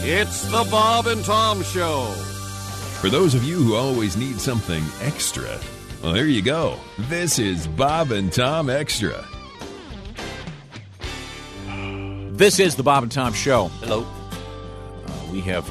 It's the Bob and Tom Show. For those of you who always need something extra, well, there you go. This is Bob and Tom Extra. This is the Bob and Tom Show. Hello. We have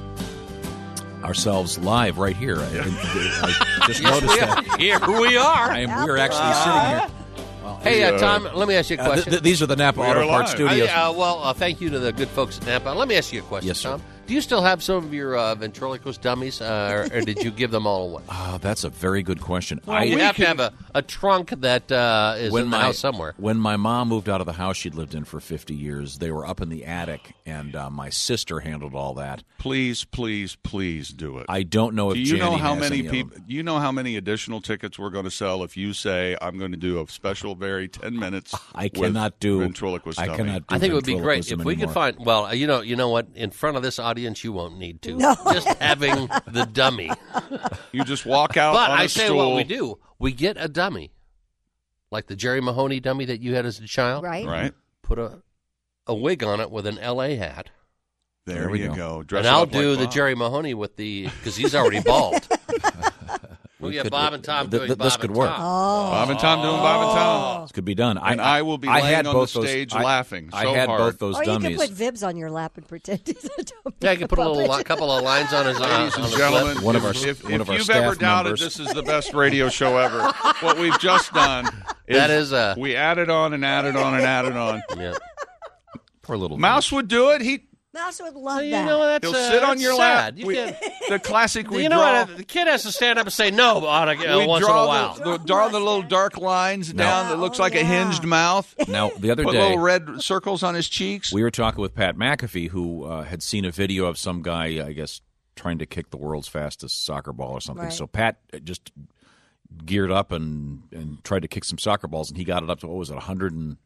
ourselves live right here. I just noticed that. Here we are. We're actually sitting here. Well, Hey, Tom, let me ask you a question. These are the Napa Auto Parts Studios. Thank you to the good folks at Napa. Let me ask you a question, Yes, sir. Tom. Do you still have some of your ventriloquist dummies, or did you give them all away? That's a very good question. You have to have a trunk that is in the house somewhere. When my mom moved out of the house she'd lived in for 50 years, they were up in the attic, and my sister handled all that. Please, please, please do it. I don't know if Do you know Jenny how has many any of people? them. You know how many additional tickets we're going to sell if you say I'm going to do a special, very 10 minutes. I cannot do ventriloquist. I dummy. cannot do I think it would be great ventriloquism if we could anymore. find. Well, you know what? In front of this audience, you won't need to. No. Just having the dummy. You just walk out But on I a say stool. what we do. We get a dummy, like the Jerry Mahoney dummy that you had as a child. Right. Right Put a wig on it with an L.A. hat. there we you go. go. Dress And I'll up like do the Bob. Jerry Mahoney with because he's already bald. We have could- Bob and Tom th- doing th- Bob this and could work. Tom. Bob and Tom doing Bob and Tom. This could be done. And I will be laying had on both the those- stage I- laughing I so had hard. both those Or you dummies. can put Vibs on your lap and pretend he's a dummy. Yeah, I can put a couple of lines on his Ladies on and his gentlemen, lip. One of our- if one of our you've staff ever doubted members. this is the best radio show ever, what we've just done is we added on and added on and added on. Yeah. Poor little Mouse would do it. Mouse would love You that. know that's He'll sit on that's your sad. lap. You We- can't. the classic we You know draw. what? The kid has to stand up and say no once in a while. Draw the little dark lines down that looks like a hinged mouth. Now, the other Put day, little red circles on his cheeks. we were talking with Pat McAfee, who had seen a video of some guy, I guess, trying to kick the world's fastest soccer ball or something. Right. So Pat just geared up and tried to kick some soccer balls, and he got it up to, what was it, 29?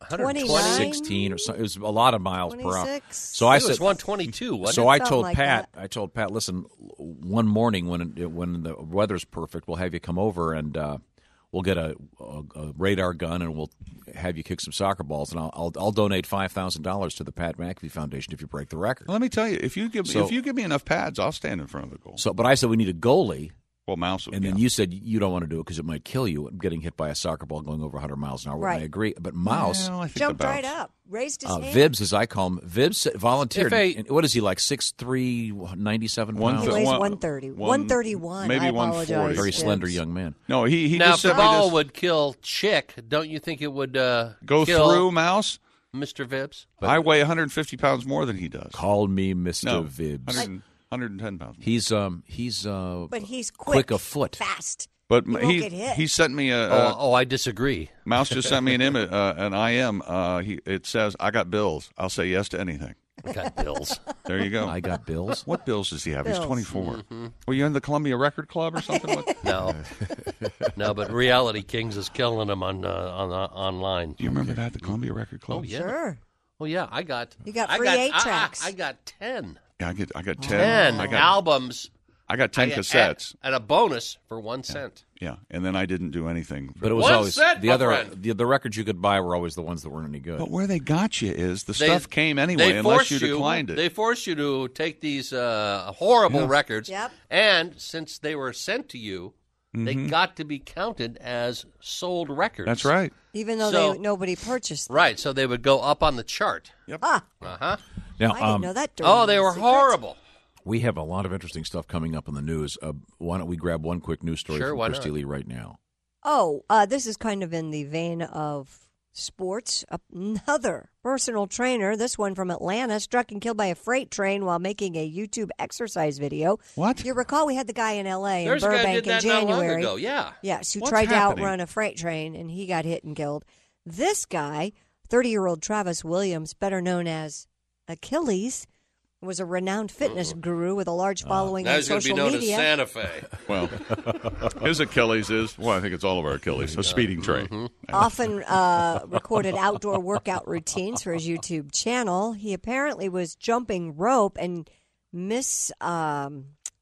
116 or something. It was a lot of miles per hour. 26? So I It was said, 122. Wasn't so it? I Something told like Pat, that. listen, one morning when the weather's perfect, we'll have you come over and we'll get a radar gun and we'll have you kick some soccer balls, and I'll donate $5,000 to the Pat McAfee Foundation if you break the record. Let me tell you, if you give me enough pads, I'll stand in front of the goal. So, but I said we need a goalie, Well, Mouse. and then you said you don't want to do it because it might kill you. Getting hit by a soccer ball going over 100 miles an hour. Right. And I agree, but Mouse. Well, I think Jumped the right bounce. up, raised his hand. Vibs, as I call him, Vibs volunteered. If And what is he, like 6'3", 97 One pounds? He weighs One- 130. one- 131. maybe I 140. apologize. Very Vibs. slender young man. No, he Now, just if the sent me ball this. would kill Chick, don't you think it would Go kill through Mouse. Mr. Vibs? I weigh 150 pounds more than he does. Call me Mr. No, Vibs. 110 pounds. He's But he's quick of foot. fast. But He won't get hit. he sent me a I disagree. Mouse just sent me an image, an IM. It says, "I got bills. I'll say yes to anything." I got bills. There you go. I got bills. What bills does he have? Bills. He's 24. Were you in the Columbia Record Club or something? What? No, but Reality Kings is killing them on online. Do you remember that, the Columbia Record Club? Oh yeah. Sure. Oh yeah. I got. You got I free 8 tracks. I got 10. Yeah, I got 10. 10 I got albums. I got 10 cassettes. And a bonus for 1 cent. Yeah, and then I didn't do anything. But it was 1 always cent, the my other friend. the records you could buy were always the ones that weren't any good. But where they got you is the They- stuff came anyway, They unless force you declined it. They force you to take these horrible records. Yep. And since they were sent to you, they got to be counted as sold records. That's right. Even though So- nobody purchased them. Right. So they would go up on the chart. Ah, Uh-huh. Now, I didn't know that. Oh, they were secret. horrible. we have a lot of interesting stuff coming up in the news. Why don't we grab one quick news story Sure, from why Christy not? Lee right now? Oh, this is kind of in the vein of sports. Another personal trainer, this one from Atlanta, struck and killed by a freight train while making a YouTube exercise video. What? You recall we had the guy in L.A. There's in a guy who Burbank did that in not long January. ago. Yeah. Yes, who What's tried happening? to outrun a freight train, and he got hit and killed. This guy, 30-year-old Travis Williams, better known as Achilles, was a renowned fitness guru with a large following Now on he's going to be social known media. as Santa Fe. Well, his Achilles is, well, I think it's all of our Achilles, a speeding train. Often recorded outdoor workout routines for his YouTube channel. He apparently was jumping rope and Jumping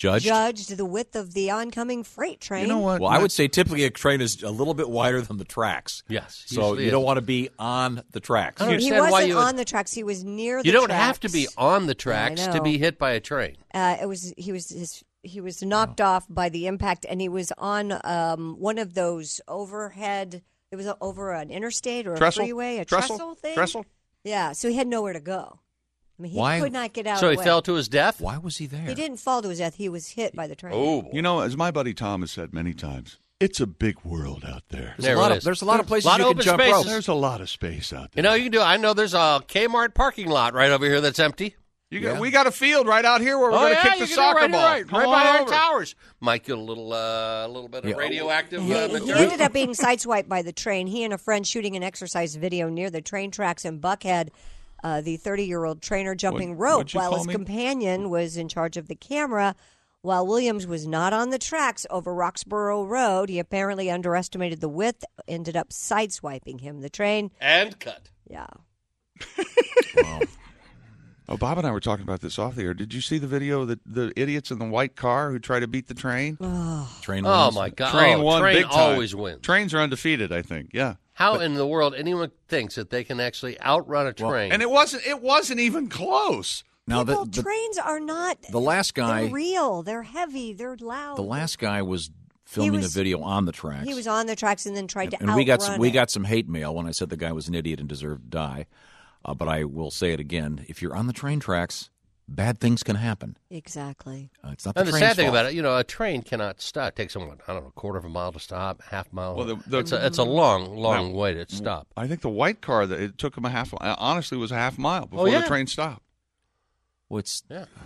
judged the width of the oncoming freight train. You know what? Well, I would say typically a train is a little bit wider than the tracks. Yes. So you don't want to be on the tracks. I don't He understand why wasn't you would- on the tracks. He was near the You don't tracks. have to be on the tracks to be hit by a train. He was knocked off by the impact, and he was on one of those overhead. It was over an interstate or a freeway, a trestle thing. Trestle. Yeah, so he had nowhere to go. I mean, he Why? could not get out. So of he the way. fell to his death? Why was he there? He didn't fall to his death. He was hit by the train. Oh. You know, as my buddy Tom has said many times, it's a big world out there. There it is. There's a lot of places Lot you of can open jump spaces. ropes. There's a lot of space out You there. know, you can do. I know there's a Kmart parking lot right over here that's empty. We got a field right out here where we're going to kick the soccer ball. Right Come by on our over. towers. Might get a little bit of radioactive He material. ended up being sideswiped by the train. He and a friend shooting an exercise video near the train tracks in Buckhead. The 30-year-old trainer jumping rope what'd you while call his me? companion was in charge of the camera. While Williams was not on the tracks over Roxborough Road, he apparently underestimated the width, ended up sideswiping him. The train, And cut. yeah. Oh, Bob and I were talking about this off the air. Did you see the video of the idiots in the white car who try to beat the train? Train Oh, wins. my God. Train won Train big time. always wins. Trains are undefeated, I think. Yeah. How in the world anyone thinks that they can actually outrun a train? And it wasn't even close. Now People, the trains are not. the last guy, They're real. They're heavy. They're loud. the last guy was filming was- a video on the tracks. He was on the tracks and then tried to and outrun we it. got some hate mail when I said the guy was an idiot and deserved to die. But I will say it again: if you're on the train tracks, bad things can happen. Exactly. It's not the And the train's sad thing fault. about it, a train cannot stop. It takes someone, a quarter of a mile to stop, half a mile. Well, it's a long way to stop. I think the white car, that it took him honestly, was a half mile before yeah. the train stopped. Well, it's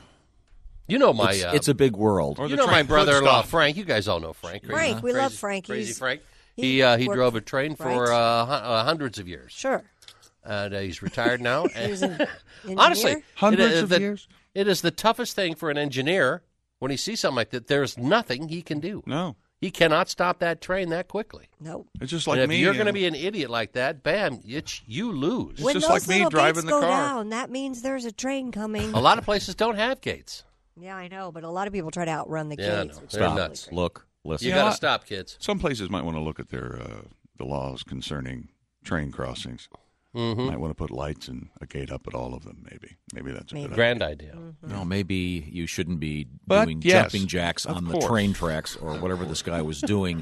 You know my. it's a big world. Or you the know train my could brother-in-law stop. Frank. You guys all know Frank. Frank, we love Frank. Crazy He's- Frank. he He worked- drove a train for right. hundreds of years, Sure. and he's retired now. He was an engineer. Honestly, Hundreds of years? It is the toughest thing for an engineer when he sees something like that. There's nothing he can do. No. He cannot stop that train that quickly. Nope. It's just like and if me. you're going to be an idiot like that, bam, you lose. It's When just those like me little driving gates the go car. down, that means there's a train coming. A lot of places don't have gates. Yeah, I know, but a lot of people try to outrun the Yeah, gates. no, which they're is nuts. really Look, listen. You Yeah. got to stop, kids. Some places might want to look at their the laws concerning train crossings. Might want to put lights and a gate up at all of them, maybe. Maybe that's a good idea. Grand idea. No, maybe you shouldn't be But, doing yes, jumping jacks of on the course. train tracks or whatever this guy was doing.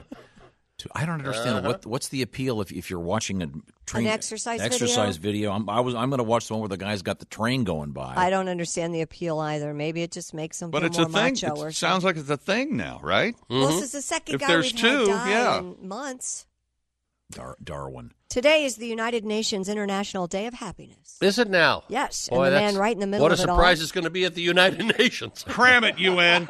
I don't understand what's the appeal if you're watching a train exercise video. I'm going to watch the one where the guy's got the train going by. I don't understand the appeal either. Maybe it just makes them But feel it's more a thing. macho or It sounds like it's a thing now, right? Well, this is the second If guy there's we've two, had die yeah. in months. Darwin. Today is the United Nations International Day of Happiness. Is it now? Yes, Boy, and the that's- man right in the middle what of a it all surprise it's going to be at the United Nations. Cram it, UN.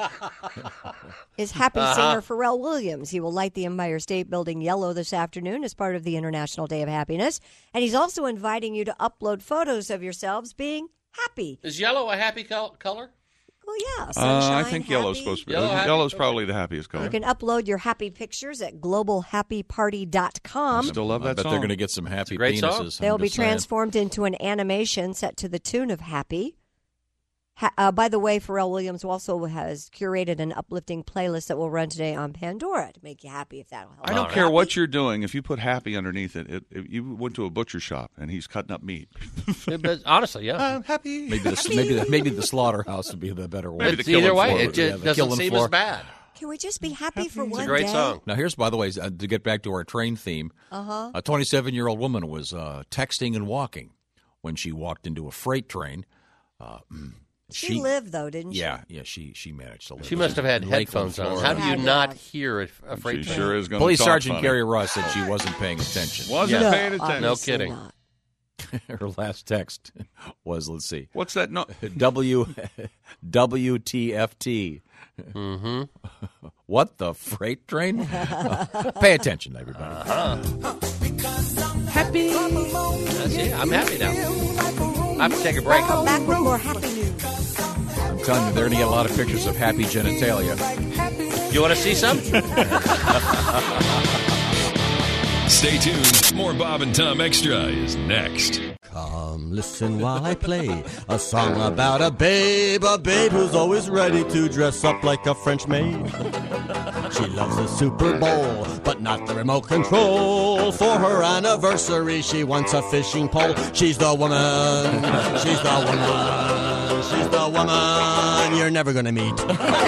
is happy singer Pharrell Williams. He will light the Empire State Building yellow this afternoon as part of the International Day of Happiness. And he's also inviting you to upload photos of yourselves being happy. Is yellow a happy color? Well, yeah, sunshine, I think yellow's happy. supposed to be. Yellow happy? Yellow's probably the happiest color. You can upload your happy pictures at globalhappyparty.com. Still love I that bet song. they're going to get some happy a great song. penises. They'll I'm be just saying. transformed into an animation set to the tune of Happy. By the way, Pharrell Williams also has curated an uplifting playlist that will run today on Pandora to make you happy if that'll help. I don't care what you're doing. If you put happy underneath it, if you went to a butcher shop and he's cutting up meat. But honestly, yeah. I'm happy. Maybe the slaughterhouse would be the better one. Maybe It's the killing either way, floor. it just the doesn't killing seem floor. as bad. Can we just be happy for It's one a great day? song. Now, here's, by the way, to get back to our train theme, a 27-year-old woman was texting and walking when she walked into a freight train. She lived, though, didn't she? Yeah, she managed to live. She must have had Lakeland, headphones on. Florida. How do you Yeah, not yeah. hear a freight She train? sure is going to Police talk Sergeant funny. Gary Ross said she wasn't paying attention. Wasn't Yeah. paying attention. No Obviously kidding. not. Her last text was, let's see, What's that? No. WTFT. Mm-hmm. What the freight train? Pay attention, everybody. Happy. I'm happy now. I have to take a break. Come back with more happy news. I'm telling you, they're going to get a lot of pictures of happy genitalia. You want to see some? Stay tuned. More Bob and Tom Extra is next. Come listen while I play a song about a babe who's always ready to dress up like a French maid. She loves the Super Bowl, but not the remote control. For her anniversary, she wants a fishing pole. She's the woman, she's the woman, she's the woman you're never gonna meet.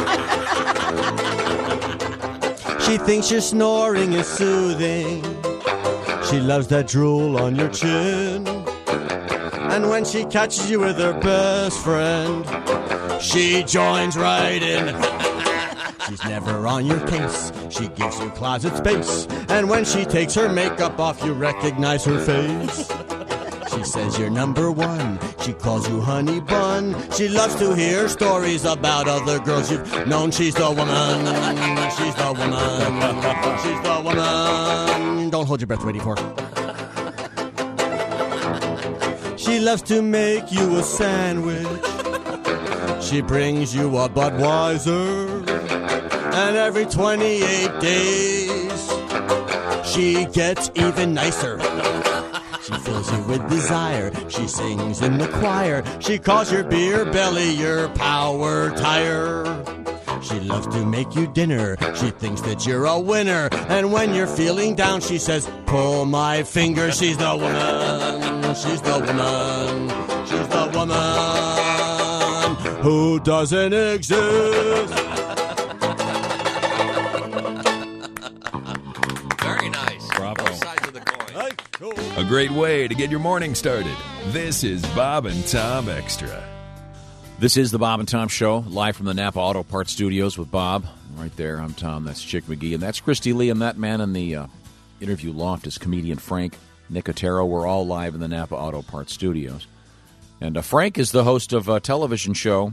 She thinks your snoring is soothing. She loves that drool on your chin. And when she catches you with her best friend, she joins right in. She's never on your case. She gives you closet space. And when she takes her makeup off, you recognize her face. She says you're number one. She calls you honey bun. She loves to hear stories about other girls you've known. She's the woman. She's the woman. She's the woman. Don't hold your breath, waiting for her. She loves to make you a sandwich. She brings you a Budweiser. And every 28 days, she gets even nicer. She fills you with desire. She sings in the choir. She calls your beer belly your power tire. She loves to make you dinner. She thinks that you're a winner. And when you're feeling down, she says, pull my finger. She's the woman. She's the woman. She's the woman who doesn't exist. Very nice. Bravo. Both sides of the coin. A great way to get your morning started. This is Bob and Tom Extra. This is the Bob and Tom Show, live from the Napa Auto Parts Studios with Bob. Right there, I'm Tom. That's Chick McGee. And that's Christy Lee. And that man in the interview loft is comedian Frank Nicotero. We're all live in the Napa Auto Parts Studios. And Frank is the host of a television show.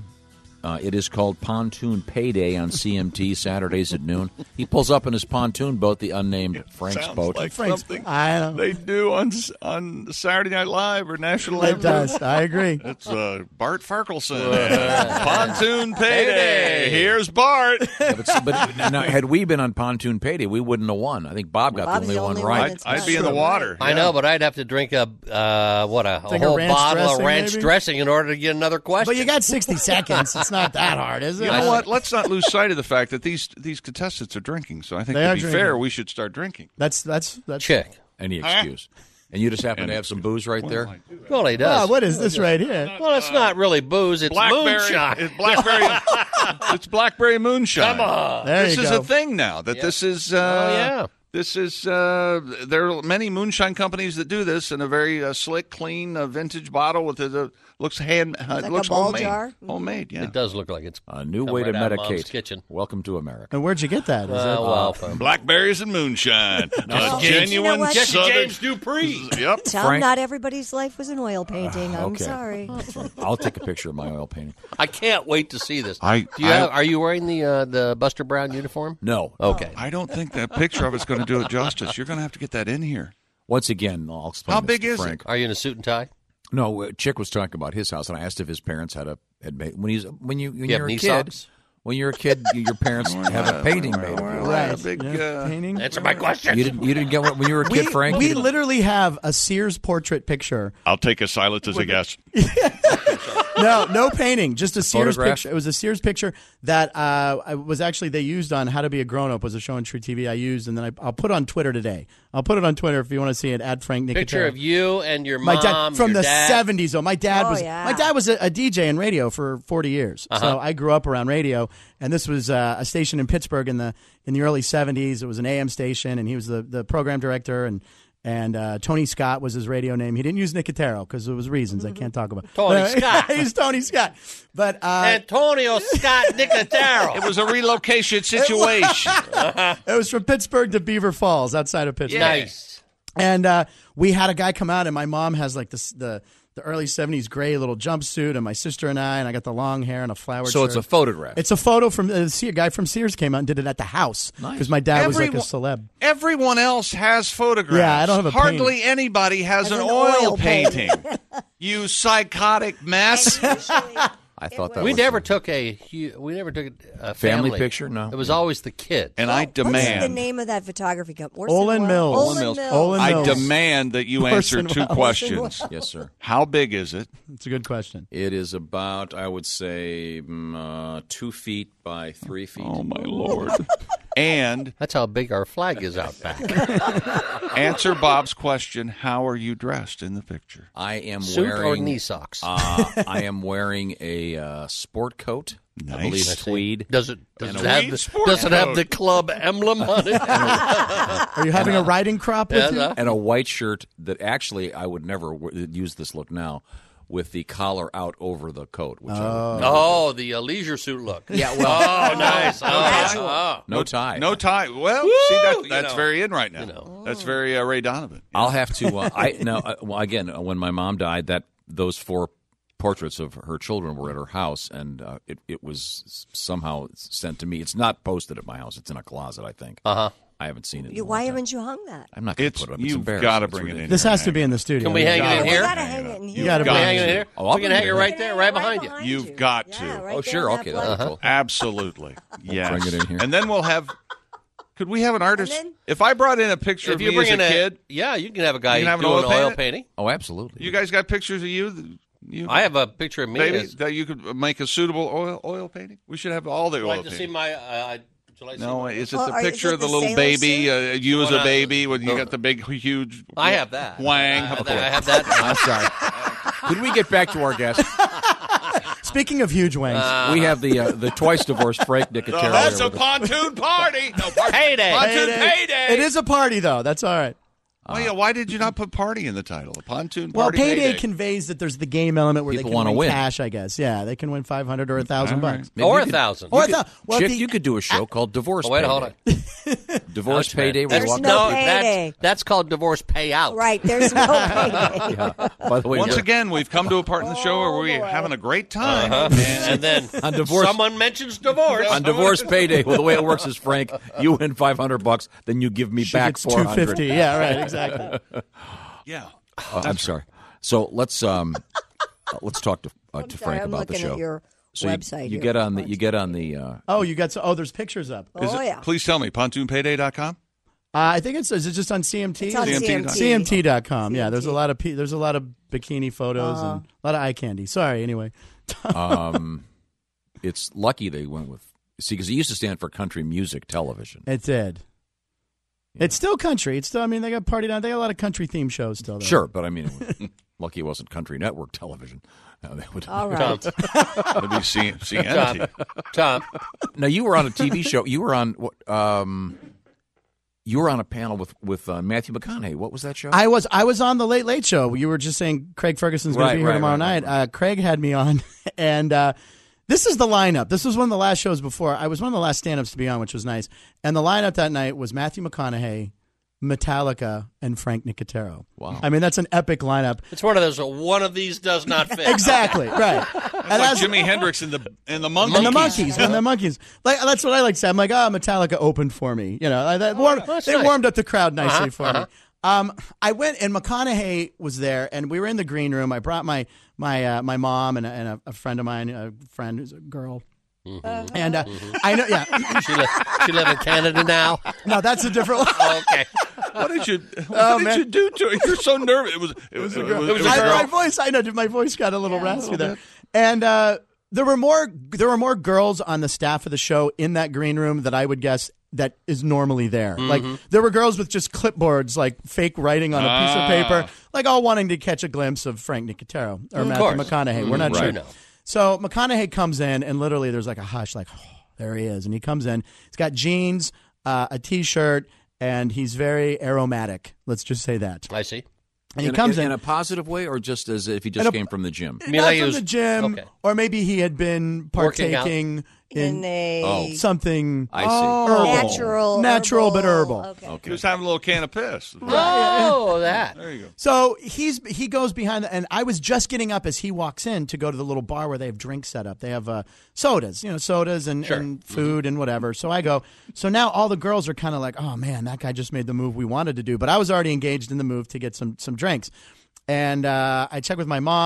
It is called Pontoon Payday on CMT, Saturdays at noon. He pulls up in his pontoon boat, the unnamed Frank's Sounds boat. like Frank's- something I don't- they do on Saturday Night Live or National It Lampoon. does. I agree. It's Bart Farkelson. Pontoon Payday. Here's Bart. Yeah, but now, had we been on Pontoon Payday, we wouldn't have won. I think Bob got Bob's the the only only one one right. that's I'd be in the water. I know, but I'd have to drink a Think a whole ranch bottle of dressing, ranch maybe? dressing in order to get another question. But you got 60 seconds. It's not that hard, is it? You know what? Let's not lose sight of the fact that these contestants are drinking. So I think They to are be drinking. fair, we should start drinking. That's Chick. Any excuse. And you just happen to have some booze right there? Well, he does. Wow, what is this right here? Well, it's not really booze. It's moonshine. It's blackberry. It's blackberry moonshine. Come on. There This you is go. a thing now. That this is. yeah. This is. There are many moonshine companies that do this in a very slick, clean, vintage bottle with the looks like looks a ball homemade. jar? Homemade, yeah. It does look like it's A new come way to right out of Mom's medicate. kitchen. Welcome to America. And where'd you get that? Is it? Well, from Blackberries and moonshine. Well, Genuine you know what? Jesse Southern. James Dupree. Yep. Tom, Frank? not everybody's life was an oil painting. I'm okay. sorry. I'll take a picture of my oil painting. I can't wait to see this. I- Are you wearing the Buster Brown uniform? No. Okay. I don't think that picture of it's going to do it justice. You're going to have to get that in here. Once again, I'll explain How this big to is it? Frank. Are you in a suit and tie? No, Chick was talking about his house, and I asked if his parents had made when you're have a knee kid. socks? When you're a kid, your parents have a painting made of you. Right. A big, Painting. Answer my question. You didn't get one when you were a kid, Frank. We You didn't- literally have a Sears portrait picture. I'll take a silence as a guess. No painting, just a Sears Photograph? picture. It was a Sears picture that was actually they used on How to Be a Grown Up, was a show on True TV I used, and then I'll put it on Twitter today. I'll put it on Twitter if you want to see it. Add Frank Nicotero. Picture of you and your My mom, dad from your the dad. 70s. Oh, my dad Oh, was yeah. my dad was a DJ in radio for 40 years. So I grew up around radio, and this was a station in Pittsburgh in the early 70s. It was an AM station, and he was the program director, and Tony Scott was his radio name. He didn't use Nicotero because there was reasons I can't talk about. Tony Scott. He's Tony Scott. But Antonio Scott Nicotero. It was a relocation situation. it was from Pittsburgh to Beaver Falls, outside of Pittsburgh. Nice. And we had a guy come out, and my mom has like the early 70s gray little jumpsuit, and my sister and I got the long hair and a flowered So shirt. it's a photograph. It's a photo from a guy from Sears came out and did it at the house because my dad was like a celeb. Everyone else has photographs. Yeah, I don't have a Hardly anybody has an oil painting. You psychotic mess. I I thought that We was never took a family picture. No, It was always the kids. And I What's the demand, name of that photography company? Olin Mills. Olin Mills. Olin I Mills. demand that you answer Orson two Welles. questions. yes, sir. How big is it? It's a good question. It is about, I would say, 2 feet by 3 feet. Oh, my Lord. And That's how big our flag is out back. answer Bob's question, how are you dressed in the picture? I am Suit wearing or knee socks? I am wearing a sport coat. I believe Nice. tweed. Does it And a have weed the, sport does it have coat. the club emblem on it? Are you having a riding crop with you? And a white shirt that actually I would never use this look now, with the collar out over the coat. Which Oh, the leisure suit look. yeah, well, Oh, nice. no tie. No tie. Well, see, that's know. very in right now. You know. That's very Ray Donovan. I'll have to. Well, again, when my mom died, those 4 portraits of her children were at her house, and it was somehow sent to me. It's not posted at my house. It's in a closet, I think. I haven't seen it. In a long Why time. haven't you hung that? I'm not going to put it up. It's You've embarrassing. got to It's bring it in. ridiculous. This here has and to be in the studio. Can we hang it in We here? gotta hang it in here. You gotta Can we bring hang it it in. here? Oh, I'll We can bring hang it it in. right there, right behind you. You've got Yeah, to. right Oh, there sure. on that Okay, plate. that's cool. Absolutely. Yes. Bring it in here. And then we'll have. Could we have an artist? And then- If I brought in a picture If of you me as bring a in kid, yeah, you can have a guy You can have an doing oil oil paint? painting. Oh, absolutely. you guys got pictures of you? You I have a picture of me. baby as- that you could make a suitable oil painting. We should have all the Would you oil like to see painting. my? Would you like to see No, my- is it Oh, the is picture it of the the little sailor baby? suit? You as a Well, baby when you got the big, huge. I have that. Wang. I Okay. have that. I'm sorry. Could we get back to our guest? Speaking of huge wings, We have the twice divorced Frank Nicotero. So that's here a with us. pontoon party. No, Payday. Pontoon payday. it is a party, though. That's all right. Oh, yeah. Why did you not put party in the title? A pontoon Well, party. payday conveys that there's the game element where People they wanna can win win. cash, I guess. Yeah, they can win $500 or $1,000. Maybe Or you could- 1,000. Or you could- well, Chick, the- you could do a show called Divorce Oh, wait, Payday. hold on. Divorce Payday. where you There's walk no up- payday. That's called divorce payout. Right, there's no payday. By the way, Once again, we've come to a part in the show where we're having a great time. And then On divorce- someone mentions divorce. on Divorce Payday, well, the way it works is, Frank, you win $500, then you give me She back gets $400. $250. Yeah, right, exactly. Yeah. I'm sorry. So let's talk to Sorry, Frank I'm about the looking show. at your So website. you here. get on the Oh, you got there's pictures up. Oh, yeah. Please tell me, pontoonpayday.com? I think is it just on CMT? It's on CMT. CMT.com. Yeah, there's a lot of bikini photos and a lot of eye candy. Sorry, anyway. It's lucky they went with because it used to stand for Country Music Television. It did. It's still country. It's still. I mean, they got party down. They got a lot of country theme shows still. Though. Sure, but I mean, lucky it wasn't Country Network Television. They would. All right. That'd be CNT. Tom, Now you were on a TV show. You were on what? You were on a panel with Matthew McConaughey. What was that show? I was on the Late Late Show. You were just saying Craig Ferguson's going to be here tomorrow night. Craig had me on, and this is the lineup. This was one of the last shows before. I was one of the last stand-ups to be on, which was nice. And the lineup that night was Matthew McConaughey, Metallica, and Frank Nicotero. Wow. I mean, that's an epic lineup. it's one of those. One of these does not fit. Exactly, right. And Like Jimi Hendrix and the Monkees. And the Monkees. Like that's what I like to say. I'm like, Metallica opened for me. You know, they nice. warmed up the crowd nicely for me. I went and McConaughey was there, and we were in the green room. I brought my mom and a friend of mine, a friend who's a girl. And I know, yeah. She live in Canada now. No, that's a different one. Okay. What did you do to it? You're so nervous. It was a girl. My voice, I know, my voice got a little raspy there. And there were more girls on the staff of the show in that green room that I would guess that is normally there. Like there were girls with just clipboards, like fake writing on a piece of paper, like all wanting to catch a glimpse of Frank Nicotero or Matthew McConaughey. We're not sure. No. So McConaughey comes in, and literally there's like a hush, like, oh, there he is. And he comes in. He's got jeans, a T-shirt, and he's very aromatic. Let's just say that. I see. And he comes in a positive way, or just as if he just came from the gym. mean, not like he from was- the gym, okay. or maybe he had been Working out. partaking In a something I see. herbal. natural, natural but herbal. Okay. He was having a little can of piss. Oh, that. There you go. So he goes behind and I was just getting up as he walks in to go to the little bar where they have drinks set up. They have sodas and food and whatever. So I go. So now all the girls are kind of like, oh man, that guy just made the move we wanted to do. But I was already engaged in the move to get some drinks. And I check with my mom,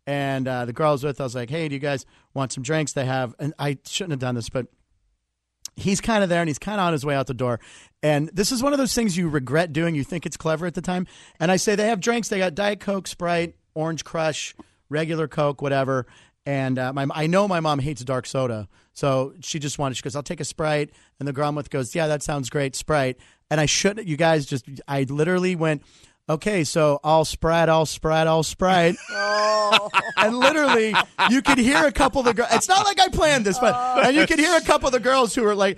And the girl I was with, I was like, hey, do you guys want some drinks? They have, and I shouldn't have done this, but he's kind of there and he's kind of on his way out the door. And this is one of those things you regret doing. You think it's clever at the time. And I say, they have drinks. They got Diet Coke, Sprite, Orange Crush, regular Coke, whatever. And I know my mom hates dark soda. So she goes, I'll take a Sprite. And the girl I'm with goes, yeah, that sounds great, Sprite. And I literally went, okay, so all Sprite. Oh. And literally, you could hear a couple of the girls. It's not like I planned this, but and you could hear a couple of the girls who were like,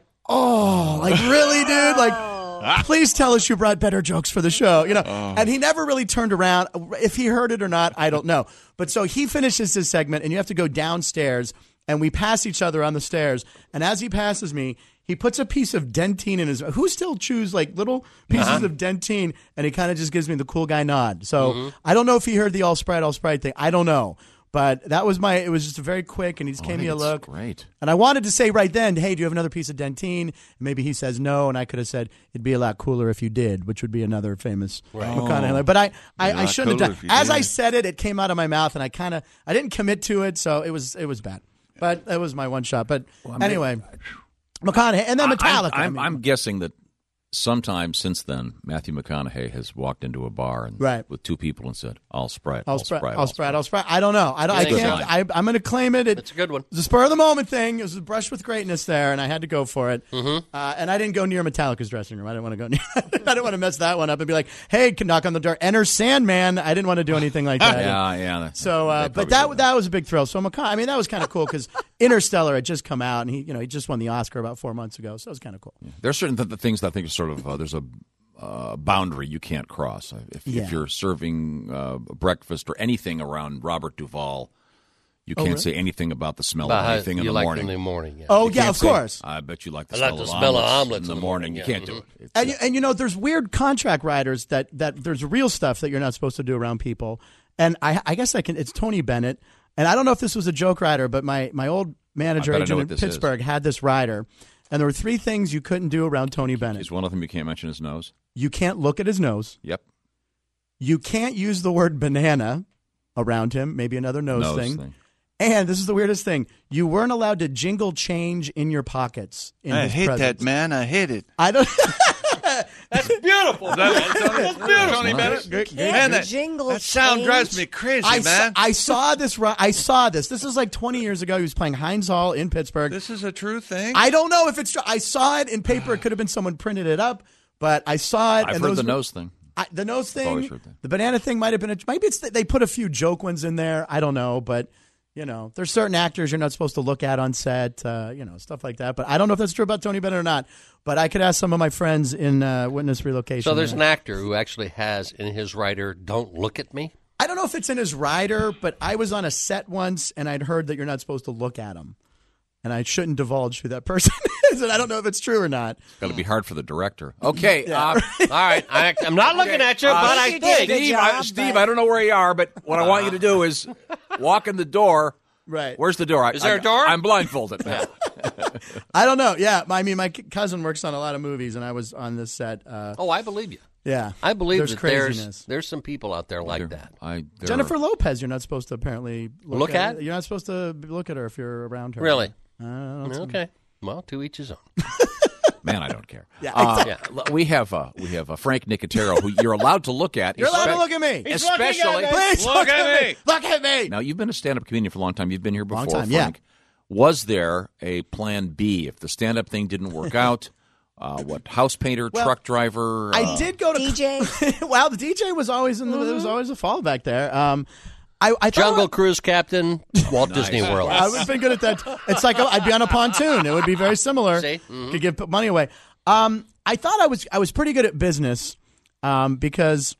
oh, like really, dude, like, please tell us you brought better jokes for the show, you know. And he never really turned around. If he heard it or not, I don't know. But so he finishes his segment, and you have to go downstairs, and we pass each other on the stairs. And as he passes me, he puts a piece of Dentyne in his. Who still chews like little pieces of Dentyne? And he kind of just gives me the cool guy nod. So I don't know if he heard the all Sprite thing. I don't know. But that was it was just very quick, and he just gave me a look. Great. And I wanted to say right then, hey, do you have another piece of Dentyne? And maybe he says no, and I could have said, it'd be a lot cooler if you did, which would be another famous McConaughey. But I shouldn't have done. As I said it came out of my mouth, and I didn't commit to it, so it was bad. But it was my one shot. But anyway, McConaughey, and then Metallica. I'm guessing that sometime since then, Matthew McConaughey has walked into a bar and with two people and said, "All Sprite." I don't know. I can't. I'm going to claim it. It's a good one. It's a spur of the moment thing. It was a brush with greatness there, and I had to go for it. And I didn't go near Metallica's dressing room. I didn't want to go near. I didn't want to mess that one up and be like, "Hey, knock on the door, enter Sandman." I didn't want to do anything like that. yeah. So, but that was a big thrill. So that was kind of cool because Interstellar had just come out, and he just won the Oscar about 4 months ago. So it was kind of cool. Yeah. There are certain things that I think are sort of there's a boundary you can't cross. If you're serving breakfast or anything around Robert Duvall, you can't say anything about the smell of anything in the morning. In the morning, yeah. Oh, yeah, of course. I bet you like the smell of omelets in the morning. You can't do it. And there's weird contract writers that there's real stuff that you're not supposed to do around people. And I guess it's Tony Bennett. And I don't know if this was a joke writer, but my old manager agent in Pittsburgh had this writer. And there were 3 things you couldn't do around Tony Bennett. Is one of them you can't mention his nose? You can't look at his nose. Yep. You can't use the word banana around him. Maybe another nose thing. And this is the weirdest thing. You weren't allowed to jingle change in your pockets. I hate that, man. I hate it. I don't. That's beautiful. That's beautiful. Tony Bennett. Man, that sound drives me crazy, man. I saw this. This is like 20 years ago. He was playing Heinz Hall in Pittsburgh. This is a true thing? I don't know if it's true. I saw it in paper. It could have been someone printed it up, but I saw it. I've heard the nose thing. The nose thing. The banana thing might have been. Maybe they put a few joke ones in there. I don't know, but. There's certain actors you're not supposed to look at on set, stuff like that. But I don't know if that's true about Tony Bennett or not. But I could ask some of my friends in Witness Relocation. So there's an actor who actually has in his writer, "Don't look at me." I don't know if it's in his writer, but I was on a set once, and I'd heard that you're not supposed to look at him. And I shouldn't divulge who that person is, and I don't know if it's true or not. It's got to be hard for the director. Okay. All right. I'm not looking at you, but I think. Steve, I don't know where you are, but what I want you to do is walk in the door. Right. Where's the door? Is there a door? I'm blindfolded now. I don't know. Yeah. My cousin works on a lot of movies, and I was on this set. I believe you. Yeah. I believe there's that craziness. There's some people out there like that. Jennifer Lopez, you're not supposed to apparently look at. You're not supposed to look at her if you're around her. Really? Okay. Well, to each his own. Man, I don't care. Yeah. We have Frank Nicotero, who you're allowed to look at. You're allowed to look at me. Especially, please look at me. Look at me. Now, you've been a stand-up comedian for a long time. You've been here before, long time, Frank. Yeah. Was there a plan B if the stand-up thing didn't work out? House painter, truck driver? I did go to DJ. Well, the DJ was always there was always a fallback there. I Jungle Cruise Captain, Walt Disney World. I would have been good at that. It's like I'd be on a pontoon. It would be very similar. See? Could give money away. I thought I was pretty good at business because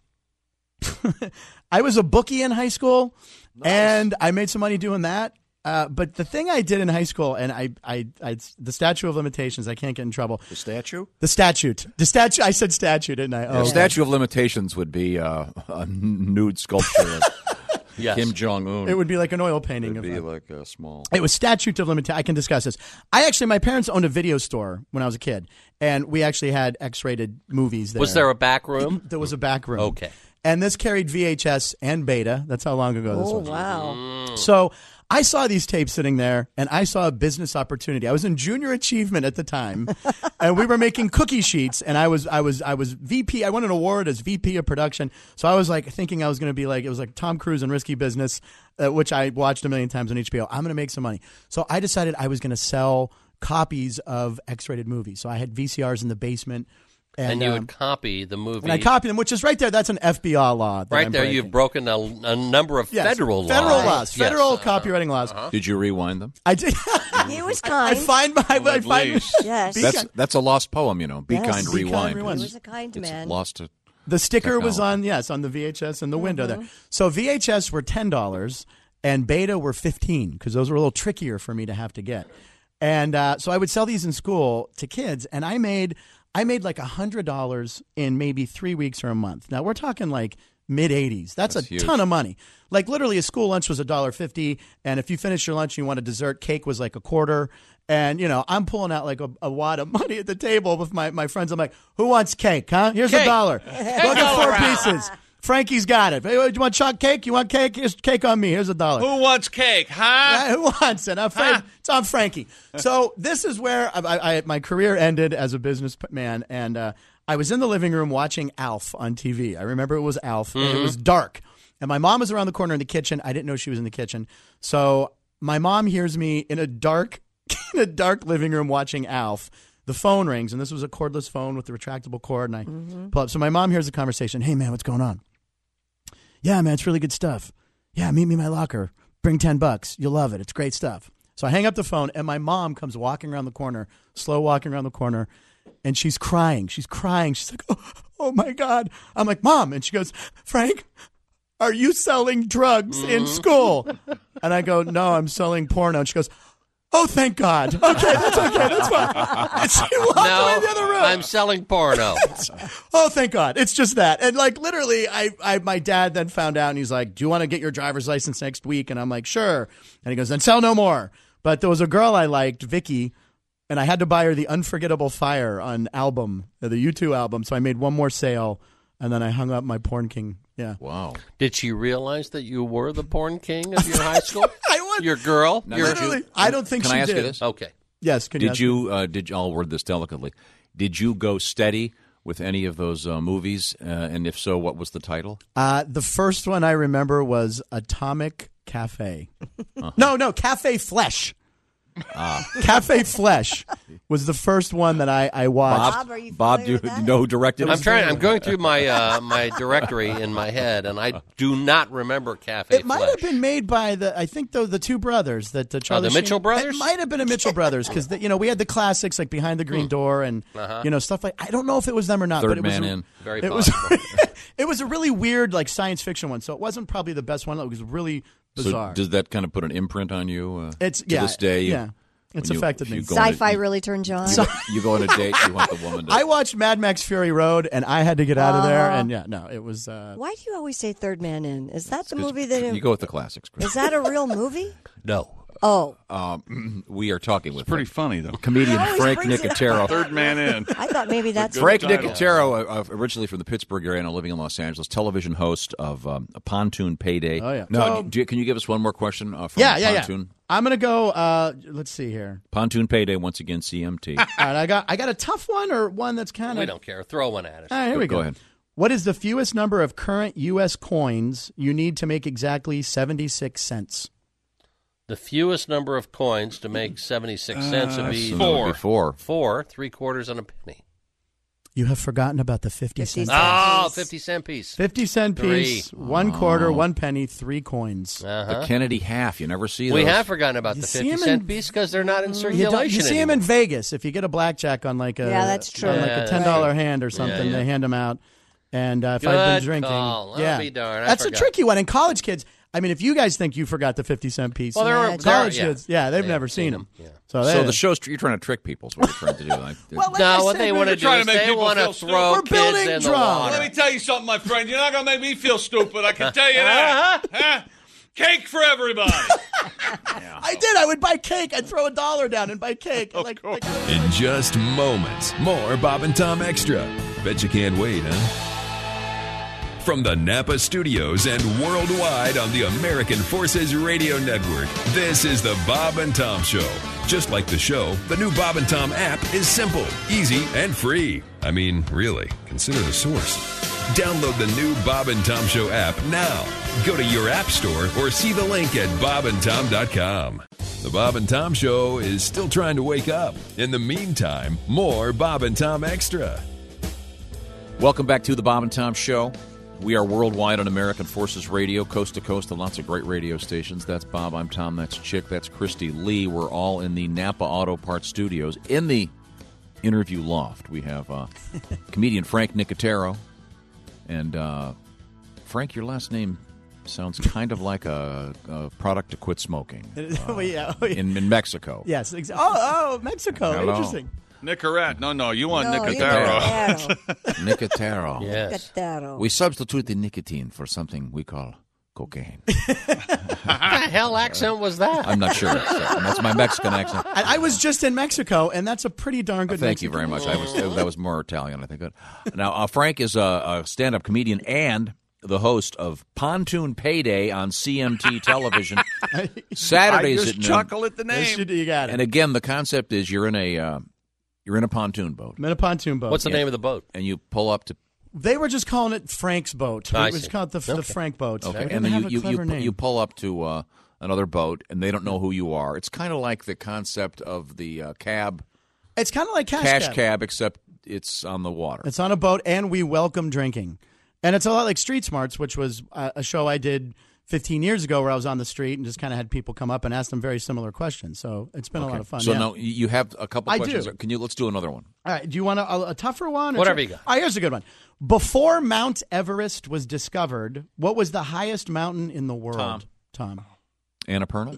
I was a bookie in high school, and I made some money doing that. But the thing I did in high school, and I the statute of limitations, I can't get in trouble. The statute? The statute. I said statute, didn't I? The statute of limitations would be a nude sculpture. Yes. Kim Jong-un. It would be like an oil painting. It would be like a small. It was statute of limitation. I can discuss this. My parents owned a video store when I was a kid, and we actually had X-rated movies there. Was there a back room? There was a back room. Okay. And this carried VHS and Beta. That's how long ago this was. Wow. So I saw these tapes sitting there, and I saw a business opportunity. I was in junior achievement at the time, and we were making cookie sheets. And I was VP. I won an award as VP of production. So I was like thinking I was going to be like, it was like Tom Cruise in Risky Business, which I watched a million times on HBO. I'm going to make some money. So I decided I was going to sell copies of X-rated movies. So I had VCRs in the basement. And you would copy the movie. And I copied them, which is right there. That's an FBI law. Right there, you've broken a number of federal laws. Federal laws. Yes. Federal copywriting laws. Did you rewind them? I did. He was kind. I find Yes. That's a lost poem, you know. Be Yes. kind, Be kind, rewind. rewind. He was a kind man. It's lost to the sticker was technology. on the VHS in the window there. So VHS were $10 and Beta were $15 because those were a little trickier for me to have to get. And so I would sell these in school to kids, and I made like $100 in maybe 3 weeks or a month. Now we're talking like mid-'80s. That's a huge. ton of money. Like literally, a school lunch was $1.50, and if you finished your lunch and you want a dessert, cake was like a quarter. And you know, I'm pulling out like a wad of money at the table with my friends. I'm like, "Who wants cake? Huh? Here's $1. Look at 4 pieces." Frankie's got it. Hey, you want chocolate cake? You want cake? Here's cake on me. Here's $1. Who wants cake, huh? Who wants it? It's on Frankie. So this is where my career ended as a businessman, and I was in the living room watching Alf on TV. I remember it was Alf, and it was dark. And my mom was around the corner in the kitchen. I didn't know she was in the kitchen. So my mom hears me in a dark living room watching Alf. The phone rings, and this was a cordless phone with the retractable cord, and I pull up. So my mom hears the conversation. "Hey, man, what's going on?" "Yeah, man, it's really good stuff. Yeah, meet me in my locker. Bring $10. You'll love it. It's great stuff." So I hang up the phone, and my mom comes walking around the corner, slow walking around the corner, and she's crying. She's crying. She's like, oh my God. I'm like, "Mom." And she goes, "Frank, are you selling drugs in school?" And I go, "No, I'm selling porno." And she goes, "Oh, thank God. Okay, that's okay. That's fine." And she walked away in the other room. I'm selling porno. Oh, thank God. It's just that. And like literally, my dad then found out, and he's like, "Do you want to get your driver's license next week?" And I'm like, "Sure." And he goes, "Then sell no more." But there was a girl I liked, Vicky, and I had to buy her the Unforgettable Fire on album, the U2 album. So I made one more sale, and then I hung up my Porn King. Yeah. Wow. Did she realize that you were the porn king of your high school? Your girl? Literally, I don't think she did. Can I ask you this? Okay. Yes. Did you? I'll word this delicately. Did you go steady with any of those movies? And if so, what was the title? The first one I remember was Atomic Cafe. No, Cafe Flesh. Cafe Flesh was the first one that I watched. Bob, are you Bob, familiar do you with that? know who directed it? I'm going through my my directory in my head, and I do not remember Cafe It might Flesh. have been made by the two brothers that Charlie the Mitchell Sheen- brothers? It might have been a Mitchell brothers because we had the classics like Behind the Green Door and stuff like. I don't know if it was them or not. Third but it Man was In. Very it possible. It was a really weird like science fiction one, so it wasn't probably the best one. It was really bizarre. So does that kind of put an imprint on you? It's to this day. Yeah. It's affected me. Sci-fi really turned you on. You go on a date. You want the woman to. I watched Mad Max Fury Road, and I had to get out of there. And it was. Why do you always say Third Man In? Is that the movie that? You go with the classics, Chris. Is that a real movie? No. Oh. We are talking with Pretty funny, though. comedian He always Frank brings it up. Nicotero. Third man in. I thought maybe that's Frank title. Nicotero, originally from the Pittsburgh area, now living in Los Angeles, television host of a Pontoon Payday. Oh, yeah. No, can you give us one more question from Yeah. Pontoon? I'm gonna go. Let's see here. Pontoon Payday once again. CMT. All right, I got a tough one or one that's kind of. We don't care. Throw one at us. All right, here we go. Go ahead. What is the fewest number of current U.S. coins you need to make exactly 76 cents? The fewest number of coins to make 76 cents would be So that would be four. 4, 3 quarters, and a penny. You have forgotten about the 50 50 cent. cents. Oh, piece. 50-cent piece. 50-cent piece, 1 quarter, 1 penny, 3 coins. The Kennedy half. You never see those. We have forgotten about the see 'em 50-cent in- piece because they're not in You circulation see them in anymore. Vegas. If you get a blackjack on like a that's true. on like Yeah, a that's $10 true. hand or something, Yeah. they hand them out. And if I've Good been drinking, call. I'll yeah, be darned. I that's a forgot. tricky one. And college kids, I mean, if you guys think you forgot the 50-cent piece, Well, there were college there- kids, they've never seen them. Yeah. So So the show's you're trying to trick people. Is what you're trying to do. Well, like No, I what said, they want to we're do trying is to make they people want to feel throw We're kids building in the drama. water. Let me tell you something, my friend. You're not going to make me feel stupid. I can tell you that. Huh? Cake for everybody. I did. I would buy cake. I'd throw $1 down and buy cake. Like, In just moments, more Bob and Tom Extra. Bet you can't wait, huh? From the Napa studios and worldwide on the American Forces Radio Network, this is the Bob and Tom Show. Just like the show, the new Bob and Tom app is simple, easy, and free. I mean, really, consider the source. Download the new Bob and Tom Show app now. Go to your app store or see the link at bobandtom.com. The Bob and Tom Show is still trying to wake up. In the meantime, more Bob and Tom Extra. Welcome back to the Bob and Tom Show. We are worldwide on American Forces Radio, coast to coast, and lots of great radio stations. That's Bob, I'm Tom, that's Chick, that's Christy Lee. We're all in the Napa Auto Parts Studios. In the interview loft, we have comedian Frank Nicotero. And, Frank, your last name sounds kind of like a product to quit smoking. In Mexico. Yes. Oh, Mexico. Hello. Interesting. Nicorette. No, you want No, Nicotero. Nicotero. Yes. Nicotero. We substitute the nicotine for something we call cocaine. What the hell accent was that? I'm not sure. That's my Mexican accent. I was just in Mexico, and that's a pretty darn good Thank you Mexican. very much. That was more Italian, I think. Now, Frank is a stand-up comedian and the host of Pontoon Payday on CMT television Saturdays I just at noon. chuckle at the Yes, name. you got it. And again, the concept is you're in a pontoon boat, I'm in a pontoon boat. What's the name of the boat? and you pull up to They were just calling it Frank's boat. I It was see. called the Frank boat. okay, It and didn't then have a clever name. you pull up to another boat, and they don't know who you are. It's kind of like the concept of the cab, It's kind of like cash cab, except it's on the water. It's on a boat, and we welcome drinking. And it's a lot like Street Smarts, which was a show I did 15 years ago where I was on the street and just kind of had people come up and ask them very similar questions. So it's been a lot of fun. So yeah. now you have a couple I questions. do. Let's do another one. All right. Do you want a tougher one? Or Whatever you got. All right, here's a good one. Before Mount Everest was discovered, what was the highest mountain in the world? Tom. Annapurna?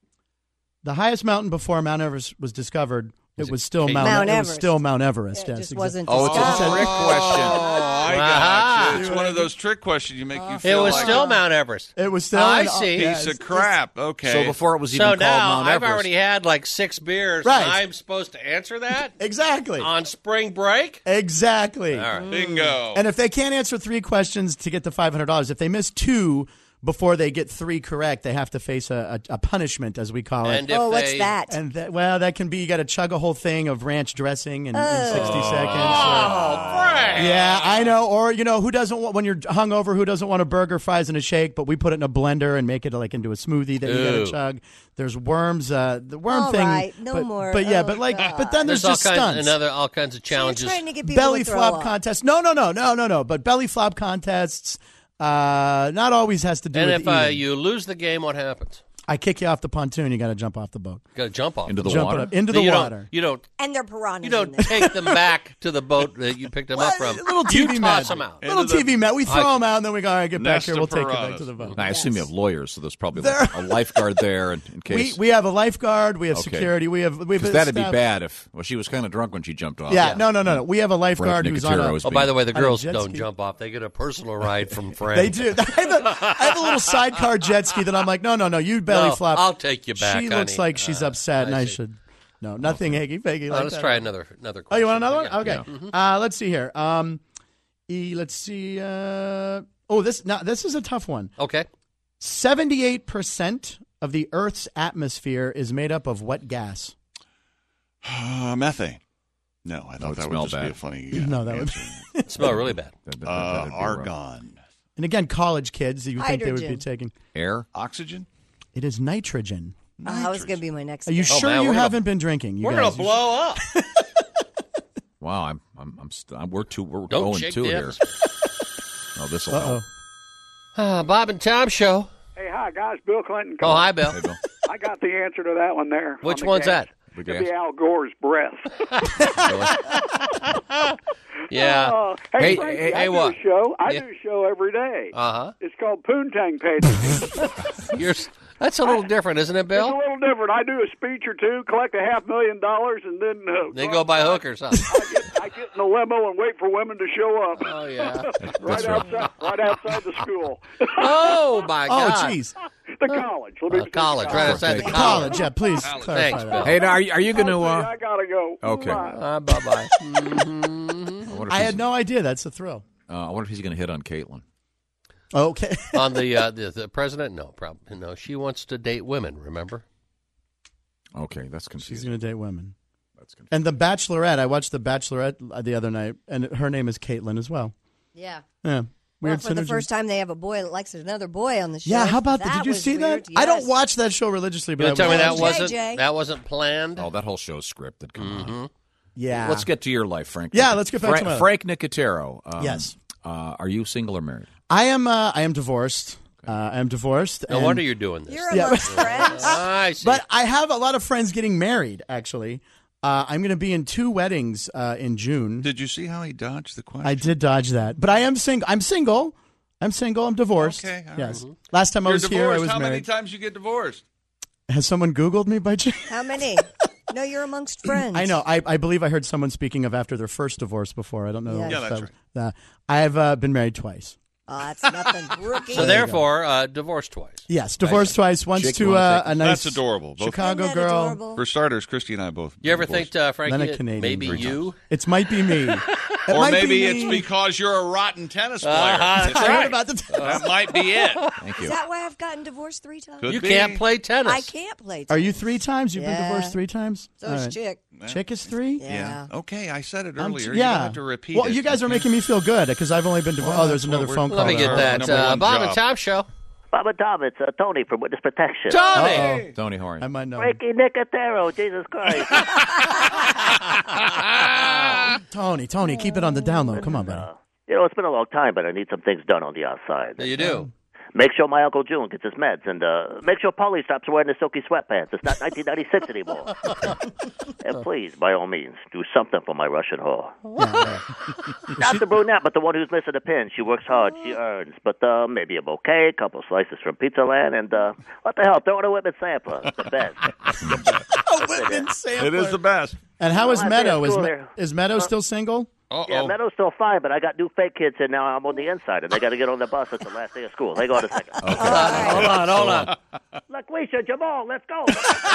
The highest mountain before Mount Everest was discovered. It was still Cape- Mount Mount Everest. It was Everest. still Mount Everest. It yes, just exactly. wasn't Oh, it's a discovered. trick question. Oh, I got you. It's one of those trick questions you make you It feel was like still a Mount Everest. It was still. I an- see. yeah, piece it's- of crap. Okay. So before it was even So called now Mount I've Everest. already had like 6 beers. Right. And I'm supposed to answer that Exactly. on spring break? Exactly. All right. Bingo. And if they can't answer 3 questions to get the $500, if they miss 2 before they get 3 correct, they have to face a punishment, as we call it. And if Oh, what's they- that? And that can be you got to chug a whole thing of ranch dressing in 60 seconds. Oh, Frank. Yeah, I know. Or who doesn't want when you're hungover? Who doesn't want a burger, fries, and a shake? But we put it in a blender and make it like into a smoothie that you got Ew. to chug. There's worms. The worm All thing. right, no but, more. But yeah, Oh, but like, God. but then there's all just kinds, stunts. all kinds of You're challenges. trying to get people Belly to throw flop up. contests. No. But belly flop contests. Not always has to do And with if eating. you lose the game, what happens? I kick you off the pontoon, you got to jump off the boat. You got to jump off. into the Jump water. it up into So the you water. Don't, And they're piranhas. you in don't there. take them back to the boat that you picked them up from. Little You TV toss mat. them out. Little Into the- TV mat. We throw I- them out, and then we go, all right, get back Nest here. of We'll take it back piranhas. to the boat. I assume you have lawyers, so there's probably There- a lifeguard there in case. We have a lifeguard. We have Okay. security. We have Because that'd be staff. bad if she was kind of drunk when she jumped off. Yeah, no. We have a lifeguard Frank who's on a. Nicotero is Oh, by the way, the On a girls jet don't ski. jump off. They get a personal ride from Frank. They do. I have a little sidecar jet ski that I'm like, no. You belly No, flop. I'll take you back, She looks honey. like she's upset, and I I see. should. No, nothing haggy-paggy like Let's that. try another question. Oh, you want another one? Yeah. Okay. Let's see here. Let's see. This is a tough one. Okay. 78% of the Earth's atmosphere is made up of what gas? Methane. No, I thought would that smell would just be bad. a funny No, that would- answer. Smell really bad. That'd be rough. Argon. And again, college kids, you would think they would be Hydrogen. taking. Air. Oxygen? It is nitrogen. Oh, that was going to be my next. Are you guess. sure man, you we're gonna- haven't been drinking? You We're guys, going to blow up. Wow, we're Don't going shake 2 the here. atmosphere. Oh, this will Uh-oh. help. Bob and Tom Show. Hey, hi, guys. Bill Clinton. Oh, hi, Bill. Hey, Bill. I got the answer to that one there. Which on the one's gas. that? The It'd gas. be Al Gore's breath. Yeah. Hey, Hey, Frankie, hey, I do what? a show. I Yeah. do a show every day. Uh-huh. It's called Poontang Pages. That's a little different, isn't it, It's a Bill? little different. I do a speech or two, collect $500,000, and then They go by hookers, huh? I get in the limo and wait for women to show up. Oh, yeah. That's right. right outside the school, Oh, my Oh, God. jeez. the college. Let me say College, right outside the Okay. college. College, yeah, please clarify Thanks, that. Bill. Hey, now, are you going to? I gotta go. Okay. Bye. Bye-bye. I wonder if I he's- had no idea. That's a thrill. I wonder if he's going to hit on Caitlin. Okay. On the president? No, probably no. She wants to date women. Remember? Okay, that's She's confusing. going to date women. That's confusing. And The Bachelorette. I watched The Bachelorette the other night, and her name is Caitlin as well. Yeah. Yeah. Well, Weird for the synergy. first time, they have a boy that likes another boy on the show. Yeah, how about that? Did you was see weird. that? I don't Yes. watch that show religiously, but You I tell me watched that it. JJ. wasn't planned? Oh, that whole show's scripted. Come on. Yeah. Let's get to your life, Frank. Yeah, let's get back to my life. Frank Nicotero. Yes. Are you single or married? I am divorced. I am divorced. No and- wonder you're doing this. You're Yeah. amongst friends. I see. But I have a lot of friends getting married, actually. I'm going to be in 2 weddings in June. Did you see how he dodged the question? I did dodge that. But I am single. I'm single. I'm divorced. Okay, all yes. right. Last time I You're was divorced. here, I was How many married. times you get divorced? Has someone Googled me by chance? How many? No, you're amongst friends. I know. I believe I heard someone speaking of after their first divorce before. I don't know. Yeah. Yeah, if that's that was- I've been married twice. Oh, that's nothing. Rookie. So therefore, divorced twice. Yes, divorced twice. Once Chick, to you wanna a nice That's adorable. Both- Chicago Isn't that girl. adorable? For starters, Christy and I both. You ever divorced. think, Frankie, Then a that Canadian maybe three you? It might be me. It Or might maybe be it's me. because you're a rotten tennis player. That's I heard right. about the That might be it. Thank you. Is that why I've gotten divorced 3 times? Could You be. can't play tennis. I can't play. Are you 3 times? You've been Yeah. divorced 3 times? So All is right. Chick. Chick is 3? Yeah. Okay, I said it I'm earlier. t- You yeah. don't have to repeat well, it. you guys are making me feel good because I've only been divorced. Oh, there's another phone call. Let me get Our that. number one Bob and job. Tom Show. Bob and Tom, it's Tony from Witness Protection. Tony! Uh-oh. Tony Horn. I might know. Frankie Nicotero, Jesus Christ. Tony, keep it on the down low. Come on, buddy. It's been a long time, but I need some things done on the outside. You do. Make sure my Uncle June gets his meds, and make sure Polly stops wearing the silky sweatpants. It's not 1996 anymore. And please, by all means, do something for my Russian whore. Not the brunette, but the one who's missing a pin. She works hard, she earns. But maybe a bouquet, a couple slices from Pizza Land, and what the hell, throw in a Whitman sampler. It's the best. A Whitman sampler. It is the best. And how is Well, I Meadow? think it's cool there. Is Meadow still single? Yeah, Meadow's still fine, but I got new fake kids, and now I'm on the inside, and they got to get on the bus. It's the last day of school. Hang on a second. Hold on. LaQuisha, Jamal, let's go.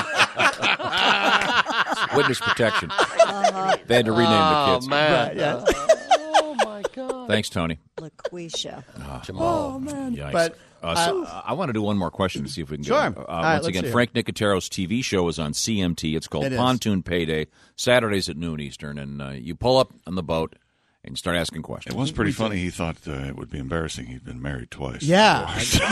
Witness protection. They had to rename the Oh, kids. man. Yeah. Oh, my God. Thanks, Tony. LaQuisha. Jamal. Oh, man. Yikes. But So, I want to do one more question to see if we can Sure. get it. All right, Once let's again, hear it. Frank Nicotero's TV show is on CMT. It's called It is. Pontoon Payday, Saturdays at noon Eastern. And you pull up on the boat and start asking questions. It was pretty funny. He thought it would be embarrassing. He'd been married twice. yeah.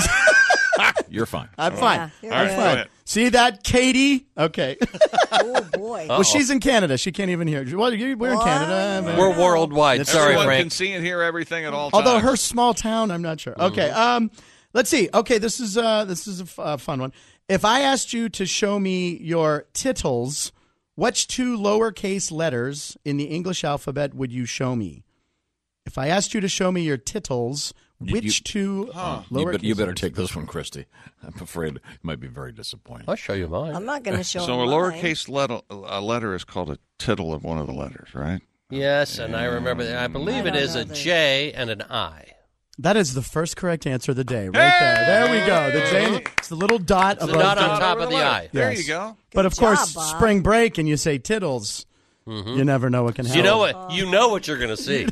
You're fine. I'm fine. Yeah, All right, yeah. go ahead. See that, Katie? Okay. Oh, boy. Well, she's in Canada. She can't even hear. Well, we're in Canada. but- We're worldwide. That's Sorry, Everyone Frank. can see and hear everything at all times. Although her small town, I'm not sure. Okay. Let's see. Okay, this is a fun one. If I asked you to show me your tittles, which 2 lowercase letters in the English alphabet would you show me? If I asked you to show me your tittles, which 2 lowercase You better letters? take this one, Christy. I'm afraid it might be very disappointing. I'll show you mine. I'm not going to show So a him mine. lowercase letter is called a tittle of one of the letters, right? Yes, and I remember that. I believe I it don't is know a that. J and an I. That is the first correct answer of the day, right there. There we go. The J, it's the little dot The above dot on the- top of the I. There Yes. you go. But of Good course, job, Bob. spring break, and you say tittles. You never know what can happen. You know what? You know what you're going to see.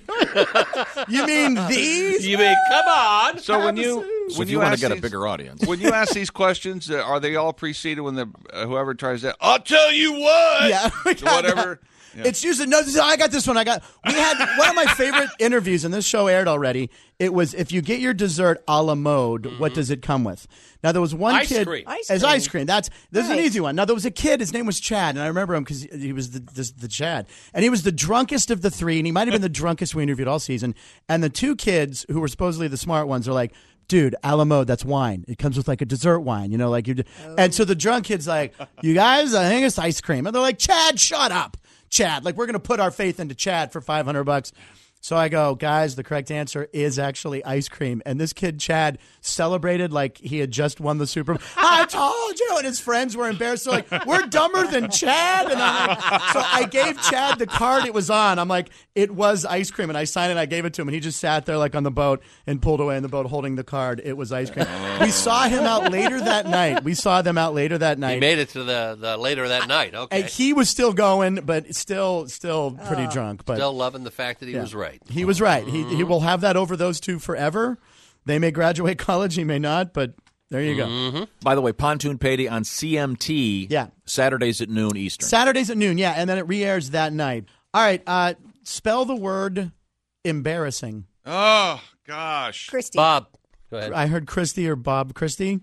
You mean these? You mean, come on. So when you So when if you want to ask get a these- bigger audience, when you ask these questions, are they all preceded when the whoever tries that? I'll tell you what. Yeah, we got Whatever. that. It's usually no. I got this one. We had one of my favorite interviews, and this show aired already. It was if you get your dessert a la mode, what does it come with? Now there was one Ice kid cream. Ice as cream. ice cream. This is an Right. easy one. Now there was a kid. His name was Chad, and I remember him because he was the Chad, and he was the drunkest of the 3, and he might have been the drunkest we interviewed all season. And the 2 kids who were supposedly the smart ones are like, dude, a la mode, that's wine. It comes with like a dessert wine, like you. And so the drunk kid's like, you guys, I think it's ice cream, and they're like, Chad, shut up. Chad, like we're going to put our faith into Chad for $500. So I go, guys, the correct answer is actually ice cream. And this kid, Chad, celebrated like he had just won the Super Bowl. I told you. And his friends were embarrassed. They're like, we're dumber than Chad. And I'm like, so I gave Chad the card it was on. I'm like, it was ice cream. And I signed it. I gave it to him. And he just sat there like on the boat and pulled away in the boat holding the card. It was ice cream. We saw him out later that night. We saw them out later that night. He made it to the later that night. Okay. And he was still going, but still pretty drunk. But Still loving the fact that he was right. he was right. He will have that over those 2 forever. They may graduate college, he may not, but there you go. By the way, Pontoon Payday on CMT. Yeah. Saturdays at noon Eastern. Saturdays at noon, yeah, and then it re-airs that night. All right, spell the word embarrassing. Oh, gosh. Christy. Bob, go ahead. I heard Christy or Bob. Christy?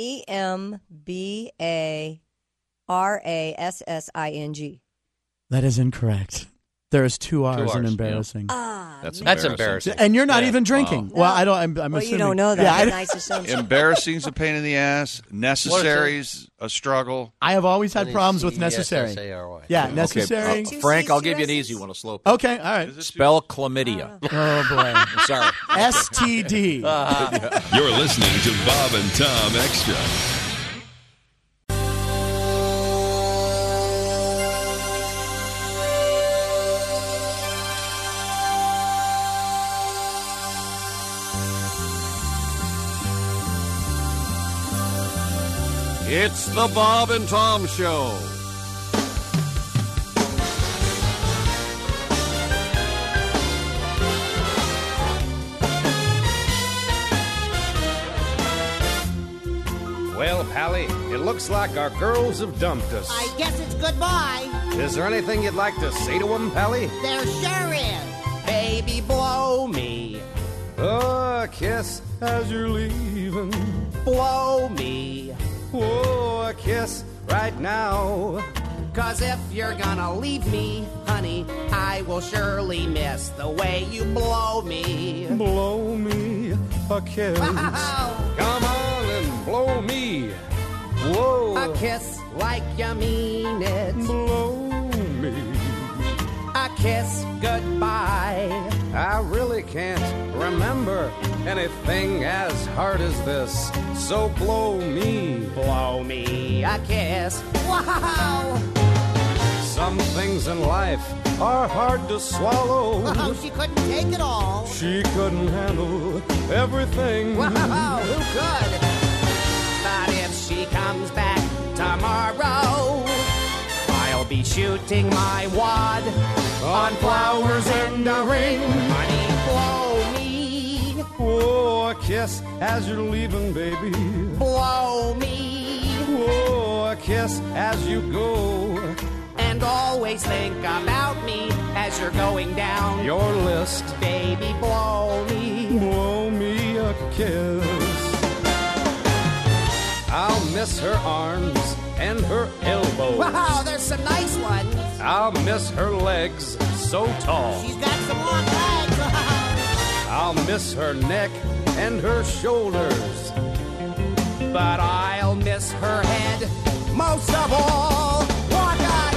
EMBARASSING. That is incorrect. There is 2 R's, in R's, embarrassing. That's embarrassing. And you're not even drinking. No. Well, I don't. I'm Well, assuming. you don't know that. Yeah, Nice assumption. Embarrassing's a pain in the ass. Necessary's a struggle. I have always had problems with necessary. Necessary. Yeah, necessary. Okay, Frank, I'll give you an easy one, a slow. Okay, all right. Spell chlamydia. Oh boy. Sorry. STD. You're listening to Bob and Tom Extra. It's the Bob and Tom Show. Well, Pally, it looks like our girls have dumped us. I guess it's goodbye. Is there anything you'd like to say to them, Pally? There sure is. Baby, blow me. Oh, a kiss as you're leaving. Blow me. Oh, a kiss right now. 'Cause if you're gonna leave me, honey, I will surely miss the way you blow me. Blow me a kiss. Wow. Come on and blow me. Whoa. A kiss like you mean it. Blow me. A kiss goodbye. I really can't remember anything as hard as this. So blow me. Blow me a kiss. Wow. Some things in life are hard to swallow. Oh, she couldn't take it all. She couldn't handle everything. Wow, who could? But if she comes back tomorrow, I'll be shooting my wad on flowers and a ring. Honey, blow me. Oh, a kiss as you're leaving, baby. Blow me. Oh, a kiss as you go. And always think about me as you're going down your list. Baby, blow me. Blow me a kiss. I'll miss her arms and her elbows. Wow, there's some nice ones. I'll miss her legs, so tall. She's got some long legs. I'll miss her neck and her shoulders. But I'll miss her head most of all. Walk on,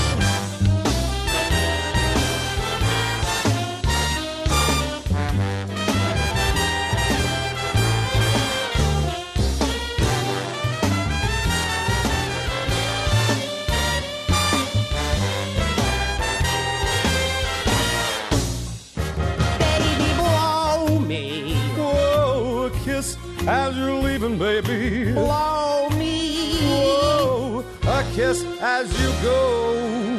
as you're leaving, baby. Blow me. Whoa, a kiss as you go.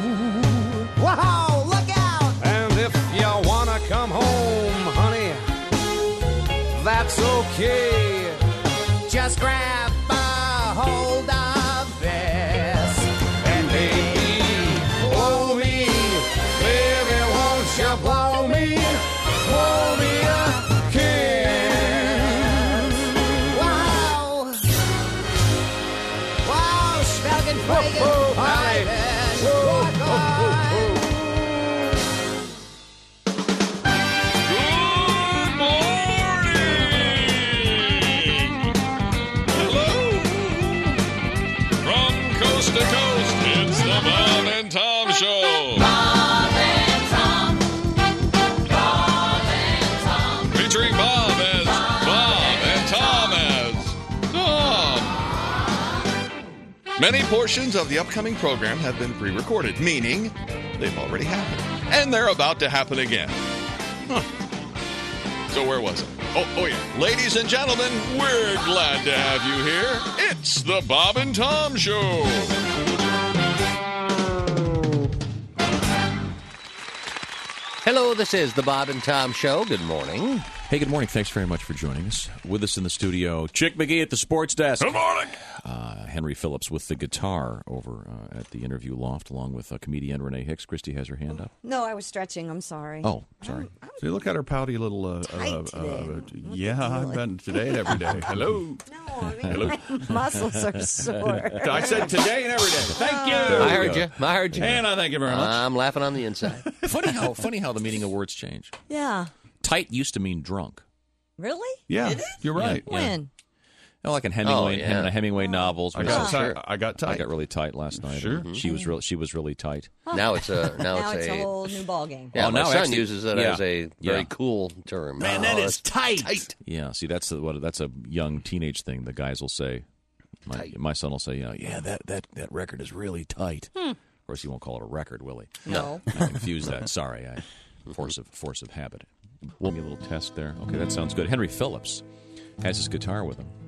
Wow, look out. And if you wanna come home, honey, that's okay. Just grab a hold of this. And baby, blow me. Baby, won't you blow me? Blow me a kiss. Whoa, Pally. Good morning. Hello. From coast to coast, it's the Bob and Tom Show. Bob and Tom. Bob and Tom. Featuring Bob as Bob and Tom as Tom. Many portions of the upcoming program have been pre-recorded, meaning they've already happened. And they're about to happen again. Huh. So where was it? Oh yeah. Ladies and gentlemen, we're glad to have you here. It's the Bob and Tom Show. Hello, this is the Bob and Tom Show. Good morning. Hey, good morning. Thanks very much for joining us. With us in the studio, Chick McGee at the sports desk. Good morning. Henry Phillips with the guitar over at the interview loft, along with comedian Renee Hicks. Christy has her hand up. No, I was stretching. I'm sorry. Oh, sorry. See, look at her pouty little. Yeah, I've been today and every day. Hello. Hello. My muscles are sore. I said today and every day. Thank you. I heard you. I heard you. And I thank you very much. I'm laughing on the inside. Funny how the meaning of words change. Yeah. Tight used to mean drunk. Really? Yeah, Did it? you're right. Yeah. When? Oh, like in Hemingway, Hemingway novels. I got tight. I got really tight last night. Sure. She was really tight. Now it's a whole new ballgame. Yeah, my son actually, uses it as a very cool term. Man, that is tight. Yeah, see, that's a young teenage thing. The guys will say. My son will say, yeah, that record is really tight. Of course, he won't call it a record, will he? No. I confused that. Sorry, force of habit. We'll give me a little test there. Okay, that sounds good. Henry Phillips has his guitar with him.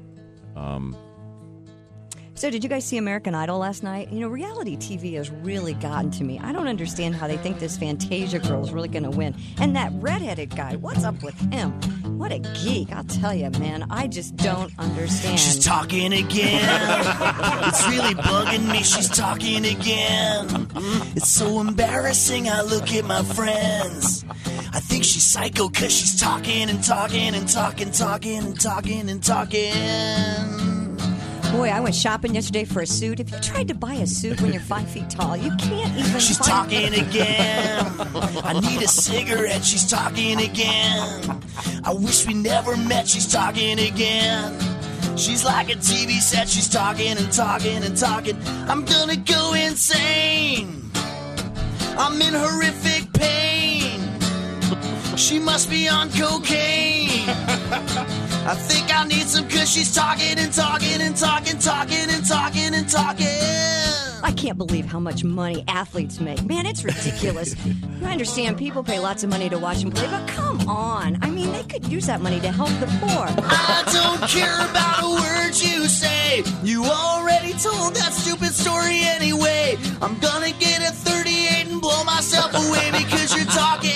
So did you guys see American Idol last night? You know, reality TV has really gotten to me. I don't understand how they think this Fantasia girl is really going to win. And that redheaded guy, what's up with him? What a geek. I'll tell you, man. I just don't understand. She's talking again. It's really bugging me. She's talking again. It's so embarrassing. I look at my friends. I think she's psycho because she's talking and talking and talking and talking. Boy, I went shopping yesterday for a suit. If you tried to buy a suit when you're 5 feet tall, you can't even She's talking again. I need a cigarette. She's talking again. I wish we never met. She's talking again. She's like a TV set. She's talking and talking and talking. I'm gonna go insane. I'm in horrific pain. She must be on cocaine. I think I need some cause she's talking and talking and talking and talking. I can't believe how much money athletes make. Man, it's ridiculous. I understand people pay lots of money to watch them play, but come on. I mean, they could use that money to help the poor. I don't care about a word you say. You already told that stupid story anyway. I'm gonna get a 38 and blow myself away because you're talking.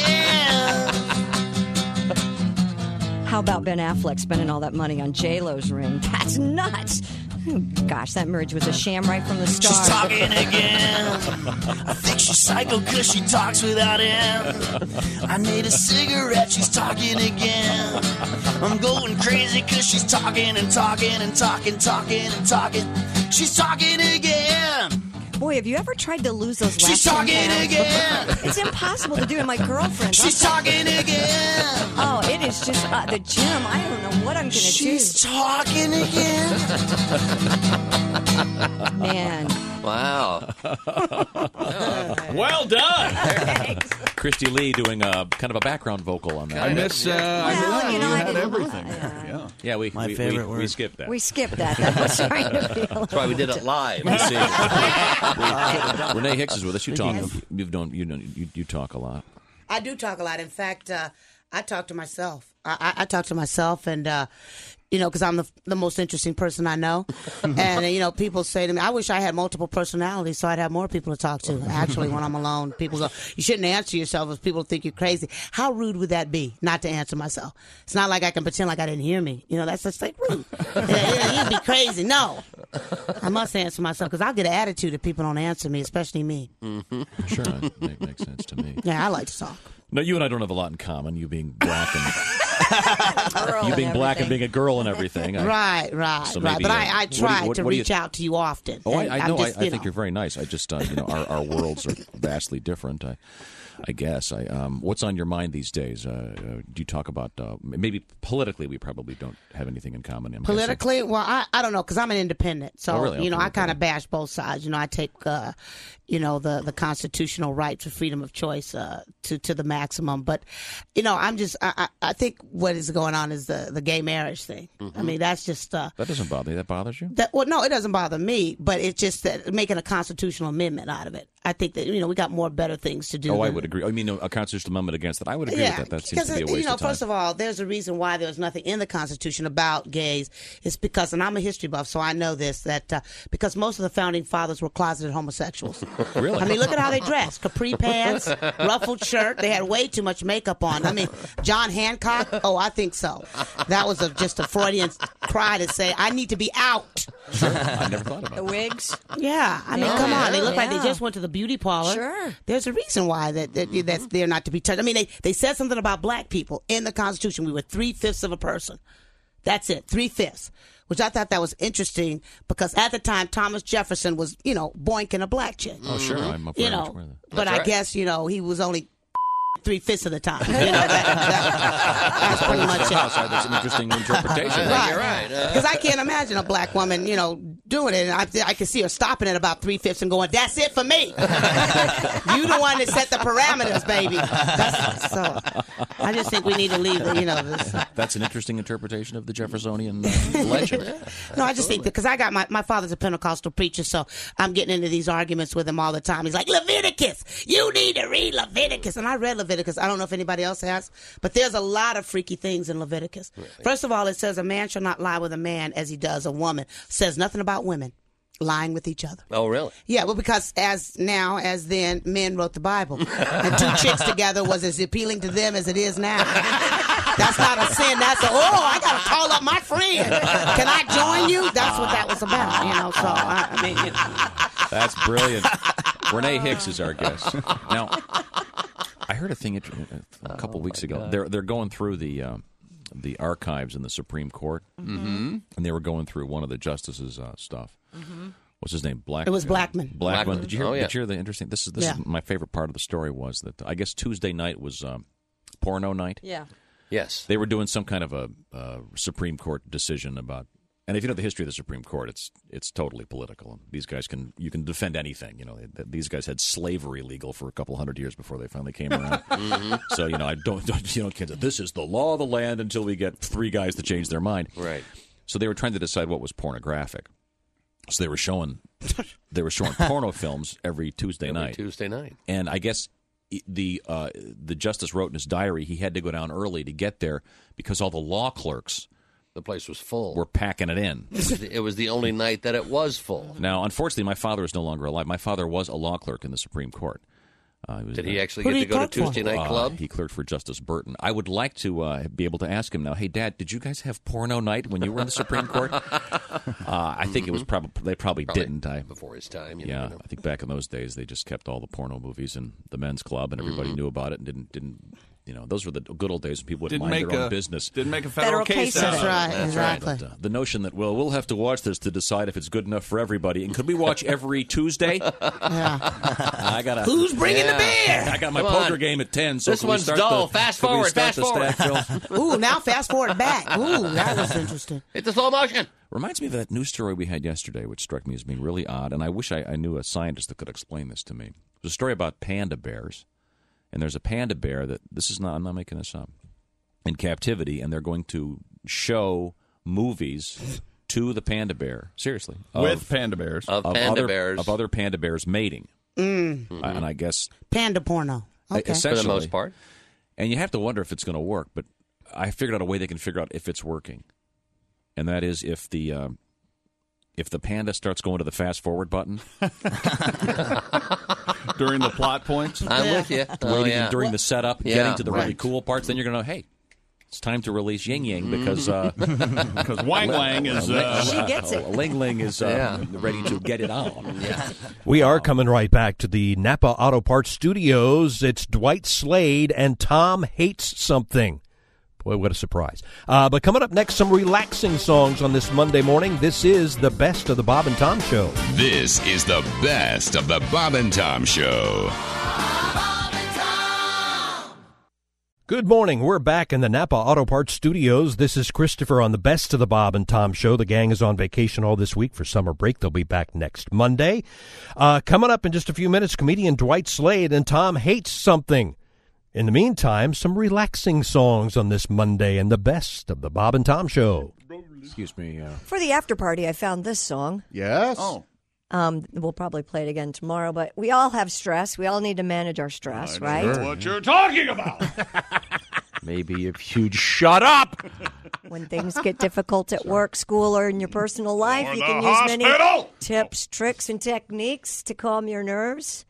How about Ben Affleck spending all that money on J-Lo's ring? That's nuts. Oh, gosh, that marriage was a sham right from the start. She's talking again. I think she's psycho because she talks without him. I need a cigarette. She's talking again. I'm going crazy because she's talking and talking and talking and talking. She's talking again. Boy, have you ever tried to lose those last She's talking 10 pounds? again. It's impossible to do. And my girlfriend. She's talking again. Oh, it is just the gym. I don't know what I'm going to do. She's talking again. Man. Wow. Well done. Christy Lee doing a kind of a background vocal on that. I miss. you know, you I had didn't- everything. yeah. Yeah, we favorite we word. skipped that. We skipped that. That was trying to be a That's why we did it live. You see. Renee Hicks is with us. You talk. You talk a lot. I do talk a lot. In fact, I talk to myself. I talk to myself, and because I'm the most interesting person I know. And people say to me, "I wish I had multiple personalities, so I'd have more people to talk to." Actually, when I'm alone, people go, "You shouldn't answer yourself, if people think you're crazy." How rude would that be, not to answer myself? It's not like I can pretend like I didn't hear me. That's just like rude. You'd be crazy. No, I must answer myself because I'll get an attitude if people don't answer me, especially me. Mm-hmm. Sure, that makes sense to me. Yeah, I like to talk. No, you and I don't have a lot in common. You being black and being a girl and everything. Right. So But maybe, I try what to do you- reach out to you often. Oh, And I know. I'm just, I think you're very nice. I just, our worlds are vastly different. I guess. What's on your mind these days? Do you talk about maybe politically? We probably don't have anything in common. I'm politically, well, I don't know because I'm an independent, so really? Okay, I kind of bash both sides. I take the constitutional right to freedom of choice to the maximum. But I'm just I think what is going on is the gay marriage thing. Mm-hmm. I mean, that's just that doesn't bother you. That bothers you? No, it doesn't bother me. But it's just that making a constitutional amendment out of it. I think that we got more better things to do. Oh, I would agree. I mean, a constitutional amendment against that. I would agree with that. That seems to be a waste of time. First of all, there's a reason why there's nothing in the Constitution about gays. It's because, and I'm a history buff, so I know this, that because most of the founding fathers were closeted homosexuals. Really? I mean, look at how they dressed. Capri pants, ruffled shirt. They had way too much makeup on. I mean, John Hancock. Oh, I think so. That was just a Freudian cry to say, I need to be out. Sure. I never thought about The wigs. Yeah, I mean, come on. They look like they just went to the beauty parlor. Sure. There's a reason why that they're not to be touched. I mean, they said something about black people in the Constitution. We were 3/5 of a person. That's it, 3/5. Which I thought that was interesting because at the time Thomas Jefferson was, boinking a black chick. Oh, sure. I'm You very much know, aware of that. but I guess he was only 3/5 of the time. That's pretty much it. That's an interesting interpretation. You're right. Because I can't imagine a black woman, doing it. And I can see her stopping at about 3/5 and going, "That's it for me." You the one that set the parameters, baby. So I just think we need to leave this. That's an interesting interpretation of the Jeffersonian legend. No, I just think because I got my father's a Pentecostal preacher, so I'm getting into these arguments with him all the time. He's like, Leviticus, you need to read Leviticus. And I read Leviticus. I don't know if anybody else has, but there's a lot of freaky things in Leviticus. Really? First of all, it says a man shall not lie with a man as he does a woman. Says nothing about women lying with each other. Oh, really? Yeah, well, because as then, men wrote the Bible. And two chicks together was as appealing to them as it is now. That's not a sin. That's I got to call up my friend. Can I join you? That's what that was about, So, I mean, That's brilliant. Renee Hicks is our guest. Now, I heard a thing a couple weeks ago. They're going through the archives in the Supreme Court, and they were going through one of the justices' stuff. Mm-hmm. What's his name? It was Blackmun. Blackmun. Did you hear the interesting? This is my favorite part of the story was that I guess Tuesday night was porno night. Yeah. Yes. They were doing some kind of a Supreme Court decision about. And if you know the history of the Supreme Court, it's totally political. These guys you can defend anything. These guys had slavery legal for a couple hundred years before they finally came around. Mm-hmm. So I don't this is the law of the land until we get three guys to change their mind. Right. So they were trying to decide what was pornographic. So they were showing porno films every Tuesday night. Tuesday night. And I guess the justice wrote in his diary he had to go down early to get there because all the law clerks. The place was full. We're packing it in. It was the only night that it was full. Now, unfortunately, my father is no longer alive. My father was a law clerk in the Supreme Court. Did he actually get to go to Tuesday Night Club? He clerked for Justice Burton. I would like to be able to ask him now, hey, Dad, did you guys have porno night when you were in the Supreme Court? I think it was they probably didn't. Before his time. I think back in those days, they just kept all the porno movies in the men's club, and everybody knew about it and didn't. Those were the good old days when people would mind their own business. Didn't make a federal case. That's right. Exactly. But, the notion that, we'll have to watch this to decide if it's good enough for everybody. And could we watch every Tuesday? Yeah. Who's bringing the beer? I got my poker game at 10. So this one's dull. Fast forward. Ooh, now fast forward back. Ooh, that was interesting. Hit the slow motion. Reminds me of that news story we had yesterday, which struck me as being really odd. And I wish I knew a scientist that could explain this to me. It was a story about panda bears. And there's a panda bear I'm not making this up, in captivity, and they're going to show movies to the panda bear. Seriously. With panda bears. Of other panda bears mating. Mm-hmm. And I guess. Panda porno. Okay. Essentially. For the most part. And you have to wonder if it's going to work, but I figured out a way they can figure out if it's working. And that is if the panda starts going to the fast forward button. During the plot points? I'm with you. During the setup, getting to the really cool parts, then you're going to know, hey, it's time to release Ying Yang because Wang Wang is... she gets it. Ling Ling is ready to get it on. Yeah. We are coming right back to the Napa Auto Parts Studios. It's Dwight Slade and Tom Hates Something. Boy, what a surprise. But coming up next, some relaxing songs on this Monday morning. This is the best of the Bob and Tom Show. This is the best of the Bob and Tom Show. Good morning. We're back in the Napa Auto Parts Studios. This is Christopher on the best of the Bob and Tom Show. The gang is on vacation all this week for summer break. They'll be back next Monday. Coming up in just a few minutes, comedian Dwight Slade and Tom Hates Something. In the meantime, some relaxing songs on this Monday and the best of the Bob and Tom Show. Excuse me. For the after party, I found this song. Yes? Oh. We'll probably play it again tomorrow, but we all have stress. We all need to manage our stress, right? Know what you're talking about. Maybe if you'd shut up. When things get difficult at work, school, or in your personal life, Or you the can use many hospital. tips, tricks, and techniques to calm your nerves.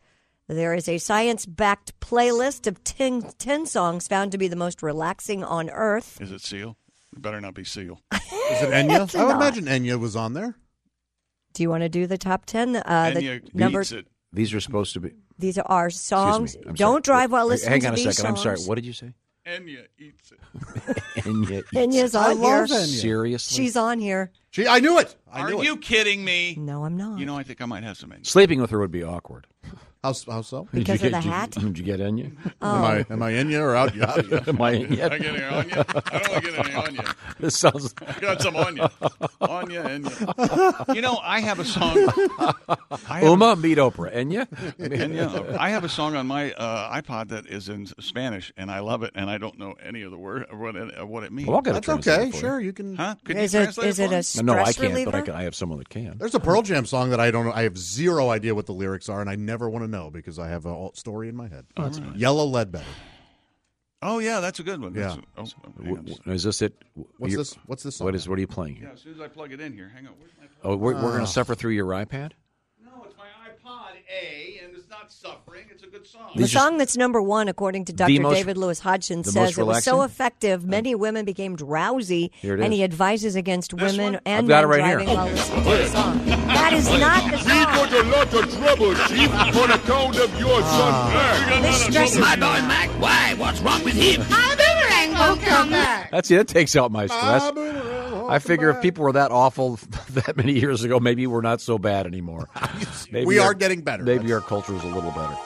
There is a science-backed playlist of 10 songs found to be the most relaxing on Earth. Is it Seal? It better not be Seal. Is it Enya? It's I would not. imagine Enya was on there. Do you want to do the top 10? Enya Number. These are supposed to be. These are songs. Excuse me. I'm Don't sorry. drive while listening Hang to on a these second. I'm sorry. songs. What did you say? Enya eats it. Enya. Enya's I on love here. Enya. Seriously? She's on here. Gee, I knew it. I Are knew you kidding me? No, I'm not. You know, I think I might have some Enya. Sleeping with her would be awkward. How so? Because of the hat? Did you get Enya? Oh. Am I Enya or out? Am I Enya? I get any onion? I don't want to get any onion. This sounds. I got some onion. Enya. You know, I have a song. Uma, meet Oprah. Enya? Enya. I have a song on my iPod that is in Spanish, and I love it, and I don't know any of the word what it means. Well, I'll get That's a translator okay. for you. Sure, you can. Huh? Could Is you it translate is it for a me? stress No, I can't, reliever? but I have someone that can. There's a Pearl Jam song that I don't know. I have zero idea what the lyrics are, and I never want to know because I have a story in my head. Yellow Ledbetter. Oh yeah, that's a good one. Yeah. Is this it? What's this? What's this song? What are you playing Yeah, here? as soon as I plug it in here, hang on. Where's my Oh, we're going to suffer through your iPad? No, it's my iPod A, and it's not suffering. It's a good song. The song that's number one, according to Dr. most- David Lewis Hodgson, the says most it was so relaxing? effective, many women became drowsy, Here it and is. he advises against women and I've got men it right here. driving while listening to the song. That is not the song. a lot of trouble, Chief, on account of your son. This stresses My me. boy Mac, why? What's wrong with him? My boomerang won't come back. That's it. That takes out my stress. I figure if people were that awful that many years ago, maybe we're not so bad anymore. Maybe We our- are getting better. Maybe our culture is a little better.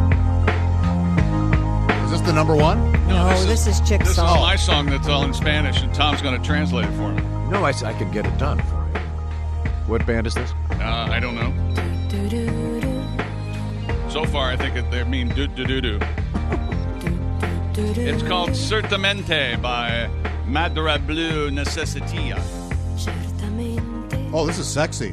Is this the number one? No, this is Chick's This song. is my song that's all in Spanish, and Tom's going to translate it for me. No, I could get it done for you. What band is this? I don't know. So far, I think they mean do-do-do-do. It's called Certamente by Madre Blue Necessitia. Oh, this is sexy.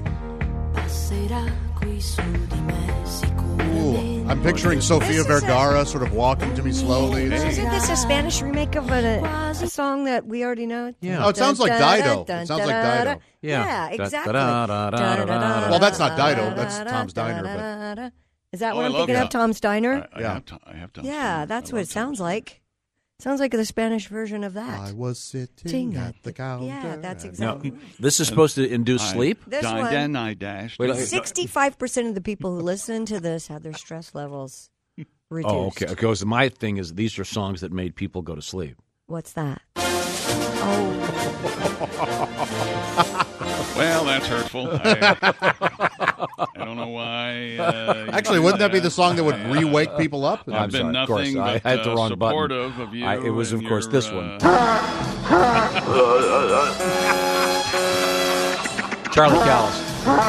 Ooh, I'm picturing Sofia Vergara sort of walking to me slowly. Isn't this a Spanish remake of a song that we already know? Yeah. Oh, it sounds like Dido. It sounds like Dido. Yeah, exactly. Well, that's not Dido. That's Tom's Diner. But Is that Oh, what I I'm love thinking that. of? Tom's Diner? I have Tom's Yeah, that's what it sounds like. Sounds like the Spanish version of that. I was sitting at the counter. Yeah, that's No, exactly. this is supposed to induce sleep? This Dined one- and I dashed. Wait, 65% of the people who listen to this have their stress levels reduced. Oh, okay. Because my thing is these are songs that made people go to sleep. What's that? Oh. Well, that's hurtful. I don't know why. Actually, wouldn't that be the song that would re-wake people up? I've been of course, nothing I but had the wrong supportive button. of you. It was, of and course, your, this one. Charlie Callis.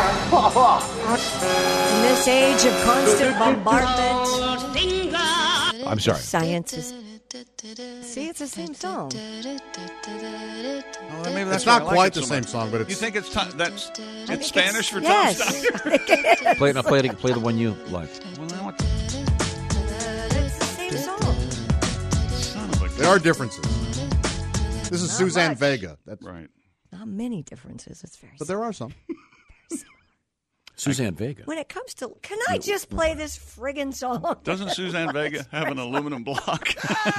In this age of constant bombardment, I'm sorry. science is. See, it's the same song. Maybe It's that's not why I like quite it the so same much. song, but You it's think it's think it's Spanish for yes. Tom Steiner? Play the one you like. Well, now what? It's the same song. Son of a there are differences. This is Not Suzanne much. Vega. That's right. Not many differences. It's very. But there are some. Suzanne Vega. When it comes to, can I just play this friggin' song? Doesn't Suzanne Vega have an aluminum block?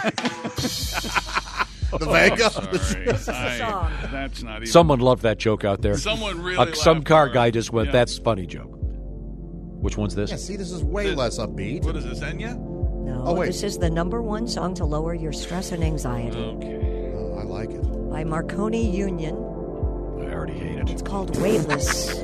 The Vega? Sorry. This is the song. That's not even. Someone loved that joke out there. Someone really Some laughed car hard. guy just went, Yeah. that's a funny joke. Which one's this? Yeah, see, this is way less upbeat. What is this, Enya? No, Oh, wait. this is the number one song to lower your stress and anxiety Okay. Oh, I like it. by Marconi Union. I already hate it. It's called Weightless.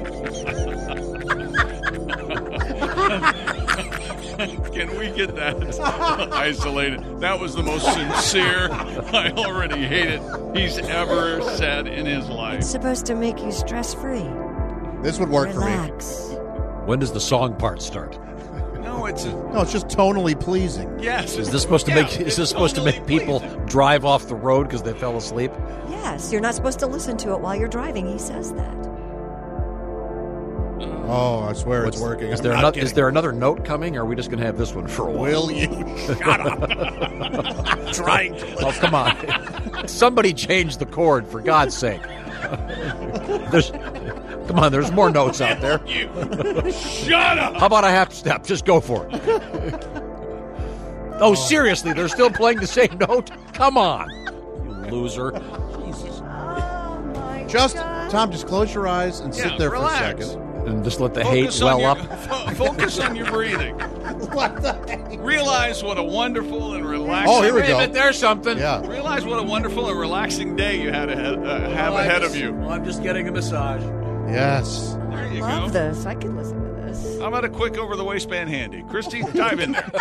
Can we get that isolated? That was the most sincere, I already hate it, he's ever said in his life. It's supposed to make you stress free. This would work Relax. When does the song part start? No, it's for me. No, it's just tonally pleasing. yes. Is this supposed to Yeah, make? Is it's this supposed to make totally people pleasing. drive off the road because they fell asleep? Yes, you're not supposed to listen to it while you're driving. He says that. Oh, I swear it's working. Is I'm there not another? kidding. Is there another note coming? Or are we just going to have this one for a while? Will you shut up? Trying to Oh, come on! Somebody change the chord for God's sake. Come on, there's more notes out there. Shut up! How about a half step? Just go for it. Oh, seriously, they're still playing the same note? Come on, you loser. Jesus. Tom, just close your eyes and sit there relax. for a second. And just let the Focus hate well on up. Focus on your breathing. What the heck? Realize what a wonderful and relaxing. Oh, here we Wait a go. minute, there's something. Yeah. Realize what a wonderful and relaxing day you had have ahead of you. Well, I'm just getting a massage. Yes. There you Love go. this. I can listen to this. How about a quick over the waistband handy? Christy, dive in there.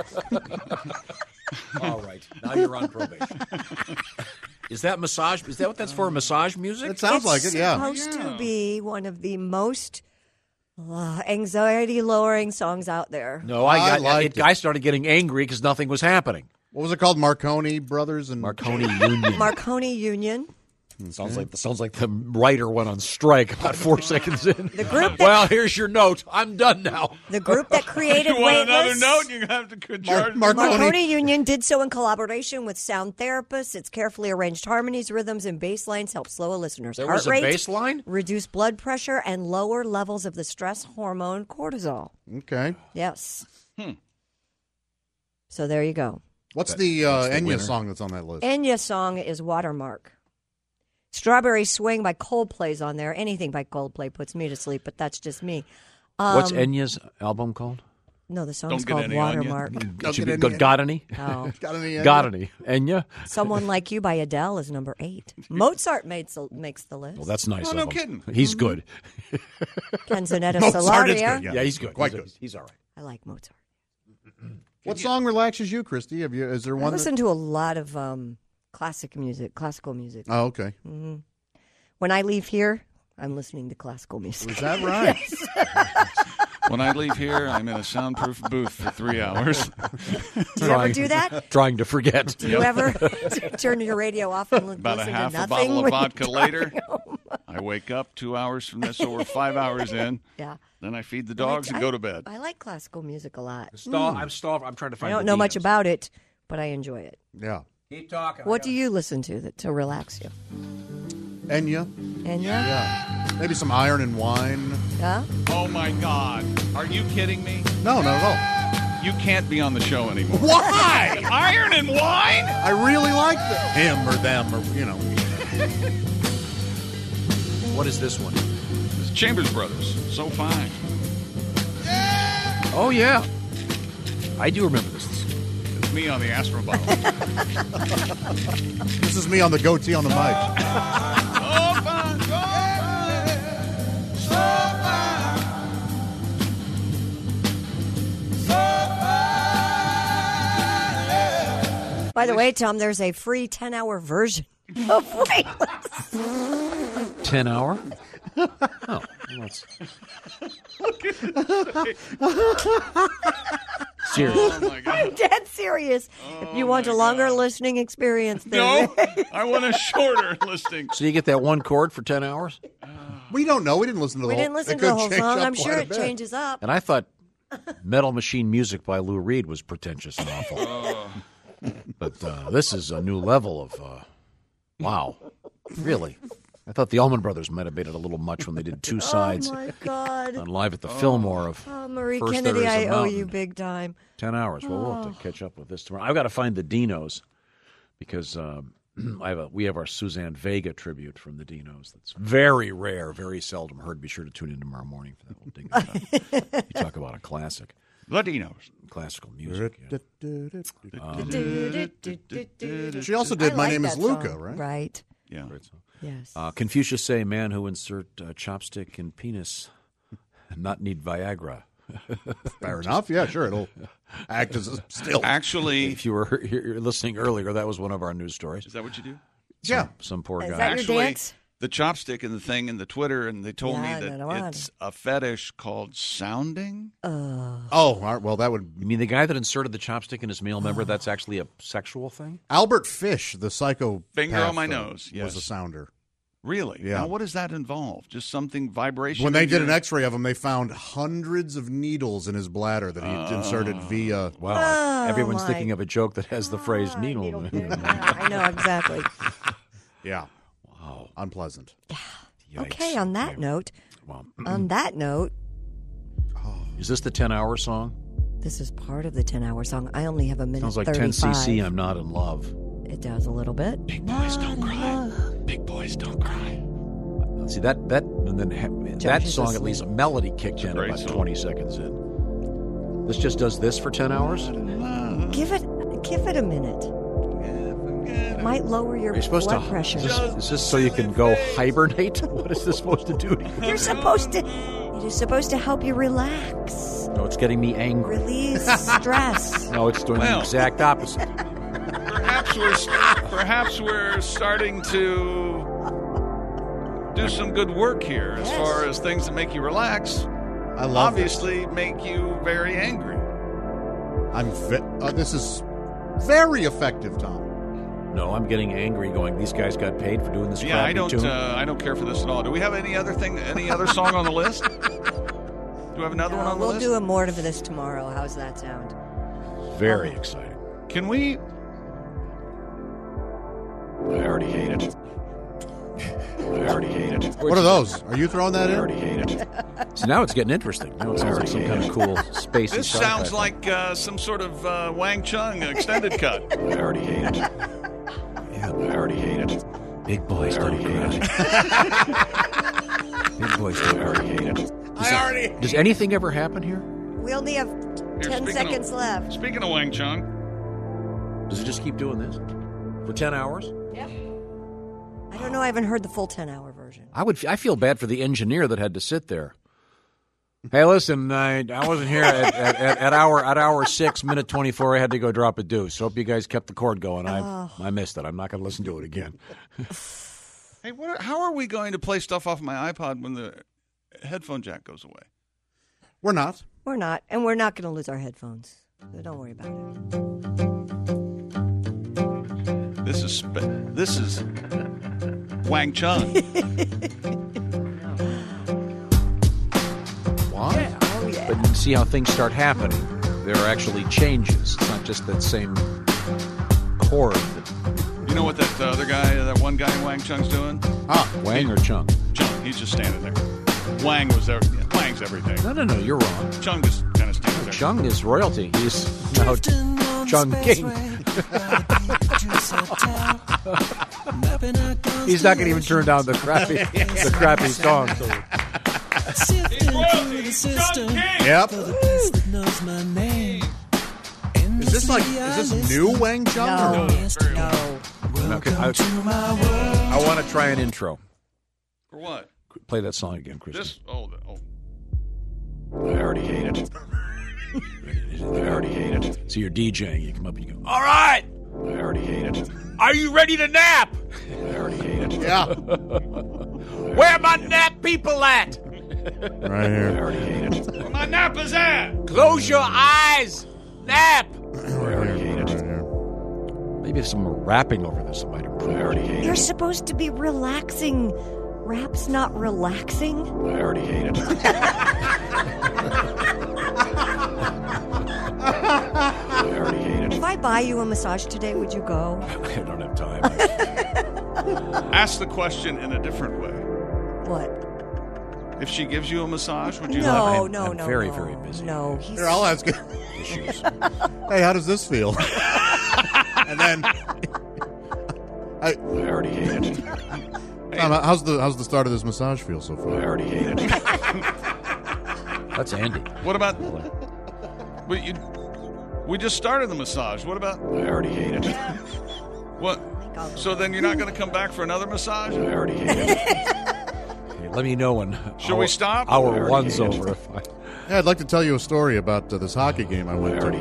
All right, now you're on probation. Is that massage? Is that what that's for? Massage music? It sounds like it, yeah. Supposed to be one of the most anxiety-lowering songs out there. No, I started getting angry because nothing was happening. What was it called? Marconi Brothers and Marconi Union. Marconi Union. Sounds like the writer went on strike about 4 seconds in. The group. Well, here's your note. I'm done now. The group that created You want another Weightless. note? You're going to have to charge me. Marconi Union did so in collaboration with sound therapists. Its carefully arranged harmonies, rhythms, and bass lines help slow a listener's There heart was a rate, bass line? reduce blood pressure, and lower levels of the stress hormone cortisol. Okay. Yes. So there you go. What's That's the the Enya winner. song that's on that list? Enya's song is Watermark. Strawberry Swing by Coldplay's on there. Anything by Coldplay puts me to sleep, but that's just me. What's Enya's album called? No, the song's Don't get called any on you. Watermark. It should be Got Any? Oh. Got any Enya? Got Any? Enya? Someone Like You by Adele is number 8. Mozart makes the list. Well, that's nice Oh, of no him. kidding. He's good. Canzonetta Mozart is Solaria. good, Yeah, he's good. Quite he's, good. He's all right. I like Mozart. What song relaxes you, Christy? Is there I one? listen to a lot of classical music. Oh, okay. hmm When I leave here, I'm listening to classical music. Is that right? When I leave here, I'm in a soundproof booth for 3 hours. Do you ever do that? Trying to forget. Do you ever turn your radio off and About a listen half to a nothing? bottle of when you're vodka later, driving home? I wake up 2 hours from this, so we're 5 hours in. Yeah. Then I feed the dogs and go to bed. I like classical music a lot. I'm trying to I find don't know much about it, but I enjoy it. Yeah. Keep talking. What do you listen to relax you? Enya. Enya? Yeah. Maybe some Iron and Wine. Yeah? Oh, my God. Are you kidding me? No, not at all. You can't be on the show anymore. Why? Iron and Wine? I really like him or them or, you know. What is this one? It's Chambers Brothers. So fine. Oh, yeah. I do remember this. It's me on the Astro bottle. This is me on the goatee on the mic. So fine. So fine. So fine. By the way, Tom, there's a free 10-hour version of Weightless. 10 hour? Oh, well, that's serious. Oh, my God. I'm dead serious. If you want a longer listening experience, No, I want a shorter listing. So you get that one chord for 10 hours? We don't know. We didn't listen to the we whole didn't listen it to the could whole change song. up I'm sure quite a it bit. changes up. And I thought Metal Machine Music by Lou Reed was pretentious and awful. But this is a new level of, wow, really. I thought the Allman Brothers might have made it a little much when they did two sides Oh, my God. on Live at the Fillmore of Oh, Marie First Kennedy, There Is a I owe Mountain. you big time. 10 hours. Well, we'll have to catch up with this tomorrow. I've got to find the Dinos because we have our Suzanne Vega tribute from the Dinos. That's very rare, very seldom heard. Be sure to tune in tomorrow morning for that. We'll dig that up. You talk about a classic. The Dinos. Classical music. Yeah. She also did I My like Name is that Luca, song. right? Right. Yeah. Yes. Confucius say, man who insert chopstick in penis not need Viagra. Fair enough. Yeah, sure. It'll act as a still. Actually, if you were here listening earlier, that was one of our news stories. Is that what you do? Yeah. Some poor Is guy. that your Actually, dance? the chopstick and the thing and the Twitter, and they told Yeah, me that no, no, it's a fetish called sounding. Oh, all right, well, that would. You mean the guy that inserted the chopstick in his male member? That's actually a sexual thing? Albert Fish, the psycho. Finger on my nose, yes. Was a sounder. Really? Yeah. Now, what does that involve? Just something vibration? When they in did an your- X-ray of him, they found hundreds of needles in his bladder that he inserted via. Wow. Oh, Everyone's my thinking of a joke that has the phrase needle. Yeah, I know exactly. Yeah. Wow. unpleasant. Okay, on that note, Is this the 10-hour song? this is part of the 10-hour song. I only have a minute Sounds like 35. 10cc, I'm not in love. It does a little bit. Big boys don't cry. Big boys don't cry. See, that and then that is song, at asleep. least a melody kicked in great about song. 20 seconds in. This just does this for 10 hours? Give it a minute. It might lower your Are you supposed blood to? pressure. Is this so you can go hibernate? What is this supposed to do to you? You're supposed to. It is supposed to help you relax, No, it's getting me angry. release stress. No, it's doing the Well. exact opposite. Perhaps we're starting to do some good work here as far as things that make you relax. I love obviously make you very angry. This is very effective, Tom. No, I'm getting angry going, these guys got paid for doing this Yeah, I crappy don't. tune. I don't care for this at all. Do we have any other song on the list? Do we have another one on the We'll list? do a more of this tomorrow. How's that sound? Very exciting. Can we? I already hate it. I already hate it. What are those? Are you throwing that in? I already hate it. So now it's getting interesting. Now it sounds like some kind of cool space. This sounds like some sort of Wang Chung extended cut. I already hate it. Yeah, I already hate it. Big boys don't cry. Big boys don't already hate it. Does anything ever happen here? We only have 10 seconds left. Speaking of Wang Chung, does it just keep doing this for 10 hours? Yep. I don't know. I haven't heard the full 10-hour version. I feel bad for the engineer that had to sit there. Hey, listen, I wasn't here at hour 6, minute 24. I had to go drop a deuce. Hope you guys kept the cord going. I missed it. I'm not going to listen to it again. hey, how are we going to play stuff off my iPod when the headphone jack goes away? We're not. We're not. And we're not going to lose our headphones. So don't worry about it. This is Wang Chung. Why? Oh, yeah. But you see how things start happening. There are actually changes. It's not just that same chord. You know what that other guy, that one guy in Wang Chung's doing? Wang or Chung? Chung. He's just standing there. Wang was there. Wang's everything. No, you're wrong. Chung just kind of stands there. Chung is royalty. He's now Chung King. He's not going to even turn down the crappy songs. Yep. Is this new Wang Chung? No. Okay, I want to try an intro. For what? Play that song again, Chris. This? I already hate it. I already hate it. So you're DJing. You come up and you go, all right. I already hate it. Are you ready to nap? I already hate it. Yeah. Where are my nap people at? Right here. I already hate it. Where my nappers at? Close your eyes. Nap. I already hate it. Maybe if some rapping over this, I might improve. I already hate You're it. supposed to be relaxing. Rap's not relaxing. I already hate it. I already hate it. If I buy you a massage today, would you go? I don't have time. Ask the question in a different way. What? If she gives you a massage, would you? No, I'm no. very, very busy. No, Here, I'll ask you. Issues. Hey, how does this feel? And then I already hate it. Tom, how's the start of this massage feel so far? I already hate it. That's Andy. What about? We just started the massage. What about? I already hate it. What? So then you're not going to come back for another massage? I already hate it. Hey, let me know when. Should we stop? Hour one's over. Yeah, I'd like to tell you a story about this hockey game I went to.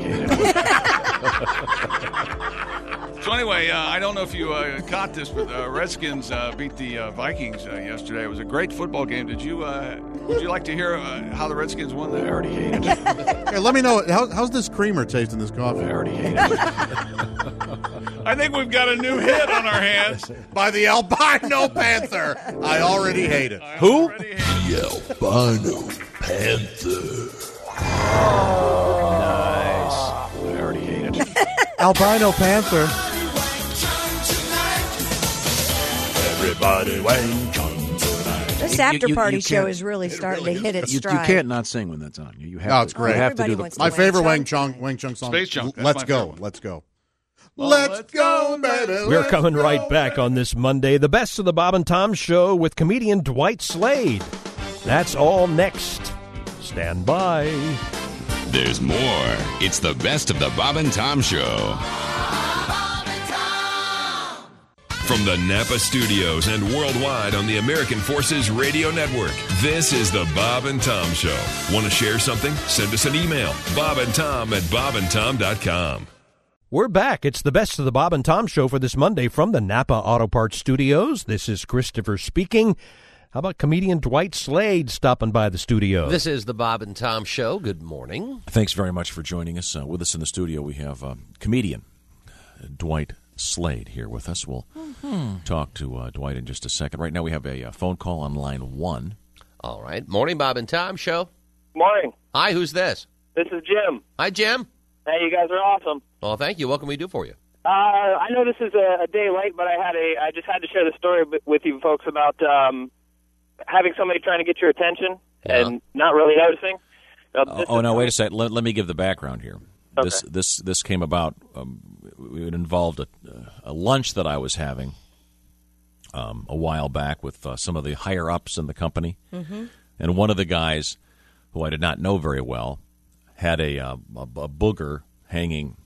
So anyway, I don't know if you caught this, but Redskins beat the Vikings yesterday. It was a great football game. Would you like to hear how the Redskins won that? I already hate it. Hey, let me know how's this creamer taste in this coffee? I already hate it. I think we've got a new hit on our hands. By the Albino Panther. I already hate it. Who? The Albino Panther. Nice. I already hate it. Albino Panther. Everybody Wang Chung tonight. This after party show is really starting to hit its You stride. can't not sing when that's on. You have Oh, to, it's great. You have to Everybody do wants the. My to favorite Wang Wang Chung song. Space Junk. That's Let's my go. favorite. Let's go. Let's go, baby. We're let's coming go, right back on this Monday. The best of the Bob and Tom Show with comedian Dwight Slade. That's all next. Stand by. There's more. It's the best of the Bob and Tom Show. From the Napa Studios and worldwide on the American Forces Radio Network, this is the Bob and Tom Show. Want to share something? Send us an email. bobandtom@bobandtom.com. We're back. It's the best of the Bob and Tom Show for this Monday from the Napa Auto Parts Studios. This is Christopher speaking. How about comedian Dwight Slade stopping by the studio? This is the Bob and Tom Show. Good morning. Thanks very much for joining us. With us in the studio, we have comedian Dwight Slade here with us. We'll talk to Dwight in just a second. Right now, we have a phone call on line 1. All right. Morning, Bob and Tom Show. Morning. Hi, who's this? This is Jim. Hi, Jim. Hey, you guys are awesome. Well, thank you. What can we do for you? I know this is a day late, but I just had to share the story with you folks about having somebody trying to get your attention and not really noticing. No, wait a second. Let me give the background here. Okay. This came about. It involved a lunch that I was having a while back with some of the higher ups in the company, and one of the guys who I did not know very well had a booger hanging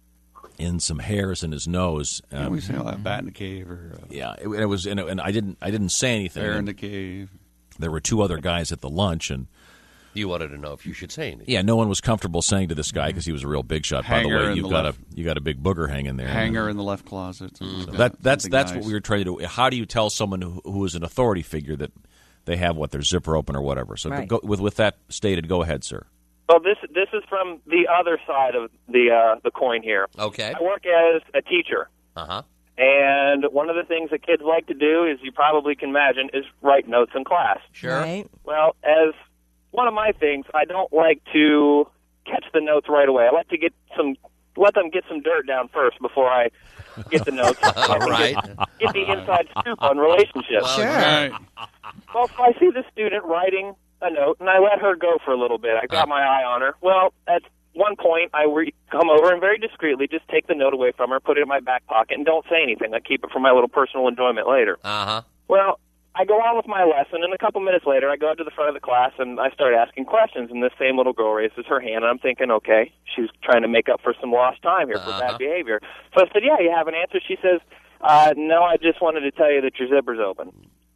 in some hairs in his nose. We say that bat in the cave, or it was, and I didn't say anything. bear in the cave. There were 2 other guys at the lunch, and You wanted to know if you should say anything. yeah, no one was comfortable saying to this guy because he was a real big shot. By the Hanger way, in you the got left- you got a big booger hanging there. Hanger in the left closet. That's Something what nice. we were trying to do. How do you tell someone who is an authority figure that they have their zipper open or whatever? So Right. with that stated, go ahead, sir. Well, this is from the other side of the coin here. Okay. I work as a teacher, Uh-huh. and one of the things that kids like to do, is you probably can imagine, is write notes in class. Sure. Right. Well, as one of my things, I don't like to catch the notes right away. I like to let them get some dirt down first before I get the notes. All right. Get the inside scoop on relationships. Well, Sure. right. Well, so I see the student writing a note, and I let her go for a little bit. I got my eye on her. Well, at one point, I come over and very discreetly just take the note away from her, put it in my back pocket, and don't say anything. I keep it for my little personal enjoyment later. Uh-huh. Well, I go on with my lesson, and a couple minutes later, I go out to the front of the class, and I start asking questions, and this same little girl raises her hand, and I'm thinking, okay, she's trying to make up for some lost time here for bad behavior. So I said, yeah, you have an answer? She says, no, I just wanted to tell you that your zipper's open.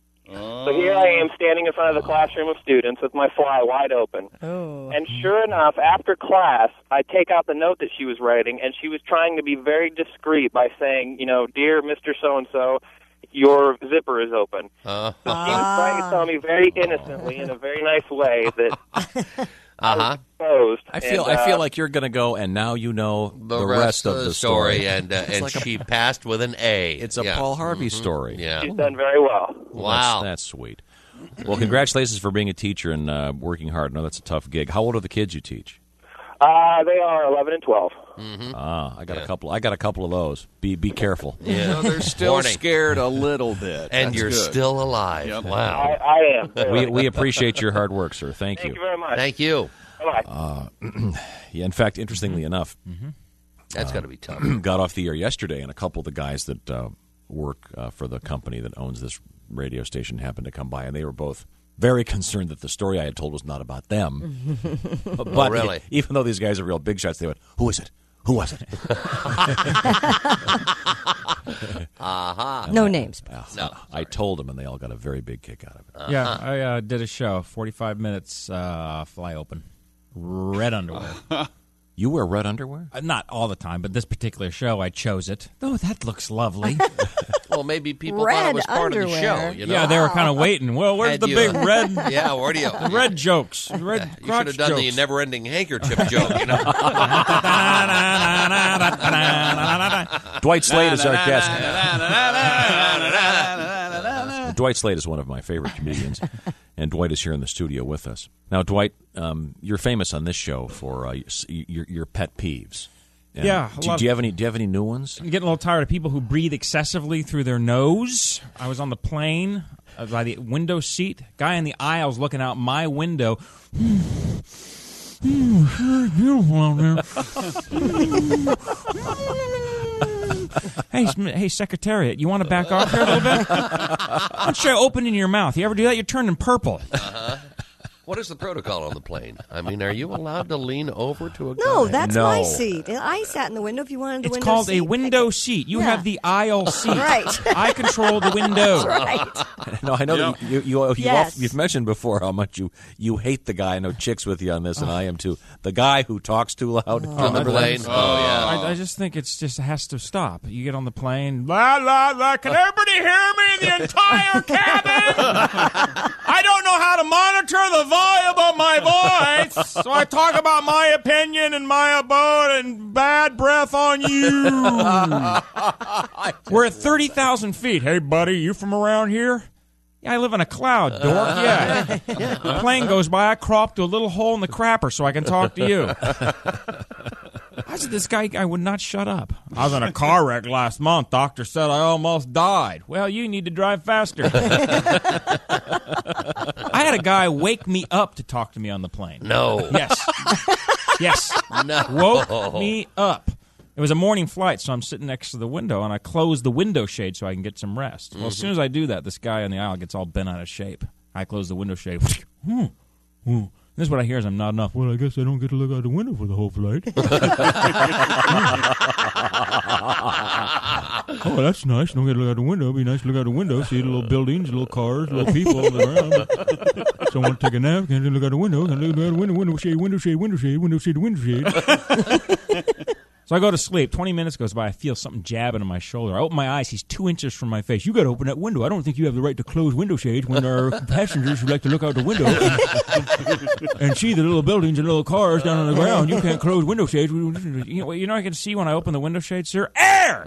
So here I am standing in front of the classroom of students with my fly wide open. Oh. And sure enough, after class, I take out the note that she was writing, and she was trying to be very discreet by saying, dear Mr. So-and-so, your zipper is open. So she was trying to tell me very innocently, in a very nice way, that I was exposed. I feel like you're going to go, and now you know The rest of the story. And It's like she passed with an A. It's a Paul Harvey story. Yeah. She's done very well. Wow. That's sweet. Well, congratulations for being a teacher and working hard. No, that's a tough gig. How old are the kids you teach? They are 11 and 12. I got a couple. I got a couple of those. Be careful. Yeah. So they're still Warning. scared a little bit. And That's you're good. still alive. Yep. Wow. I am. We appreciate your hard work, sir. Thank Thank you very much. Thank you. Bye-bye. Yeah, in fact, interestingly enough, That's got to be tough. got off the air yesterday, and a couple of the guys that work for the company that owns this radio station happened to come by, and they were both very concerned that the story I had told was not about them. But really? Even though these guys are real big shots, they went, "Who is it? Who was it?" No names. No. I told them, and they all got a very big kick out of it. Yeah, I did a show, 45 minutes, fly open, red underwear. You wear red underwear? Not all the time, but this particular show, I chose it. Oh, that looks lovely. Well, maybe people thought Red it was part of the underwear. show. You know? Yeah, they were kind of waiting. Well, where's Had the you- big red? Yeah, where do you? The red jokes. The red You crotch should have done the jokes. never-ending handkerchief joke. You know. Dwight Slade is our guest. Dwight Slade is one of my favorite comedians, and Dwight is here in the studio with us. Now, Dwight, you're famous on this show for your pet peeves. Yeah. Do you have any new ones? I'm getting a little tired of people who breathe excessively through their nose. I was on the plane by the window seat. Guy in the aisle's looking out my window. Beautiful out there. Hey, Secretariat, you want to back off here a little bit? Why don't you open in your mouth? You ever do that? You're turning purple. What is the protocol on the plane? I mean, are you allowed to lean over to a guy? No, that's my seat. I sat in the window if you wanted the It's window called seat. a window seat. You have the aisle seat. Right. I control the window. That's right. No, I know that Yes. you've mentioned before how much you hate the guy. I know Chick's with you on this, and I am too. The guy who talks too loud on the plane. I just think it has to stop. You get on the plane, la la la. Can everybody hear me in the entire cabin? I don't know how to monitor the volume of my voice, so I talk about my opinion and my abode and bad breath on you. We're at 30,000 feet. Hey, buddy, you from around here? Yeah, I live in a cloud, dork. Yeah. The plane goes by, I crawl to a little hole in the crapper so I can talk to you. I said, this guy would not shut up. I was in a car wreck last month. Doctor said I almost died. Well, you need to drive faster. I had a guy wake me up to talk to me on the plane. No. Yes. No. Woke me up. It was a morning flight, so I'm sitting next to the window, and I closed the window shade so I can get some rest. Well, as soon as I do that, this guy in the aisle gets all bent out of shape. I close the window shade. This is what I hear as I'm nodding off. Well, I guess I don't get to look out the window for the whole flight. Oh, that's nice. Don't get to look out the window. It'd be nice to look out the window, see the little buildings, little cars, little people around. So I want to take a nap. Can't look out the window. Can't look out the window. Window shade, window shade, window shade, window shade, window shade. So I go to sleep. 20 minutes goes by. I feel something jabbing on my shoulder. I open my eyes. He's 2 inches from my face. You got to open that window. I don't think you have the right to close window shades when there are passengers who like to look out the window and see the little buildings and little cars down on the ground. You can't close window shades. You know I can see when I open the window shades, sir? Air!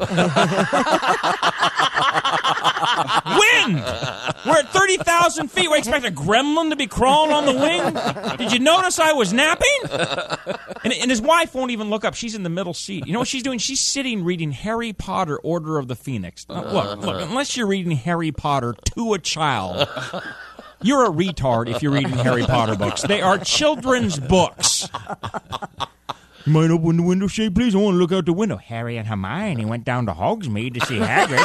Wind! We're at 30,000 feet. We expect a gremlin to be crawling on the wing? Did you notice I was napping? And his wife won't even look up. She's in the middle seat. You know what she's doing? She's sitting reading Harry Potter, Order of the Phoenix. Look, unless you're reading Harry Potter to a child, you're a retard if you're reading Harry Potter books. They are children's books. You mind open the window shade, please? I want to look out the window. Harry and Hermione went down to Hogsmeade to see Hagrid.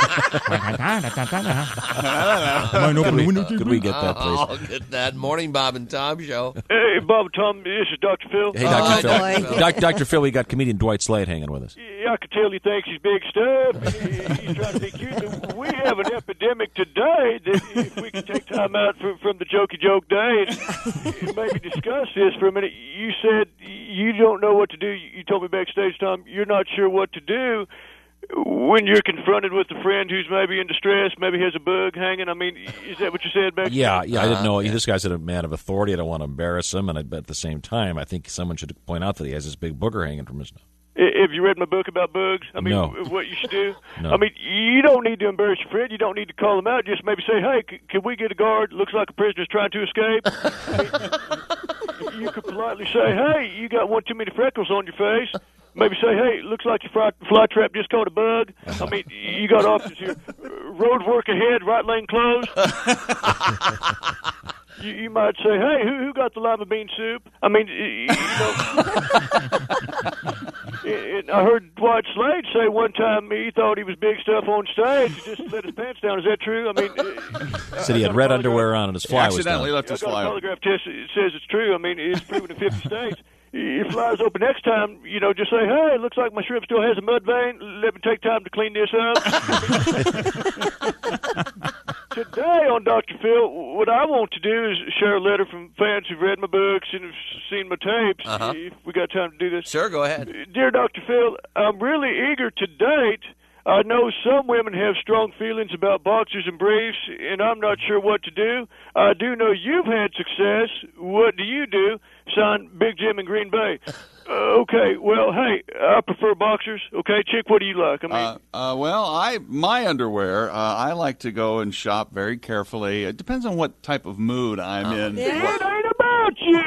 Mind open the window shade, Could we get that, please? I'll get that. Morning, Bob and Tom show. Hey, Bob and Tom, this is Dr. Phil. Hey, Dr. Phil. Dr. Phil, we got comedian Dwight Slade hanging with us. Yeah, I can tell he thinks he's big stuff. He's trying to be cute. We have an epidemic today that if we can take time out from the jokey joke day and maybe discuss this for a minute. You said you don't know what to do. You told me backstage, Tom, you're not sure what to do when you're confronted with a friend who's maybe in distress, maybe has a bug hanging. I mean, is that what you said backstage? Yeah, I didn't know. This guy's a man of authority. I don't want to embarrass him, but at the same time, I think someone should point out that he has this big booger hanging from his nose. Have you read my book about bugs? I mean, No. what you should do? No. I mean, you don't need to embarrass your friend. You don't need to call him out. Just maybe say, hey, can we get a guard? Looks like a prisoner's trying to escape. I mean, you could politely say, hey, you got one too many freckles on your face. Maybe say, hey, looks like your fly trap just caught a bug. I mean, you got options here. Road work ahead, right lane closed. You might say, hey, who got the lima bean soup? I mean, you know. I heard Dwight Slade say one time he thought he was big stuff on stage. He just let his pants down. Is that true? I mean, Said he had red underwear on and his fly was accidentally down. left his I got fly a on. polygraph test. It says it's true. I mean, it's proven in 50 states. If flies open next time, you know, just say, hey, it looks like my shrimp still has a mud vein. Let me take time to clean this up. Today on Dr. Phil, what I want to do is share a letter from fans who've read my books and have seen my tapes. If we got time to do this. Sure, go ahead. Dear Dr. Phil, I'm really eager to date. I know some women have strong feelings about boxers and briefs, and I'm not sure what to do. I do know you've had success. What do you do? Signed, Big Jim in Green Bay. Okay, well, hey, I prefer boxers. Okay, chick, what do you like? I mean, Well, my underwear, I like to go and shop very carefully. It depends on what type of mood I'm in. it ain't about you.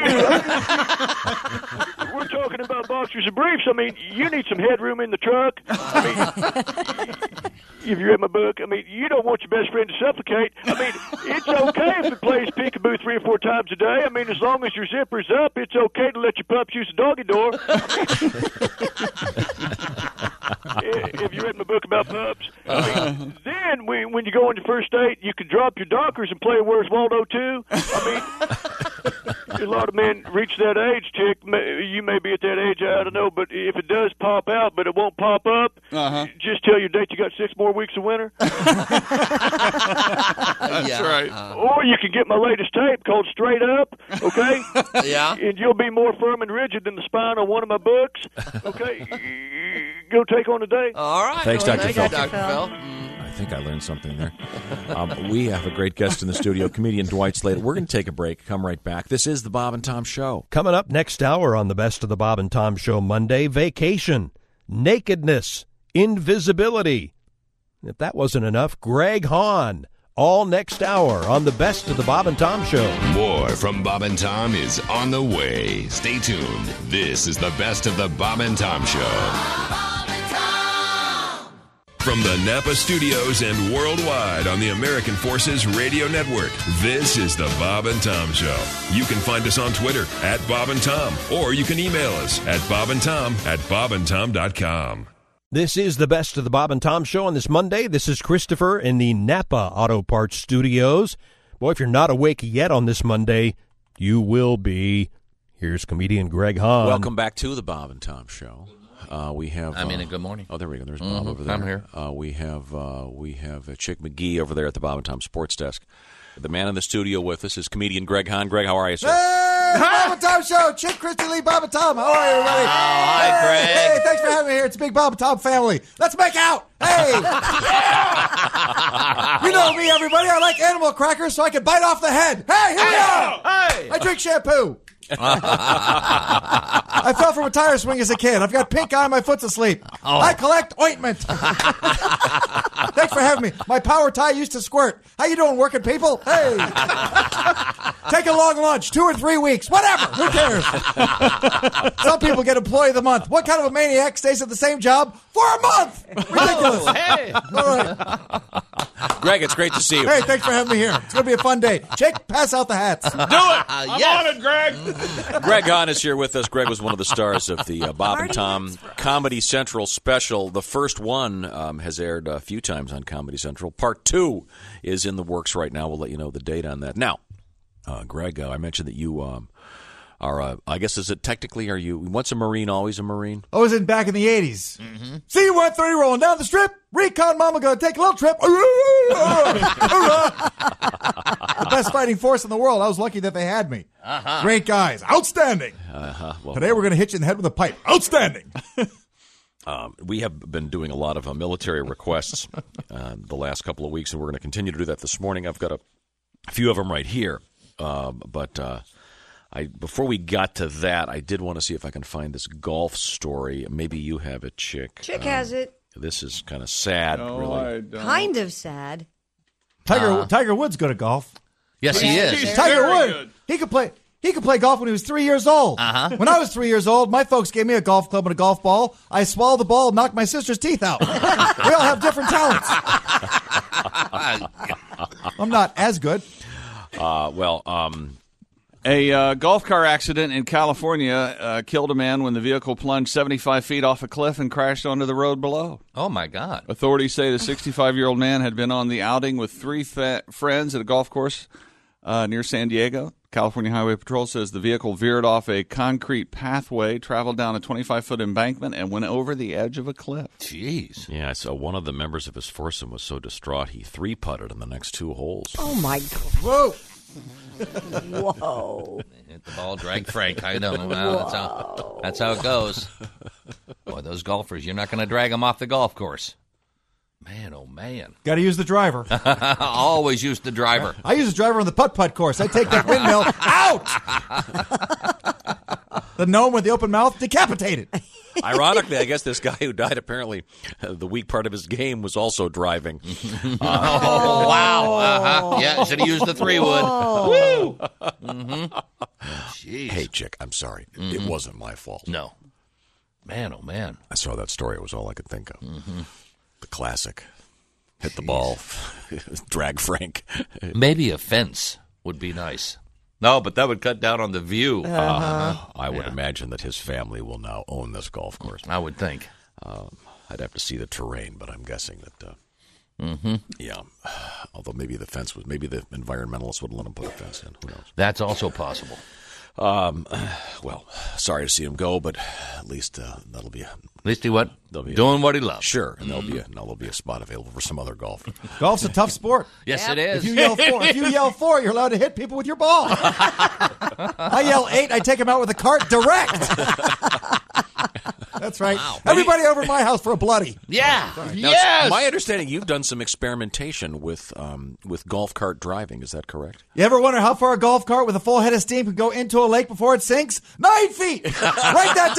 We're talking about boxers and briefs. I mean, you need some headroom in the truck. I mean, if you read my book, I mean, you don't want your best friend to suffocate. I mean, it's okay if it plays peekaboo 3 or 4 times a day. I mean, as long as your zipper's up, it's okay to let your pups use the doggy door. If you read my book about pups, I mean, then when you go on your first date, you can drop your Dockers and play Where's Waldo too. I mean, a lot of men reach that age, chick. You may be at that age, I don't know, but if it does pop out, but it won't pop up, just tell your date you got 6 more weeks of winter. That's right. Or you can get my latest tape called Straight Up, okay? Yeah. And you'll be more firm and rigid than the spine on one of my books, okay? Go take on the day. All right. Thanks, Dr. Thank Phil. you, Dr. Phil. I think I learned something there. We have a great guest in the studio, comedian Dwight Slater. We're going to take a break, come right back. This is the Bob and Tom Show. Coming up next hour on the Best of the Bob and Tom Show Monday, vacation, nakedness, invisibility. If that wasn't enough, Greg Hahn. All next hour on the Best of the Bob and Tom Show. More from Bob and Tom is on the way. Stay tuned. This is the Best of the Bob and Tom Show. From the Napa Studios and worldwide on the American Forces Radio Network, this is the Bob and Tom Show. You can find us on Twitter at Bob and Tom, or you can email us at bobandtom@bobandtom.com. This is the Best of the Bob and Tom Show on this Monday. This is Christopher in the Napa Auto Parts Studios. Boy, if you're not awake yet on this Monday, you will be. Here's comedian Greg Hahn. Welcome back to the Bob and Tom Show. We have. Good morning. Oh, there we go. There's Bob over there. I'm here. We have Chick McGee over there at the Bob and Tom Sports Desk. The man in the studio with us is comedian Greg Hahn. Greg, how are you, sir? Hey, Bob and Tom Show. Chick, Christy Lee, Bob and Tom. How are you, everybody? Oh, hi, Greg. Hey, thanks for having me here. It's a big Bob and Tom family. Let's make out. Hey. You know me, everybody. I like animal crackers so I can bite off the head. Hey, here we are. Hey. I drink shampoo. I fell from a tire swing as a kid. I've got pink eye and my foot's asleep. I collect ointment. Thanks for having me. My power tie used to squirt. How you doing, working people? Hey. Take a long lunch, 2 or 3 weeks, whatever. Who cares? Some people get employee of the month. What kind of a maniac stays at the same job for a month? Ridiculous. Oh, hey. All right. Greg, it's great to see you. Hey, thanks for having me here. It's going to be a fun day. Jake, pass out the hats. Do it. I'm on it, Greg. Greg Hahn is here with us. Greg was one of the stars of the Bob and Tom Comedy Central special. The first one has aired a few times on Comedy Central. Part 2 is in the works right now. We'll let you know the date on that. Now, Greg, I mentioned that you are, I guess, is it technically, are you once a Marine, always a Marine? I was back in the 80s. Mm-hmm. See you 130 rolling down the strip. Recon mama gonna take a little trip. The best fighting force in the world. I was lucky that they had me. Great guys. Outstanding. Well, today we're going to hit you in the head with a pipe. Outstanding. We have been doing a lot of military requests the last couple of weeks, and we're going to continue to do that this morning. I've got a few of them right here. Before we got to that, I did want to see if I can find this golf story. Maybe you have it, Chick. Chick has it. This is kind of sad, really. Kind of sad. Tiger Woods good at golf. Yes, he is. Tiger Woods. He could play golf when he was 3 years old. When I was 3 years old, my folks gave me a golf club and a golf ball. I swallowed the ball and knocked my sister's teeth out. We all have different talents. I'm not as good. A golf car accident in California killed a man when the vehicle plunged 75 feet off a cliff and crashed onto the road below. Oh, my God. Authorities say the 65-year-old man had been on the outing with 3 friends at a golf course near San Diego. California Highway Patrol says the vehicle veered off a concrete pathway, traveled down a 25-foot embankment, and went over the edge of a cliff. Jeez. Yeah, so one of the members of his foursome was so distraught he 3-putted in the next 2 holes. Oh, my God. Whoa. Whoa. Hit the ball, drag Frank. I know. Well, that's how it goes. Boy, those golfers, you're not going to drag them off the golf course. Man, oh, man. Got to use the driver. Always use the driver. I use the driver on the putt-putt course. I take that windmill out. The gnome with the open mouth decapitated. Ironically, I guess this guy who died, apparently, the weak part of his game was also driving. Oh, wow. Uh-huh. Yeah, should have used the 3-wood. Woo! Jeez. Hey, chick, I'm sorry. It wasn't my fault. No. Man, oh, man. I saw that story. It was all I could think of. The classic. Hit the ball. Drag Frank. Maybe a fence would be nice. No, but that would cut down on the view. I would imagine that his family will now own this golf course. I would think. I'd have to see the terrain, but I'm guessing that. Yeah. Although maybe the environmentalists would let him put a fence in. Who knows? That's also possible. Well, sorry to see him go, but at least that'll be. At least he what? Doing what he loves. Sure, and there'll be a spot available for some other golf. Golf's a tough sport. Yes, it is. If you yell 4, you're allowed to hit people with your ball. I yell 8, I take them out with a cart direct. That's right. Wow. Everybody over at my house for a bloody. Yeah. Now, Yes. it's my understanding you've done some experimentation with golf cart driving. Is that correct? You ever wonder how far a golf cart with a full head of steam could go into a lake before it sinks? 9 feet. Write that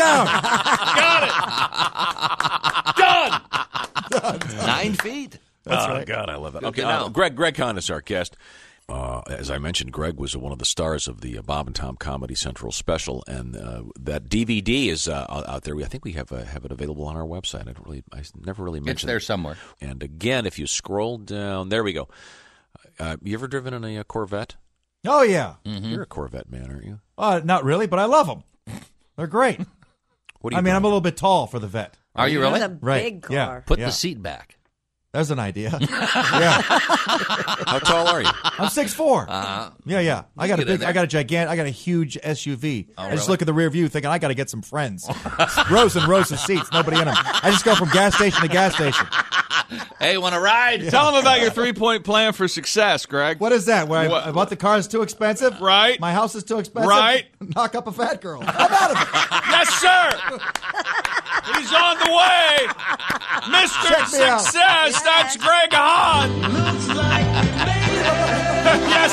Got it. Done. 9 feet. That's right. God, I love it. Good Okay, to know. Greg Kahn is our guest. As I mentioned, Greg was one of the stars of the Bob and Tom Comedy Central special, and that DVD is out there. I think we have it available on our website. I never really mentioned It's there somewhere. And again, if you scroll down, there we go. You ever driven in a Corvette? Oh, yeah. You're a Corvette man, aren't you? Not really, but I love them. They're great. What do you? I'm a little bit tall for the vet. Are you really? That's a Right. big car. Yeah. Put Yeah. the seat back. There's an idea. Yeah. How tall are you? I'm 6'4". Yeah. I got get in there. a huge SUV. I just really? look at the rear view thinking I got to get some friends. Rows and rows of seats, nobody in them. I just go from gas station to gas station. Hey, want to ride? Tell them about your 3-point plan for success, Greg. What is that? Where What? I bought the car is too expensive? Right. My house is too expensive? Right. Knock up a fat girl. I'm out of it. Yes, sir. He's on the way. Mr. Check me out. Success. That's Greg Hahn. Yes,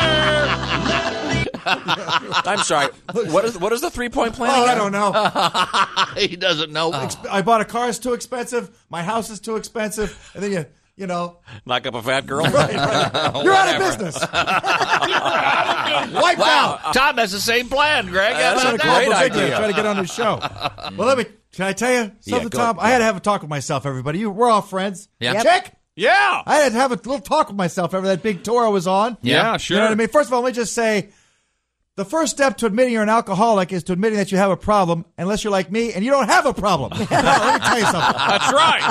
sir. I'm sorry. What is the 3-point plan? Oh, I again? don't know. He doesn't know. I bought a car is too expensive. My house is too expensive. And then you know. Knock up a fat girl. Right. You're out of business. Wiped out. Tom has the same plan, Greg. How That's about a Call great for Victor, idea. Try to get on his show. Well, can I tell you something, go Tom? ahead. I had to have a talk with myself, everybody. We're all friends. Yeah. Yep. Check. Yeah. I had to have a little talk with myself over that big tour I was on. Yeah, sure. You know what I mean? First of all, let me just say, the first step to admitting you're an alcoholic is to admitting that you have a problem, unless you're like me and you don't have a problem. Now, let me tell you something. That's right.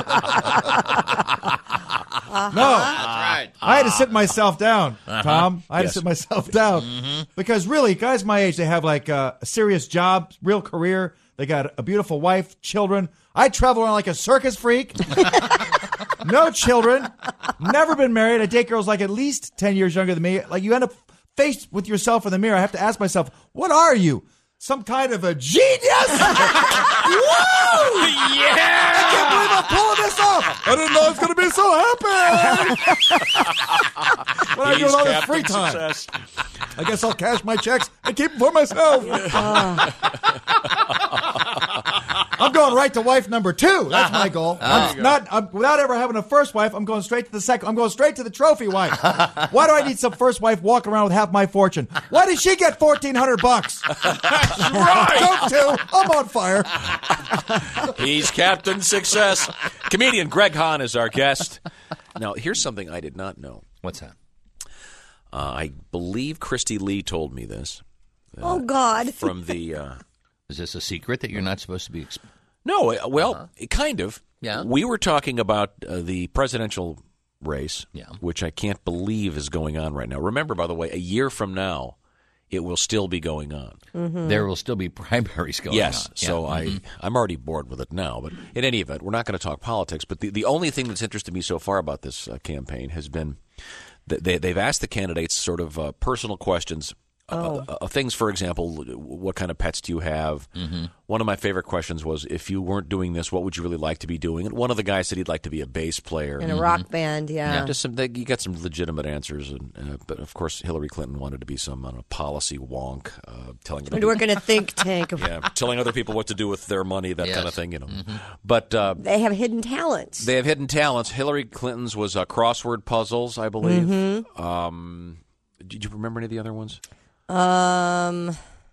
No. That's right. I had to sit myself down, Tom. I had to sit myself down. Because really, guys my age, they have like a serious job, real career. They got a beautiful wife, children. I travel around like a circus freak. No children. Never been married. I date girls like at least 10 years younger than me. Like you end up faced with yourself in the mirror. I have to ask myself, what are you? Some kind of a genius? Woo! Yeah. I can't believe I'm pulling this off. I didn't know I was going to be so happy. What am I doing all this free time? Success. I guess I'll cash my checks and keep them for myself. I'm going right to wife number 2. That's my goal. I'm without ever having a first wife, I'm going straight to the second. I'm going straight to the trophy wife. Why do I need some first wife walking around with half my fortune? Why did she get $1,400? That's right. Joke 2. I'm on fire. He's Captain Success. Comedian Greg Hahn is our guest. Now, here's something I did not know. What's that? I believe Christy Lee told me this. Oh, God. From the... Is this a secret that you're not supposed to be? No, well, kind of. Yeah. We were talking about the presidential race, Yeah. which I can't believe is going on right now. Remember, by the way, a year from now, it will still be going on. There will still be primaries going on. Yes, so I'm already bored with it now. But in any event, we're not going to talk politics. But the only thing that's interested me so far about this campaign has been that they've asked the candidates sort of personal questions Things, for example, what kind of pets do you have? Mm-hmm. One of my favorite questions was, if you weren't doing this, what would you really like to be doing? And one of the guys said he'd like to be a bass player. In a rock band, yeah. Just you got some legitimate answers. But, of course, Hillary Clinton wanted to be some policy wonk, telling And work in a think tank. telling other people what to do with their money, that kind of thing, Mm-hmm. But they have hidden talents. They have hidden talents. Hillary Clinton's was crossword puzzles, I believe. Mm-hmm. Did you remember any of the other ones? No,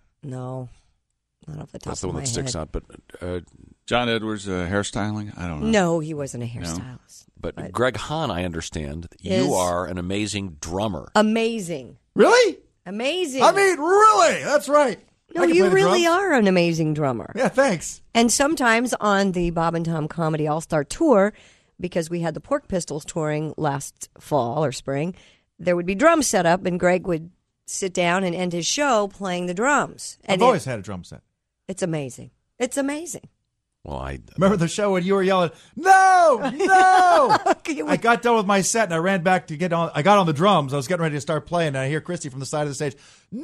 not off the top That's the of one my that sticks head. out. But John Edwards hairstyling? I don't know. No, he wasn't a hairstylist. But Greg Hahn, I understand, Is- you are an amazing drummer. Amazing. Really? Amazing. I mean, really? That's right. No, I can you play the really drums. are an amazing drummer. Yeah, thanks. And sometimes on the Bob and Tom Comedy All-Star Tour, because we had the Pork Pistols touring last fall or spring, there would be drums set up, and Greg would sit down and end his show playing the drums. And I've always had a drum set. It's amazing. It's amazing. Well, I remember the show when you were yelling, "No, no!" I got done with my set and I ran back to get on. I got on the drums. I was getting ready to start playing, and I hear Christy from the side of the stage. No,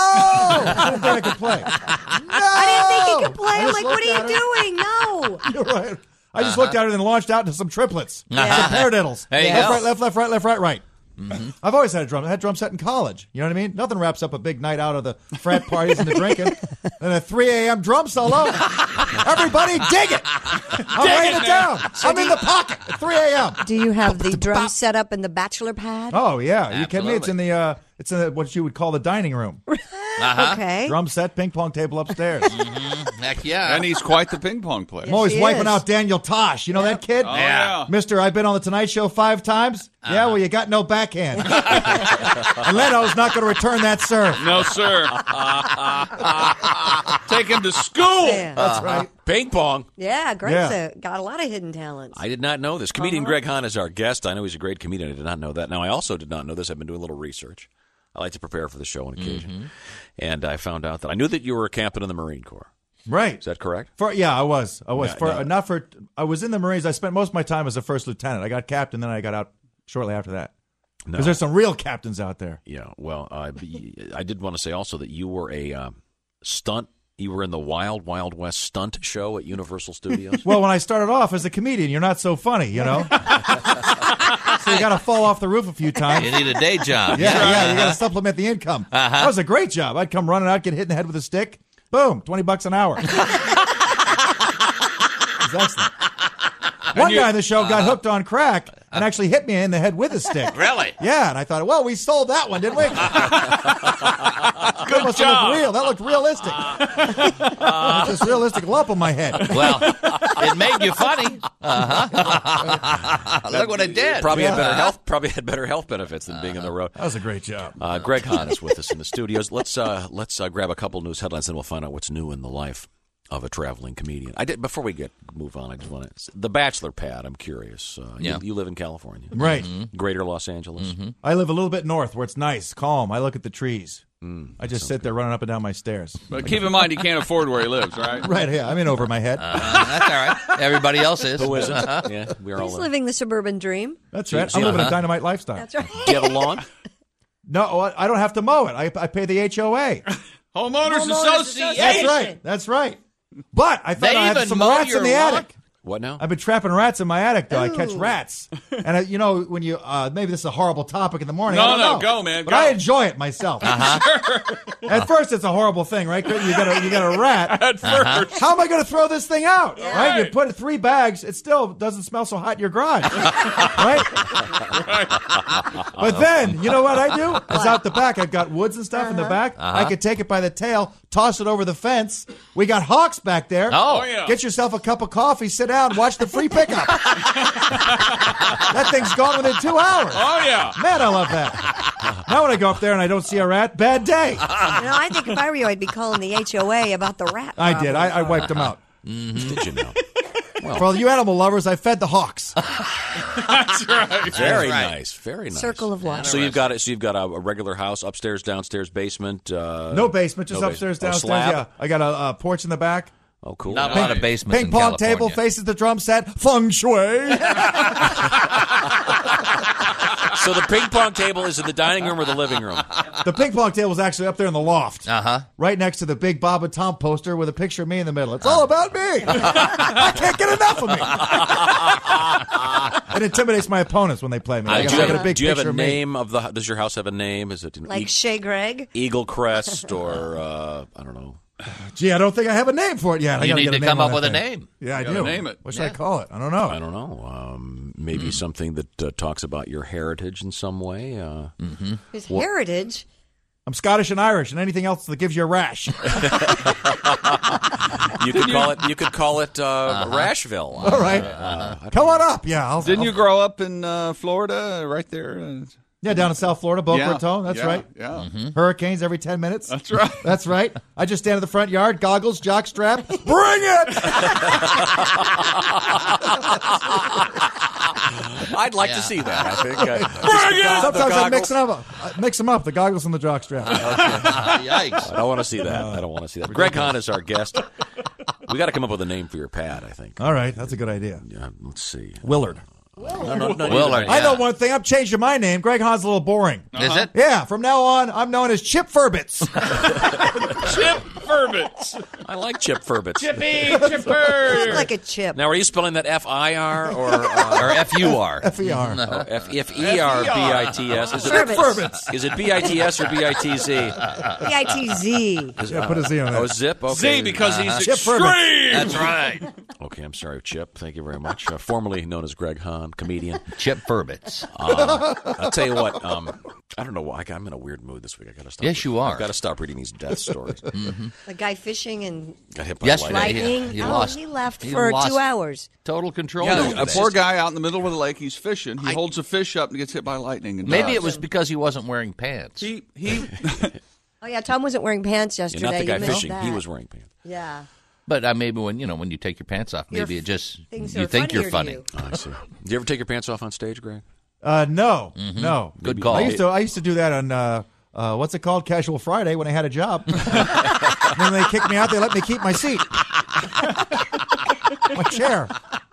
I didn't think I could play. I didn't think he could play. I'm like, what are you doing? No. You're right. I just looked at it and launched out into some triplets, Yeah. some paradiddles. There you left, go. right, left, left, right, left, right, right. I've always had a drum. I had a drum set in college. You know what I mean? Nothing wraps up a big night out of the frat parties and the drinking than a 3 a.m. drum solo. Everybody dig it. I'm laying it down. I'm in the pocket at 3 a.m. Do you have the drum set up in the bachelor pad? Oh yeah, you kidding me? It's in the what you would call the dining room. Okay. Drum set, ping pong table upstairs. Heck yeah. And he's quite the ping pong player. I'm always he wiping is. out Daniel Tosh. You know that kid? Oh, yeah. Mister, I've been on the Tonight Show 5 times. Yeah, well, you got no backhand. And Leno's not going to return that serve. No, sir. Take him to school. Yeah. That's right. Ping pong. Yeah, Greg's Yeah. got a lot of hidden talents. I did not know this. Comedian Greg Hahn is our guest. I know he's a great comedian. I did not know that. Now, I also did not know this. I've been doing a little research. I like to prepare for the show on occasion. And I found out that I knew that you were a captain in the Marine Corps. Right. Is that correct? I was. Yeah, I was in the Marines. I spent most of my time as a first lieutenant. I got captain, then I got out shortly after that. Because there's some real captains out there. Yeah. Well, I did want to say also that you were a stunt. You were in the Wild Wild West stunt show at Universal Studios. Well, when I started off as a comedian, you're not so funny, you know? So you got to fall off the roof a few times. You need a day job. Yeah, you got to supplement the income. That was a great job. I'd come running out, get hit in the head with a stick. Boom, $20 an hour. It was excellent. One guy in the show got hooked on crack and actually hit me in the head with a stick. Really? Yeah, and I thought, well, we sold that one, didn't we? That must have looked real. That looked realistic. This realistic lump on my head. Well, it made you funny. Look what it did. Probably had better health. Probably had better health benefits than being on the road. That was a great job. Greg Hahn is with us in the studios. Let's grab a couple news headlines, and we'll find out what's new in the life of a traveling comedian. Before we move on. I just want to the bachelor pad. I'm curious. You live in California, right? Greater Los Angeles. I live a little bit north, where it's nice, calm. I look at the trees. I just sit there running up and down my stairs. But keep in mind, he can't afford where he lives, right? Right, yeah. I'm in over my head. That's all right. Everybody else is. Who isn't? Yeah, we are He's all living the suburban dream. That's right. I'm living a dynamite lifestyle. That's right. Do you have a lawn? No, I don't have to mow it. I pay the HOA. Homeowners Association. That's right. But I thought They I had even some mow rats your in the lawn? attic. What now? I've been trapping rats in my attic, though. I catch rats. And, when you, maybe this is a horrible topic in the morning. I don't know. Go, man. But Go. I enjoy it myself. At first, it's a horrible thing, right? You got a rat. At first. How am I going to throw this thing out? Right? You put it 3 bags. It still doesn't smell so hot in your garage. Right? But then, you know what I do? It's out the back. I've got woods and stuff in the back. I could take it by the tail, toss it over the fence. We got hawks back there. Oh, yeah. Get yourself a cup of coffee, sit down, watch the free pickup. That thing's gone within 2 hours. Oh, yeah. Man, I love that. Now when I go up there and I don't see a rat, bad day. I think if I were you, I'd be calling the HOA about the rat. I did. problem. I wiped them out. Did you know? For all you animal lovers, I fed the hawks. That's right. Very nice. Very nice. Circle of life. So you've got a regular house, upstairs, downstairs, basement. No basement, just no upstairs, basement. Oh, downstairs. slab? Yeah, I got a porch in the back. Oh, cool. Not a lot of basements Ping in pong California. table faces the drum set. Feng shui. So the ping pong table is in the dining room or the living room? The ping pong table is actually up there in the loft. Uh-huh. Right next to the big Bob and Tom poster with a picture of me in the middle. It's all about me. I can't get enough of me. It intimidates my opponents when they play me. Do you have a picture of me. name of the? Does your house have a name? Is it Like Shea Greg? Eagle Crest or I don't know? Gee, I don't think I have a name for it yet. You I need get to a name come on up that with a thing. name. Yeah, I You do. gotta name it. What should I call it? I don't know. I don't know. Maybe something that talks about your heritage in some way. His heritage? I'm Scottish and Irish, and anything else that gives you a rash. You could call it. You could call it Rashville. All right. Come on up. Yeah. Didn't you grow up in Florida, right there? Yeah, down in South Florida, Boca Yeah, Raton. That's yeah, right. yeah. Hurricanes every 10 minutes. That's right. That's right. I just stand in the front yard, goggles, jock strap. Bring it! I'd like to see that. I think. Sometimes I mix them up, the goggles and the jock strap. Yikes. I don't want to see that. I don't want to see that. Greg Hahn is our guest. We got to come up with a name for your pad, I think. All right, that's a good idea. Yeah, let's see. Willard. No, Willard. I know one thing. I'm changing my name. Greg Hahn's a little boring. Is it? Yeah, from now on, I'm known as Chip Furbitz. Chip Furbitz. I like Chip Furbitz. Chippy, You Chipper. look like a chip. Now, are you spelling that F-I-R or F-U-R? F-E-R. F-E-R-B-I-T-S? Is it Furbitz. Is it B-I-T-S or B-I-T-Z? B-I-T-Z. Yeah, put a Z on it. Oh, Zip? Okay. Z, because he's Chip extreme. Furbitz. That's right. Okay, I'm sorry, Chip. Thank you very much. Formerly known as Greg Hahn, comedian. Chip Furbitz. I'll tell you what. I don't know why. I'm in a weird mood this week. I got to stop. Yes, you are. I've got to stop reading these death stories. The guy fishing and Got hit by Yesterday, lightning. he Oh, lost. he left he for lost 2 hours. Total control. Yeah, over a that. poor guy out in the middle of the lake. He's fishing. He holds a fish up and gets hit by lightning. And Maybe dies. it was because he wasn't wearing pants. He Oh, yeah, Tom wasn't wearing pants You're yesterday. not the guy You missed fishing. that. He was wearing pants. Yeah. But maybe when you take your pants off, maybe it just things you are think you're funnier funny. to Oh, I see. Do you ever take your pants off on stage, Greg? No. Good call. I used to do that on what's it called, Casual Friday, when I had a job. When they kicked me out, they let me keep my seat, my chair.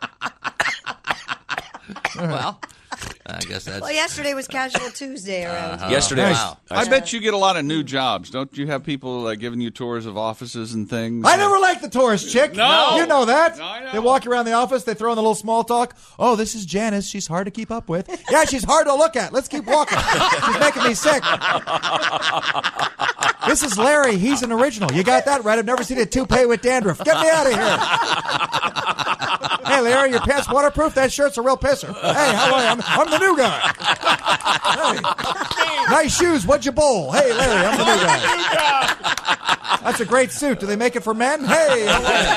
Well, I guess that's. Well, yesterday was Casual Tuesday around here. Yesterday, Wow. I bet you get a lot of new jobs. Don't you have people giving you tours of offices and things? I never liked the tourist chick. No. You know that. I know. They walk around the office, they throw in the little small talk. Oh, this is Janice. She's hard to keep up with. Yeah, she's hard to look at. Let's keep walking. She's making me sick. This is Larry. He's an original. You got that right. I've never seen a toupee with dandruff. Get me out of here. Hey, Larry, your pants waterproof? That shirt's a real pisser. Hey, how are you? I'm the new guy. Hey. Nice shoes. What'd you bowl? Hey, Larry, I'm the new guy. That's a great suit. Do they make it for men? Hey.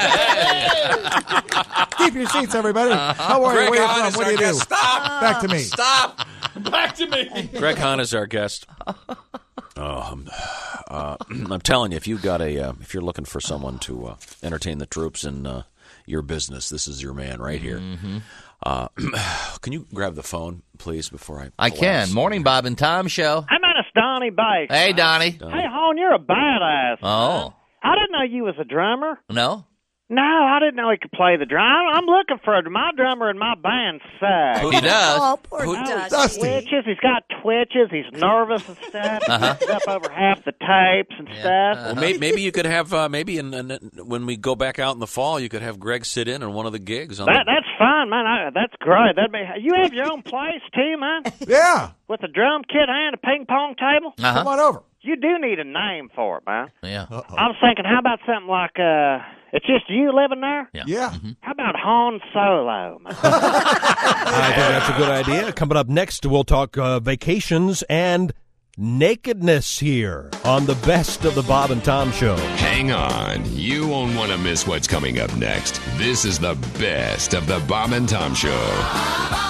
Keep your seats, everybody. How are you? Where are you from? What do you do? Stop. Back to me. Stop. Back to me. Greg Hahn is our guest. I'm telling you, if if you're looking for someone to entertain the troops in your business, this is your man right here. Can you grab the phone, please, before I can. Morning, Bob and Tom show. Hi, man. It's Donnie Bates. Hey, Donnie. Hey, Hon, you're a badass. Oh. I didn't know you was a drummer. No? No, I didn't know he could play the drum. I'm looking for my drummer in my band sucks. He does. Oh, poor Dusty. Dusty. Twitches. He's got twitches. He's nervous and stuff. He's up over half the tapes and stuff. Well, maybe you could have when we go back out in the fall, you could have Greg sit in on one of the gigs. That's fun, man. That's great. You have your own place too, man, Yeah. with a drum kit and a ping pong table. Come on over. You do need a name for it, man. Yeah. I was thinking, how about something like it's just you living there? Yeah. How about Han Solo, man? I think that's a good idea. Coming up next, we'll talk vacations and nakedness here on the Best of the Bob and Tom Show. Hang on. You won't want to miss what's coming up next. This is the Best of the Bob and Tom Show.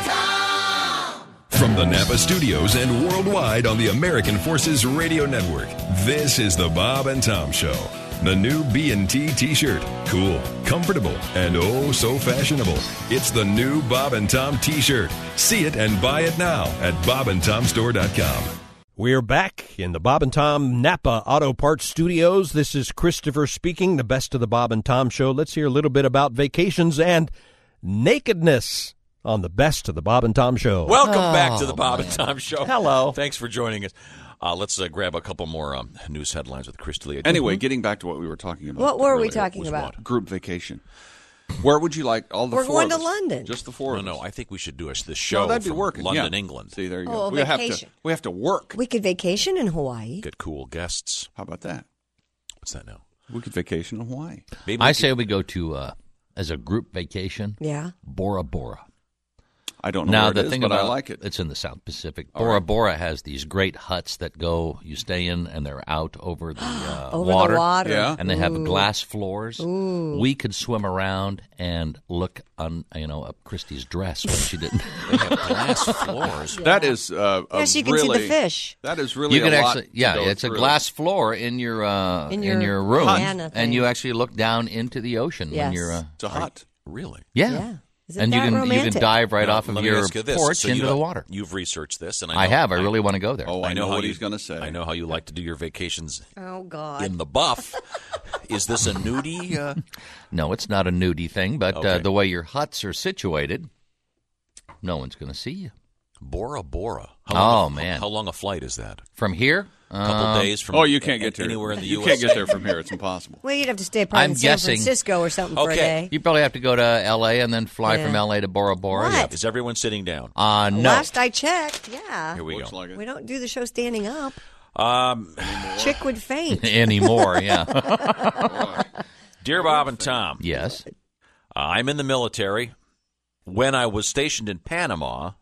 From the Napa Studios and worldwide on the American Forces Radio Network, this is the Bob and Tom Show. The new B&T T-shirt. Cool, comfortable, and oh so fashionable. It's the new Bob and Tom T-shirt. See it and buy it now at bobandtomstore.com. We're back in the Bob and Tom Napa Auto Parts Studios. This is Christopher speaking, the Best of the Bob and Tom Show. Let's hear a little bit about vacations and nakedness. on the Best of the Bob and Tom Show. Welcome back to the Bob and Tom Show. Hello. Thanks for joining us. Let's grab a couple more news headlines with Chris D'Elia. Anyway, getting back to what we were talking about. What were we earlier talking was about? what? Group vacation. Where would you like all the We're four going of to us? London. Just the four of us. No, I think we should do this show No, that'd be from working. London, Yeah. England. See, there you Oh, go. vacation. We have to work. We could vacation in Hawaii. Get cool guests. How about that? What's that now? We could vacation in Hawaii. Maybe I say we go to, as a group vacation, Yeah. Bora Bora. I don't know Now, where the it is, thing but about I like it. It's in the South Pacific. All Bora right. Bora has these great huts that you stay in, and they're out over the Over the water. water. Yeah. And they have Ooh. glass floors. Ooh. We could swim around and look on, up Christy's dress when she didn't. They have glass floors. That is Yes, you can see the fish. That is really You can a lot actually, yeah, to go it's a through. glass floor in your room, Hannah thing. and you actually look down into the ocean when Yes. you're. It's a hut. Really? Yeah. Is it And you that can romantic? dive right Now, off of let me your ask you this. porch So into you- the water. You've researched this, and I have. I really want to go there. Oh, I know how what you- he's going to say. I know how you like to do your vacations Oh, God. in the buff. Is this a nudie? No, it's not a nudie thing, but Okay. the way your huts are situated, no one's going to see you. Bora Bora. Man. How long a flight is that? From here? A couple days from Oh, you can't get there. anywhere in the You U.S.? can't get there from here. It's impossible. Well, you'd have to stay probably I'm in San guessing- Francisco or something for a Okay. day. You probably have to go to L.A. and then fly Yeah. from L.A. to Bora Bora. What? Yeah. Is everyone sitting down? No. Last I checked, yeah. Here we Looks go. like it. We don't do the show standing up. Um, Chick would faint. Anymore, yeah. Dear Bob and Tom, Yes. I'm in the military. When I was stationed in Panama,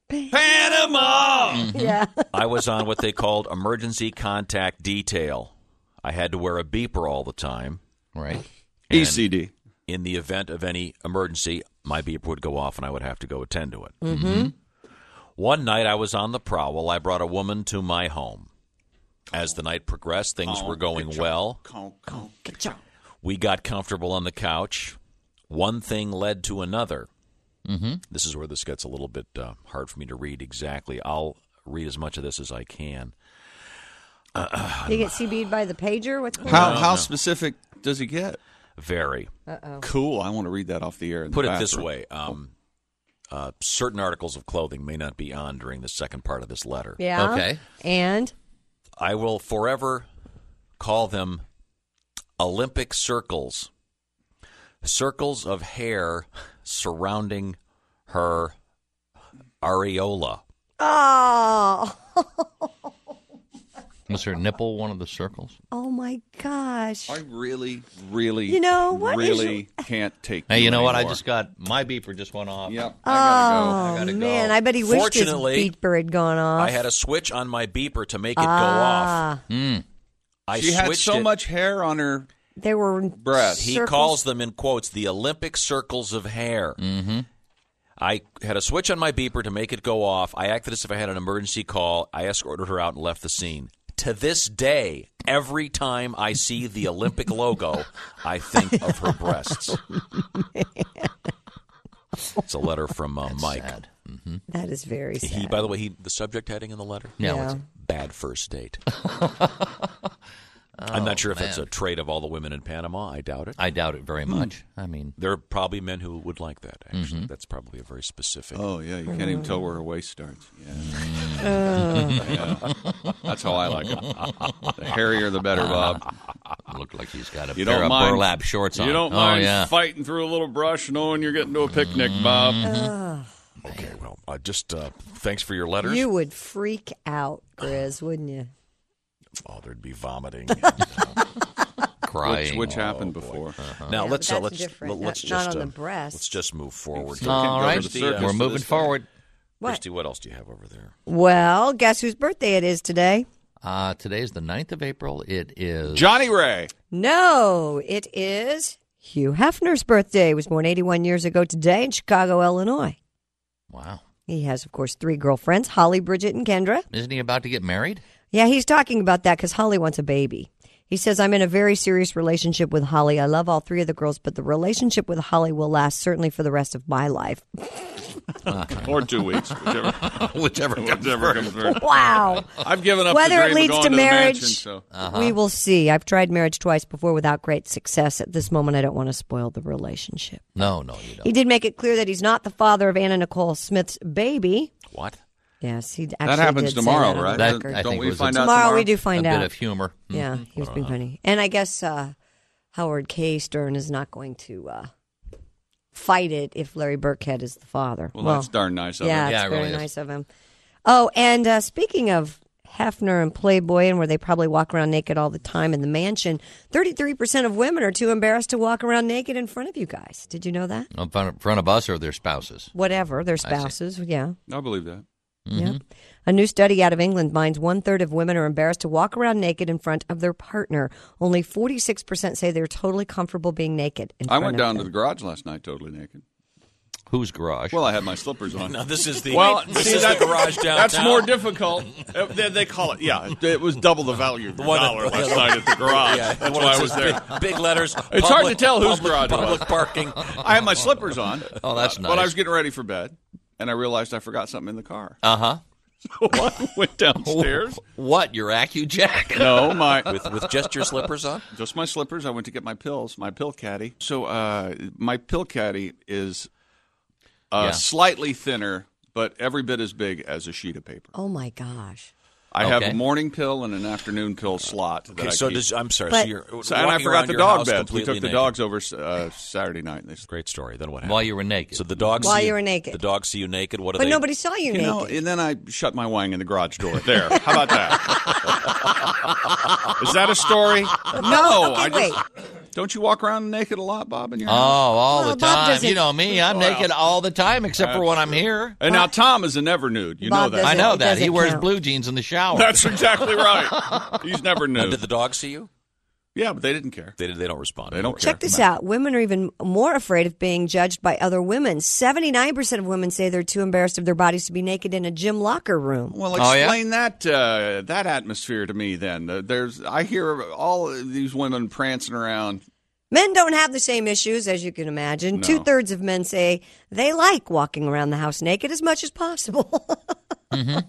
Yeah. I was on what they called emergency contact detail. I had to wear a beeper all the time. Right. And ECD. in the event of any emergency, my beeper would go off and I would have to go attend to it. Mm-hmm. One night I was on the prowl. I brought a woman to my home. As the night progressed, things were going well. We got comfortable on the couch. One thing led to another. Mm-hmm. This is where this gets a little bit hard for me to read exactly. I'll read as much of this as I can. You get CB'd by the pager? What's going How on? how specific does he get? Very. Uh-oh. Cool. I want to read that off the air. In Put the it this bathroom. way. Certain articles of clothing may not be on during the second part of this letter. Yeah. Okay. And? I will forever call them Olympic circles. Circles of hair surrounding her areola. Oh. Was her nipple one of the circles? Oh, my gosh. I really, really, You know, what is really can't take. Hey, you know what? I anymore. just got my beeper just went off. Yep. Oh, I gotta go. man. I bet he wished his Fortunately, beeper had gone off. I had a switch on my beeper to make it go off. I She had switched so it. much hair on her They were breast. He circles. calls them, in quotes, the Olympic circles of hair. Mm-hmm. I had a switch on my beeper to make it go off. I acted as if I had an emergency call. I escorted her out and left the scene. To this day, every time I see the Olympic logo, I think of her breasts. It's a letter from Mike. Mm-hmm. That is very sad. By the way, the subject heading in the letter? Yeah. Yeah. what's it? Bad first date. I'm not sure if it's a trait of all the women in Panama. I doubt it. I doubt it very much. I mean, There are probably men who would like that, actually. That's probably a very specific. Oh yeah, you can't even tell where her waist starts. Yeah. Oh. Yeah. That's how I like it. The hairier, the better, Bob. looked like he's got a You pair don't of mind burlap shorts on. You don't Oh, mind yeah. fighting through a little brush, knowing you're getting to a picnic, Bob. Okay, well, just thanks for your letters. You would freak out, Grizz, wouldn't you? Oh, there'd be vomiting. Crying. Which happened before. Now Yeah, let's but let's that's different. let's Not just on the breast. let's just move forward. All right, Christy, we're moving forward. What? Christy, what else do you have over there? Well, guess whose birthday it is today? Today's the 9th of April. It is Johnny Ray. No, it is Hugh Hefner's birthday. He was born 81 years ago today in Chicago, Illinois. Wow. He has, of course, 3 girlfriends, Holly, Bridget, and Kendra. Isn't he about to get married? Yeah, he's talking about that because Holly wants a baby. He says, I'm in a very serious relationship with Holly. I love all 3 of the girls, but the relationship with Holly will last certainly for the rest of my life. Or 2 weeks, whichever comes first. Wow. I've given up Whether the it dream leads of to going marriage, the mansion, we will see. I've tried marriage twice before without great success. At this moment, I don't want to spoil the relationship. No, you don't. He did make it clear that he's not the father of Anna Nicole Smith's baby. What? Yes, he actually that happens did tomorrow, say that on right? the record. Don't we find out tomorrow? We do find a out. bit of humor. Yeah, he was being funny. And I guess Howard K. Stern is not going to fight it if Larry Burkhead is the father. Well, that's darn nice of him. Yeah, Yeah, it's it very really is. nice of him. Oh, and speaking of Hefner and Playboy, and where they probably walk around naked all the time in the mansion, 33% of women are too embarrassed to walk around naked in front of you guys. Did you know that? In front of us or their spouses? Whatever, their I see. spouses, yeah. I believe that. Yeah. A new study out of England finds 1/3 of women are embarrassed to walk around naked in front of their partner. Only 46% say they're totally comfortable being naked in I front went of down them. to the garage last night totally naked. Whose garage? Well, I had my slippers on. No, this is the That's garage downtown. more difficult. They call it. Yeah, it was double the value of the dollar last night at the garage. Yeah, That's why I was there. Big letters. It's hard to tell whose garage it Public was. parking. I had my slippers on. Oh, that's nice. But I was getting ready for bed, and I realized I forgot something in the car. Uh-huh. So I went downstairs. What, your AccuJack? No, my with just your slippers on? Just my slippers. I went to get my pills, my pill caddy. So my pill caddy is slightly thinner, but every bit as big as a sheet of paper. Oh, my gosh. I have a morning pill and an afternoon pill slot. That Okay, I so keep. I'm sorry. But- so you're and I walking forgot around the your dog house beds. We completely took the naked. dogs over Saturday night. Great story. Then what happened? While you were naked. So the dogs While see you were naked. The dogs see you naked. What do But they? nobody saw you naked. know, and then I shut my wang in the garage door. There. How about that? Is that a story? No. Okay, wait. Don't you walk around naked a lot, Bob? In your Oh, house? all Well, the Bob time. doesn't- You know me. I'm naked all the time except for when I'm here. And now Tom is a never nude. You Bob know that. I know it that. He doesn't wears count. blue jeans in the shower. That's exactly right. He's never And nude. did the dogs see you? Yeah, but they didn't care. They don't respond. They don't care. Check this out. Women are even more afraid of being judged by other women. 79% of women say they're too embarrassed of their bodies to be naked in a gym locker room. Well, Oh, yeah? explain that atmosphere to me. Then I hear all of these women prancing around. Men don't have the same issues, as you can imagine. No. 2/3 of men say they like walking around the house naked as much as possible. And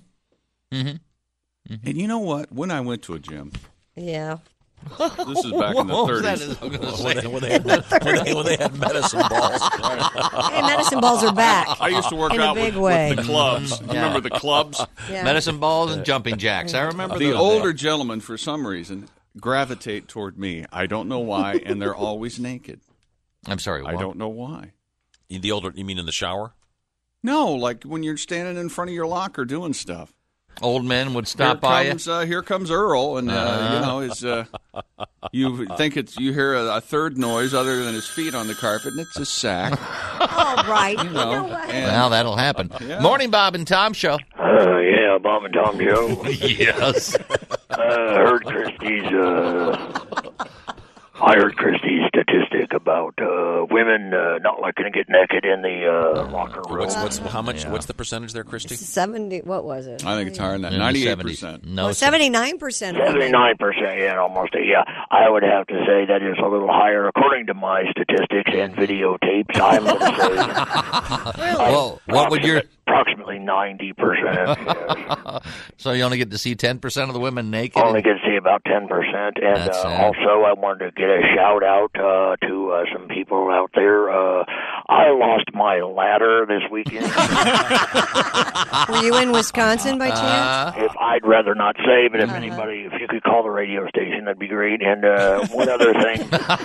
you know what? When I went to a gym, Yeah. this is back in the What was that? 30s. I was gonna when, say. they, when, they had, when they had medicine balls. Hey, medicine balls are back. I used to work in a out big with way. the clubs. Remember the clubs? Yeah. Medicine balls and jumping jacks. I remember The those older days. gentlemen, for some reason, gravitate toward me. I don't know why, and they're always naked. I'm sorry. I what? don't know why. The older, you mean in the shower? No, like when you're standing in front of your locker doing stuff. Old men would stop by you. Here comes Earl, and you think you hear a third noise other than his feet on the carpet, and it's a sack. All right. You know, and- Well, that'll happen. Yeah. Morning, Bob and Tom show. Yeah, Bob and Tom show. Yes. I heard Christie's statistic about women not liking to get naked in the locker room. How much? What's the percentage there, Christy? 70, what was it? I think it's higher than that. In the 98%. No, Well, 79%. of women. 79%, yeah, almost. Yeah, I would have to say that is a little higher according to my statistics and videotapes. I'm going to say Well, what would your approximately 90%. Yes. so you only get to see 10% of the women naked? Only get to see about 10%. And That's sad. also, I wanted to get a shout out to some people out there. I lost my ladder this weekend. Were you in Wisconsin by chance? If I'd rather not say, but if anybody, if you could call the radio station, that'd be great. And one other thing.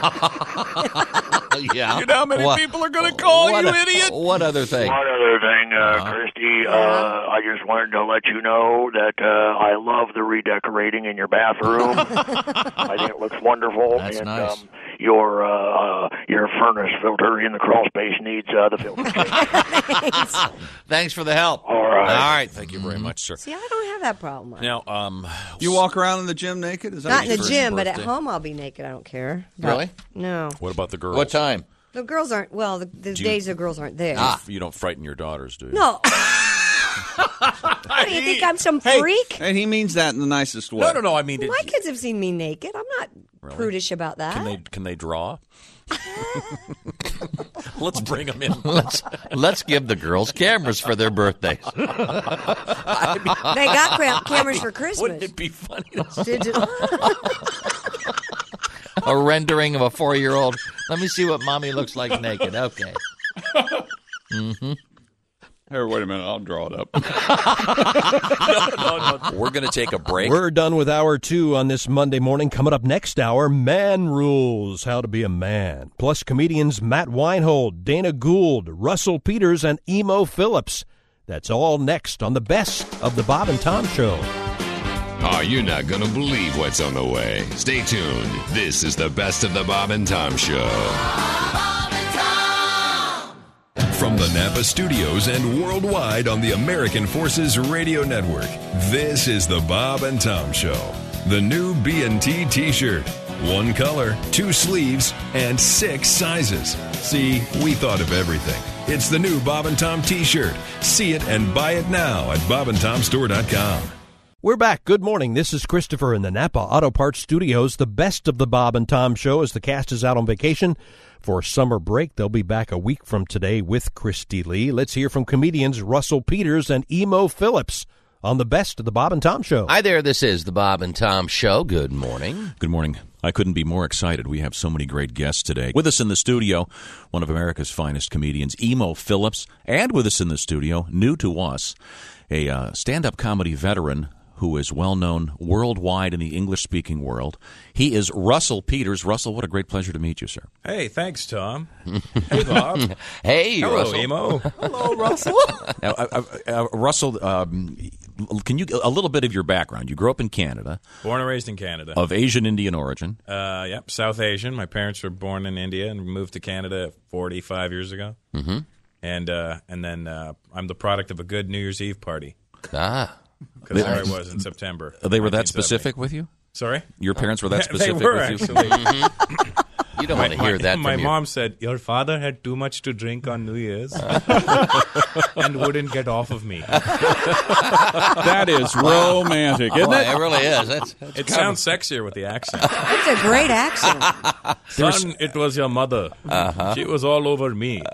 Yeah. You know how many people are going to call you, idiot? What other thing? One other thing, Christy, I just wanted to let you know that I love the redecorating in your bathroom. I think it looks wonderful. That's and nice. Your furnace filter in the crawl space needs the filter. Thanks for the help. All right. All right. Thank you very much, sir. See, I don't have that problem. Now, You walk around in the gym naked? Is that Not in what the you- gym, but at birthday. home I'll be naked. I don't care. But- Really? No. what about the girls? What time? The girls aren't, well, the you- days the girls aren't there. You don't frighten your daughters, do you? No. What, do you think I'm some freak? And he means that in the nicest way. No. I mean, My kids have seen me naked. I'm not prudish about that. can they draw? Let's bring them in. Let's give the girls cameras for their birthdays. They got cameras for Christmas. Wouldn't it be funny? Digital. A rendering of a 4-year-old. Let me see what mommy looks like naked. Okay. Mm-hmm. Here, wait a minute. I'll draw it up. No. We're going to take a break. We're done with hour 2 on this Monday morning. Coming up next hour, Man Rules, How to Be a Man. Plus comedians Matt Weinhold, Dana Gould, Russell Peters, and Emo Phillips. That's all next on the Best of the Bob and Tom Show. Oh, you're not going to believe what's on the way. Stay tuned. This is the Best of the Bob and Tom Show. From the Napa Studios and worldwide on the American Forces Radio Network, this is the Bob and Tom Show. The new B&T T-shirt. 1 color, 2 sleeves, and 6 sizes. See, we thought of everything. It's the new Bob and Tom T-shirt. See it and buy it now at bobandtomstore.com. We're back. Good morning. This is Christopher in the Napa Auto Parts Studios. The Best of the Bob and Tom Show as the cast is out on vacation for summer break. They'll be back a week from today with Christy Lee. Let's hear from comedians Russell Peters and Emo Phillips on the Best of the Bob and Tom Show. Hi there. This is the Bob and Tom Show. Good morning. Good morning. I couldn't be more excited. We have so many great guests today. With us in the studio, one of America's finest comedians, Emo Phillips, and with us in the studio, new to us, a stand-up comedy veteran who is well-known worldwide in the English-speaking world. He is Russell Peters. Russell, what a great pleasure to meet you, sir. Hey, thanks, Tom. Hey, Bob. Hey, hello, Russell. Emo. Hello, Russell. Russell, can you a little bit of your background? You grew up in Canada. Born and raised in Canada. Of Asian Indian origin. Yep, South Asian. My parents were born in India and moved to Canada 45 years ago. Mm-hmm. And then I'm the product of a good New Year's Eve party. Ah. Because there I was in September. They were that specific with you? Sorry? Your parents were that specific they were, with you? Actually. You don't want to hear that from my mom said, your father had too much to drink on New Year's and wouldn't get off of me. That is romantic, isn't it? It really is. It sounds sexier with the accent. It's a great accent. Son, it was your mother. She was all over me.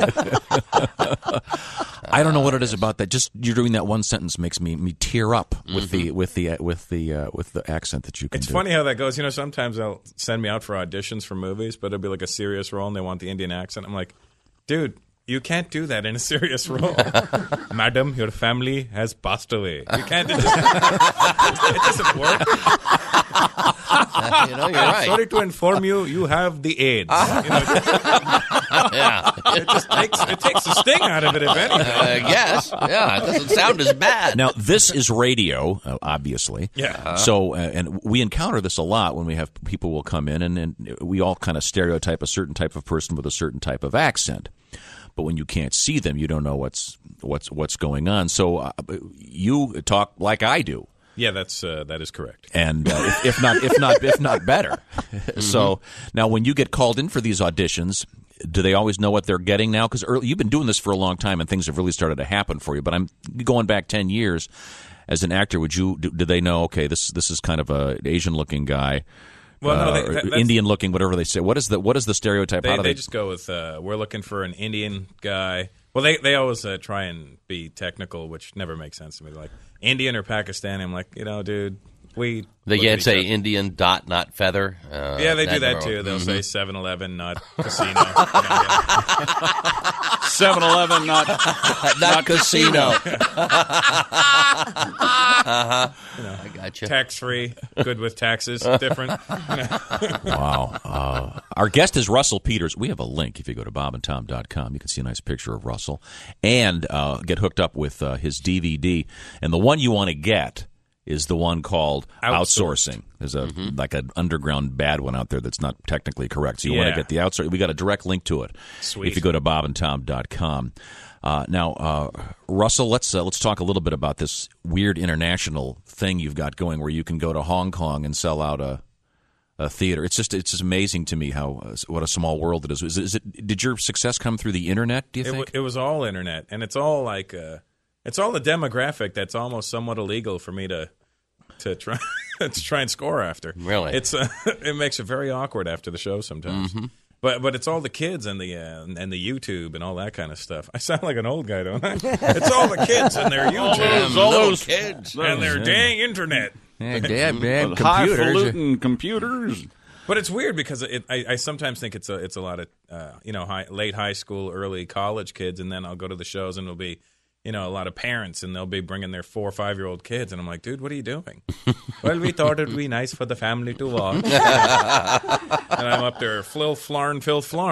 I don't know what it is about that. Just you doing that one sentence makes me tear up with the accent that you can do. It's funny how that goes. You know, sometimes they'll send me out for auditions for movies, but it'll be like a serious role and they want the Indian accent. I'm like, dude, you can't do that in a serious role. Madam, your family has passed away. You can't. It doesn't work. You know, you're right. Sorry to inform you, you have the AIDS. Yeah. It takes the sting out of it, if anything. Yes. Yeah, it doesn't sound as bad. Now, this is radio, obviously. Yeah. So, and we encounter this a lot when we have people will come in, and we all kind of stereotype a certain type of person with a certain type of accent. But when you can't see them, you don't know what's going on. So you talk like I do. Yeah, that is correct. And if not better. Mm-hmm. So now, when you get called in for these auditions, do they always know what they're getting now? Because you've been doing this for a long time, and things have really started to happen for you. But I'm going back 10 years as an actor. Do they know? Okay, this is kind of an Asian-looking guy. Well, no, that's Indian-looking, whatever they say. What is the stereotype? They just go with we're looking for an Indian guy. Well, they always try and be technical, which never makes sense to me. Like Indian or Pakistani, I'm like, dude, we. They can't say Indian dot, not feather. Yeah, they do that too. They'll say 7-Eleven, not casino. 7-Eleven, not casino. I got you. Tax free, good with taxes, different. Wow. Our guest is Russell Peters. We have a link if you go to bobandtom.com. You can see a nice picture of Russell and get hooked up with his DVD. And the one you want to get is the one called Outsourcing. There's like an underground bad one out there that's not technically correct. So you want to get the Outsourcing. We got a direct link to it. Sweet. If you go to bobandtom.com. Now, Russell, let's talk a little bit about this weird international thing you've got going, where you can go to Hong Kong and sell out a theater. It's just amazing to me what a small world it is. Did your success come through the internet? Do you think it was all internet, and it's all like It's all the demographic that's almost somewhat illegal for me to try to try and score after. Really? It's it makes it very awkward after the show sometimes. Mm-hmm. But it's all the kids and the YouTube and all that kind of stuff. I sound like an old guy, don't I? It's all the kids and their YouTube, all those kids and their dang internet. Highfalutin computers. But it's weird because I sometimes think it's a lot of late high school, early college kids, and then I'll go to the shows and it'll be a lot of parents, and they'll be bringing their 4 or 5 year old kids, and I'm like, dude, what are you doing? Well, we thought it'd be nice for the family to watch, and I'm up there, Phil Flarn.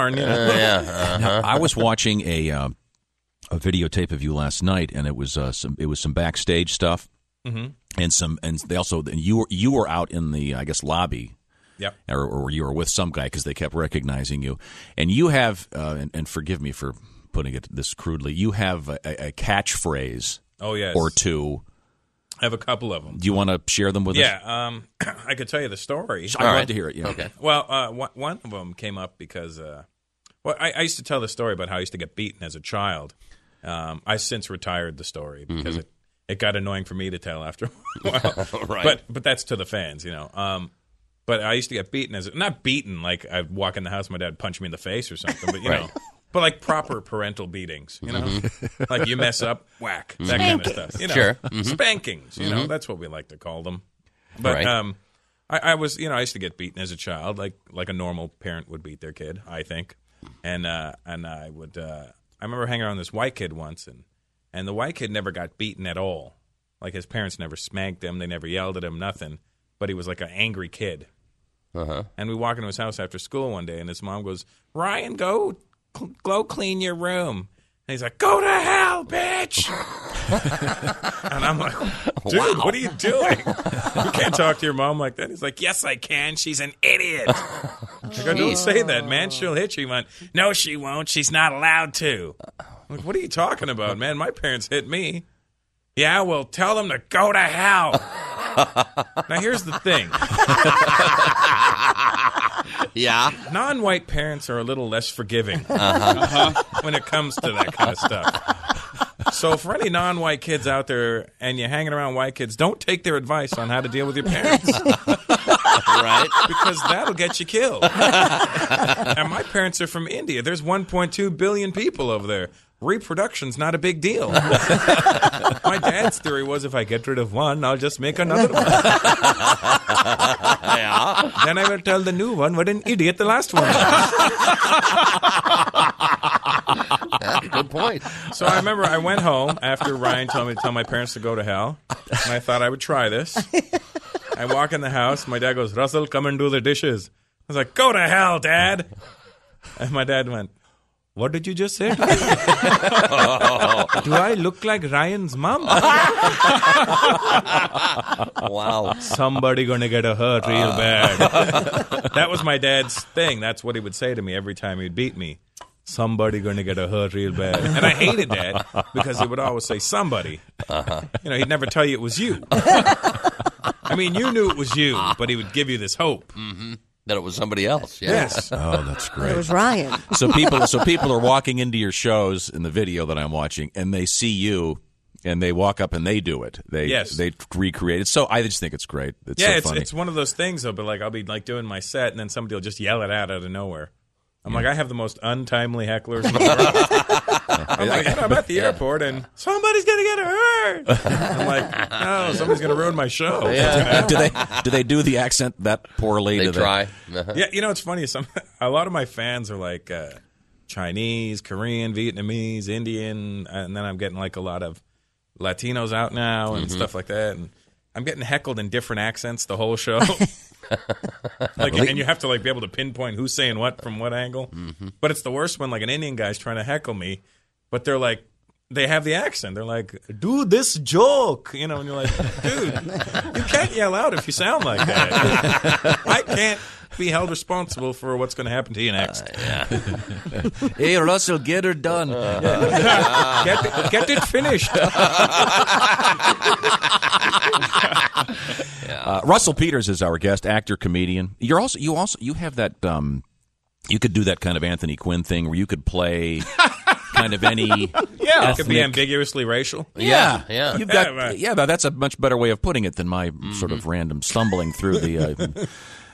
Now, I was watching a videotape of you last night, and it was some backstage stuff, and they also you were out in the lobby. Yep. Or you were with some guy because they kept recognizing you, and you have and forgive me for putting it this crudely, you have a catchphrase. Oh, yes. Or two. I have a couple of them. Do you want to share them with us? Yeah, I could tell you the story. I'd love to hear it. Yeah. Okay. Well, one of them came up because I used to tell the story about how I used to get beaten as a child. I've since retired the story because it got annoying for me to tell after a while. Right. But that's to the fans, But I used to get beaten not beaten like I'd walk in the house and my dad would punch me in the face or something, but know. But like proper parental beatings, like you mess up, whack, that kind of stuff. Sure. Spankings, that's what we like to call them. But I was, I used to get beaten as a child, like a normal parent would beat their kid, I think. And I would, I remember hanging around this white kid once, and the white kid never got beaten at all. Like his parents never spanked him, they never yelled at him, nothing. But he was like an angry kid. And we walk into his house after school one day, and his mom goes, "Ryan, go clean your room." And he's like, "Go to hell, bitch!" And I'm like, "Dude, what are you doing? You can't talk to your mom like that." He's like, "Yes, I can. She's an idiot." I go, "Don't say that, man. She'll hit you." He went, "No, she won't. She's not allowed to." I'm like, "What are you talking about, man? My parents hit me." "Yeah, well, tell them to go to hell." Now, here's the thing. Yeah. Non-white parents are a little less forgiving when it comes to that kind of stuff. So for any non-white kids out there and you're hanging around white kids, don't take their advice on how to deal with your parents. Right? Because that'll get you killed. And my parents are from India. There's 1.2 billion people over there. Reproduction's not a big deal. My dad's theory was if I get rid of one, I'll just make another one. Yeah. Then I will tell the new one what an idiot the last one was. Yeah, good point. So I remember I went home after Ryan told me to tell my parents to go to hell, and I thought I would try this. I walk in the house. My dad goes, "Russell, come and do the dishes." I was like, "Go to hell, Dad." And my dad went, "What did you just say? Do I look like Ryan's mom?" Wow. Somebody gonna get hurt real bad. That was my dad's thing. That's what he would say to me every time he'd beat me. Somebody gonna get hurt real bad. And I hated that because he would always say somebody. He'd never tell you it was you. I mean, you knew it was you, but he would give you this hope. That it was somebody else. Yeah. Yes. Oh, that's great. It was Ryan. So people are walking into your shows in the video that I'm watching, and they see you, and they walk up and they do it. They recreate it. So I just think it's great. It's so funny. It's one of those things though. But like I'll be like doing my set, and then somebody will just yell it out of nowhere. I'm like, I have the most untimely hecklers in the world. I'm like, I'm at the airport and somebody's gonna get hurt. I'm like, no, somebody's gonna ruin my show. Yeah. Do they do the accent that poorly? They try. Yeah, it's funny. A lot of my fans are like Chinese, Korean, Vietnamese, Indian, and then I'm getting like a lot of Latinos out now and stuff like that. And I'm getting heckled in different accents the whole show. And you have to like be able to pinpoint who's saying what from what angle. But it's the worst when like an Indian guy's trying to heckle me, but they're like, they have the accent. They're like, "Do this joke," and you're like, "Dude, you can't yell out if you sound like that. I can't be held responsible for what's going to happen to you next." Hey, Russell, get her done. Get it finished. Russell Peters is our guest, actor, comedian. You have that. You could do that kind of Anthony Quinn thing where you could play kind of any. Yeah, it could be ambiguously racial. Yeah. You've got that's a much better way of putting it than my sort of random stumbling through the.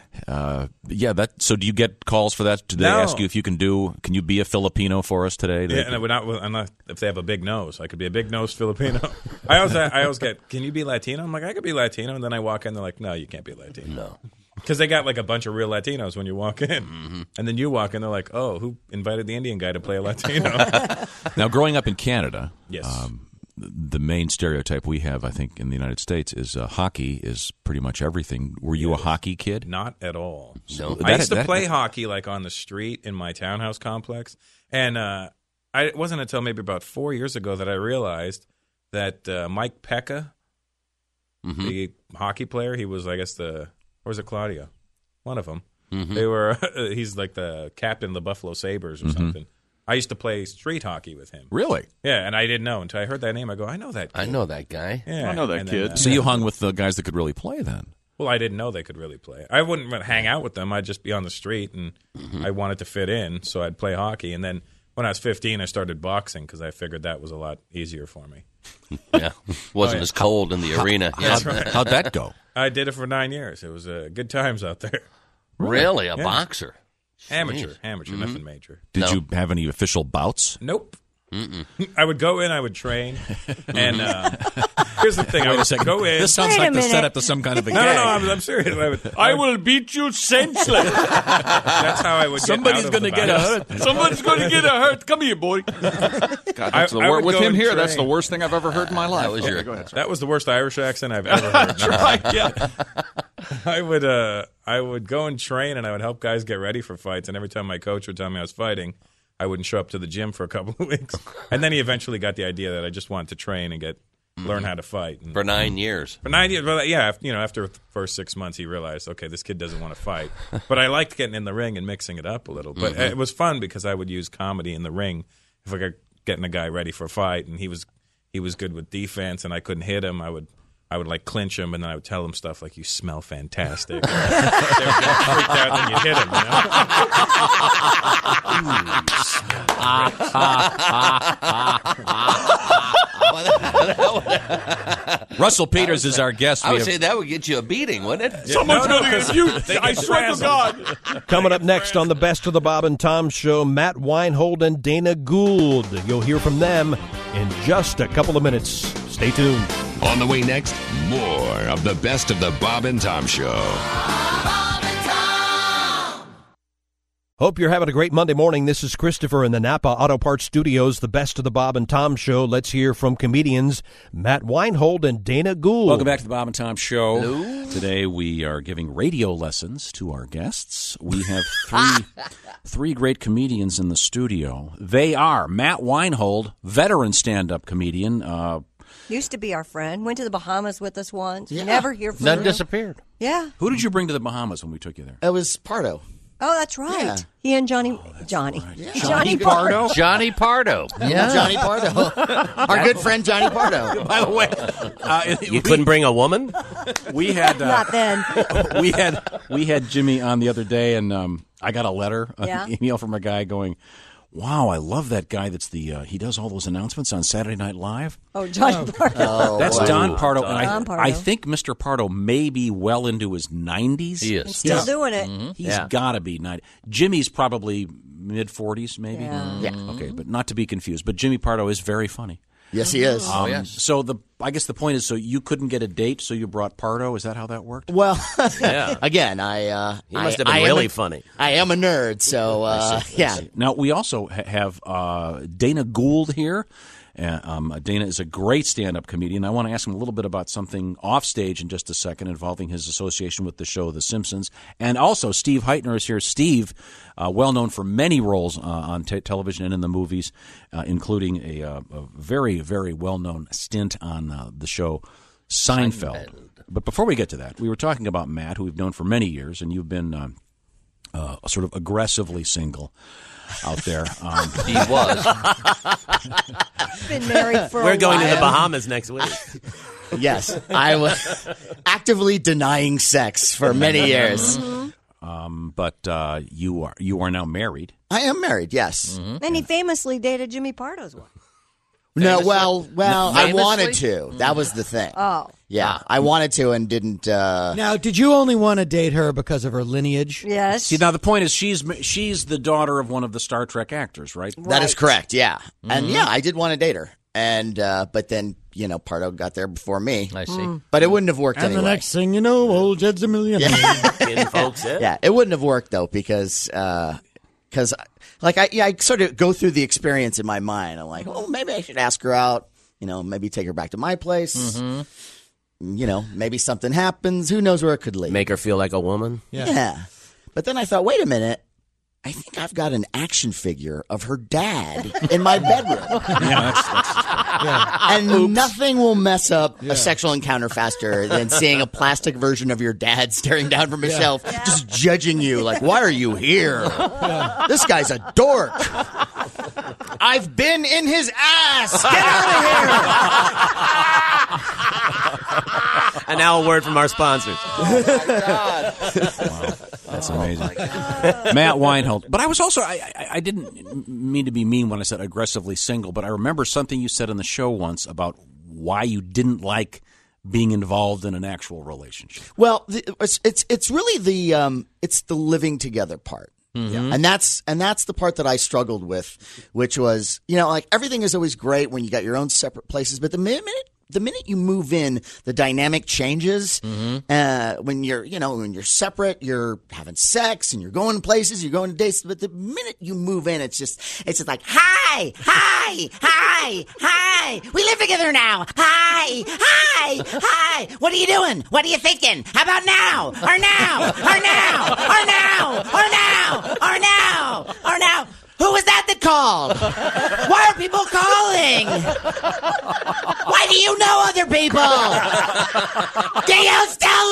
So do you get calls for that? Do they ask you if you can you be a Filipino for us today? Yeah, and I'm not if they have a big nose. I could be a big nose Filipino. I always get, can you be Latino? I'm like, I could be Latino, and then I walk in, they're like, no, you can't be Latino. No. Because they got like a bunch of real Latinos when you walk in. And then you walk in, they're like, oh, who invited the Indian guy to play a Latino? Now, growing up in Canada, yes. The main stereotype we have, I think, in the United States is hockey is pretty much everything. Were you a hockey kid? Not at all. No. I used to play hockey like on the street in my townhouse complex. And it wasn't until maybe about 4 years ago that I realized that Mike Pekka, the hockey player, he was, I guess, or was it Claudio? One of them. They were. He's like the captain of the Buffalo Sabres or something. I used to play street hockey with him. Really? Yeah, and I didn't know until I heard that name. I go, I know that kid. I know that guy. Yeah, I know that kid. So you hung with the guys that could really play then? Well, I didn't know they could really play. I wouldn't hang out with them. I'd just be on the street, and I wanted to fit in, so I'd play hockey. And then when I was 15, I started boxing because I figured that was a lot easier for me. Yeah, wasn't as cold in the arena. That's right. How'd that go? I did it for 9 years. It was good times out there. Really? A boxer? Amateur, nothing major. Did you have any official bouts? Nope. I would go in, I would train, and here's the thing: I would go in. This sounds like the setup to some kind of a gag. No, I'm serious. I will beat you senseless. That's how I would. Somebody's going to get hurt. Someone's going to get hurt. Come here, boy. God, with him here, that's the worst thing I've ever heard in my life. That was the worst Irish accent I've ever heard. Right, yeah. I would go and train, and I would help guys get ready for fights. And every time my coach would tell me I was fighting, I wouldn't show up to the gym for a couple of weeks. And then he eventually got the idea that I just wanted to train and learn how to fight. And for 9 years. For 9 years. Well, yeah, after the first 6 months, he realized, okay, this kid doesn't want to fight. But I liked getting in the ring and mixing it up a little. But it was fun because I would use comedy in the ring. If I got getting a guy ready for a fight, and he was good with defense, and I couldn't hit him, I would like clinch him, and then I would tell him stuff like, "You smell fantastic." They would get freaked out, then you hit him. Russell Peters is our guest. I would say that would get you a beating, wouldn't it? Someone's going to get you. I swear to God. Coming up next on the Best of the Bob and Tom Show, Matt Weinhold and Dana Gould. You'll hear from them in just a couple of minutes. Stay tuned. On the way next, more of the Best of the Bob and Tom Show. Hope you're having a great Monday morning. This is Christopher in the Napa Auto Parts Studios, the Best of the Bob and Tom Show. Let's hear from comedians Matt Weinhold and Dana Gould. Welcome back to the Bob and Tom Show. Hello. Today we are giving radio lessons to our guests. We have three great comedians in the studio. They are Matt Weinhold, veteran stand-up comedian. Used to be our friend. Went to the Bahamas with us once. Yeah. Never hear from None him. Disappeared. Yeah. Who did you bring to the Bahamas when we took you there? It was Pardo. Oh, that's right. Yeah. He and Johnny. Right. Yeah. Johnny Pardo? Johnny Pardo. Yeah. Johnny Pardo. Our good friend Johnny Pardo. By the way, you couldn't bring a woman? We had Not then. we had Jimmy on the other day, and I got a letter, Yeah. an email from a guy going, "Wow, I love that guy. That's he does all those announcements on Saturday Night Live." Oh, Johnny Pardo. That's Don Pardo. Don And Pardo. I think Mr. Pardo may be well into his 90s. He is. And still doing it. He's got to be 90. Jimmy's probably mid-40s, maybe. Yeah. Okay, but not to be confused. But Jimmy Pardo is very funny. Yes, he is. Yes. So I guess the point is, so you couldn't get a date, so you brought Pardo. Is that how that worked? Well, Yeah. again, He must have been really funny. I am a nerd, so yeah. Now, we also have Dana Gould here. Dana is a great stand-up comedian. I want to ask him a little bit about something off stage in just a second involving his association with the show The Simpsons. And also, Steve Heitner is here. Steve, well known for many roles on television and in the movies, including a very, very well-known stint on the show Seinfeld. But before we get to that, we were talking about Matt, who we've known for many years, and you've been sort of aggressively single out there. He was. Been married for We're a going while. to the Bahamas next week. Yes, I was actively denying sex for many years. but you are now married. I am married, yes. And he famously dated Jimmy Pardo's wife. No, well, I Famously? wanted to. That was the thing. Oh. Yeah, I wanted to and didn't. Now, did you only want to date her because of her lineage? Yes. See, now the point is she's the daughter of one of the Star Trek actors, right? That is correct, yeah. And yeah, I did want to date her. And but then, Pardo got there before me. I see. But it wouldn't have worked And anyway. the next thing you know, old Jed's a millionaire. Yeah, it wouldn't have worked though because I sort of go through the experience in my mind. I'm like, well, maybe I should ask her out. Maybe take her back to my place. Maybe something happens. Who knows where it could lead? Make her feel like a woman. Yeah. But then I thought, wait a minute. I think I've got an action figure of her dad in my bedroom. And nothing will mess up a sexual encounter faster than seeing a plastic version of your dad staring down from a shelf, just judging you like, why are you here? This guy's a dork. I've been in his ass. Get out of here. And now a word from our sponsors. Oh, my God. Wow. That's amazing. Matt Weinhold. But I was also, I didn't mean to be mean when I said aggressively single, but I remember something you said on the show once about why you didn't like being involved in an actual relationship. Well, it's really the living together part. Mm-hmm. And that's the part that I struggled with, which was, like everything is always great when you got your own separate places, but the minute you move in, the dynamic changes. When you're separate, you're having sex and you're going places, you're going to dates. But the minute you move in, it's just like, hi, we live together now. Hi. What are you doing? What are you thinking? How about now? Or now? Who was that called? Why are people calling? Why do you know other people? Do you still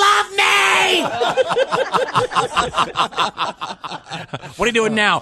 love me? What are you doing now?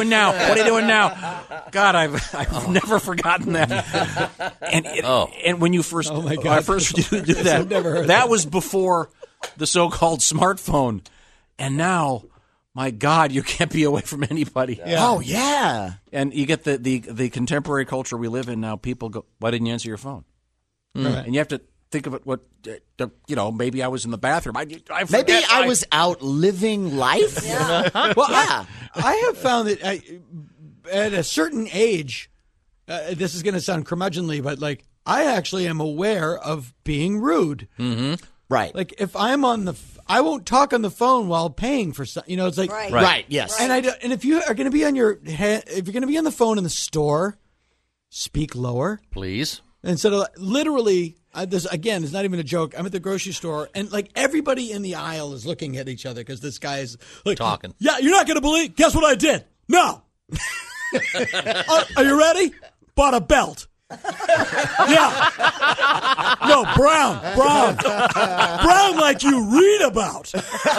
God, I've never forgotten that. And when you first, when I first did that, I've never heard that was before the so-called smartphone, and now. My God, you can't be away from anybody. Yeah. Oh, yeah. And you get the contemporary culture we live in now. People go, why didn't you answer your phone? Right. And you have to think of it, maybe I was in the bathroom. Maybe I was out living life? Yeah. Well, yeah. I have found that at a certain age, this is going to sound curmudgeonly, but I actually am aware of being rude. Mm-hmm. Right. Like if I'm I won't talk on the phone while paying for something. It's like right. Yes. And and if you are going to be on if you're going to be on the phone in the store, speak lower, please. Instead of literally, this again is not even a joke. I'm at the grocery store and everybody in the aisle is looking at each other because this guy is talking. Yeah, you're not going to believe. Guess what I did? No. Are you ready? Bought a belt. Yeah. No, brown like you read about.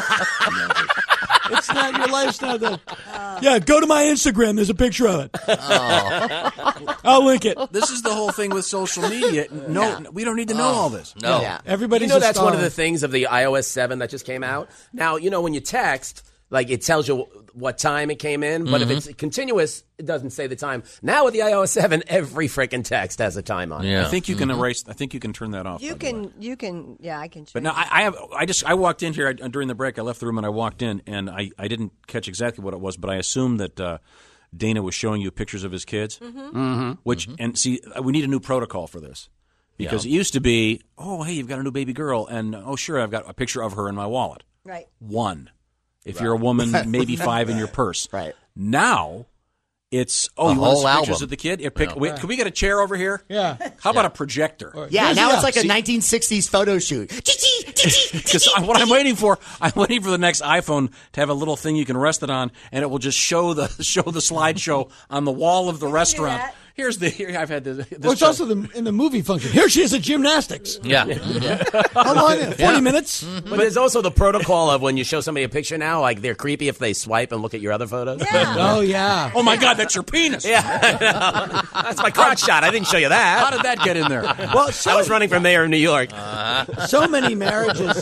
It's not your lifestyle. Yeah, go to my Instagram. There's a picture of it. I'll link it. This is the whole thing with social media. No, we don't need to know all this. No. Yeah. Everybody's that's one of the things of the iOS 7 that just came out. Now, when you text, it tells you what time it came in, but if it's continuous, it doesn't say the time. Now with the iOS 7, every freaking text has a time on it. I think you can erase. I think you can turn that off. You can. Yeah, I can. But now I walked in here during the break. I left the room and I walked in, and I didn't catch exactly what it was, but I assumed that Dana was showing you pictures of his kids. Which and see, we need a new protocol for this because it used to be, oh hey, you've got a new baby girl, and oh sure, I've got a picture of her in my wallet. Right. 1. If you're a woman, maybe 5 in your purse. Right. Now, it's, a you whole want pictures album. of the kid? Can we get a chair over here? Yeah. How about a projector? Yeah, now it's like a 1960s photo shoot. Because what I'm waiting for the next iPhone to have a little thing you can rest it on, and it will just show the slideshow on the wall of the restaurant. Here I've had this. Well, it's also in the movie function. Here she is at gymnastics. Yeah. How long? 40 minutes? But there's also the protocol of when you show somebody a picture now, like they're creepy if they swipe and look at your other photos. Yeah. Oh, yeah. Oh, my God, that's your penis. Yeah, that's my crotch shot. I didn't show you that. How did that get in there? Well, I was running for mayor of New York. So many marriages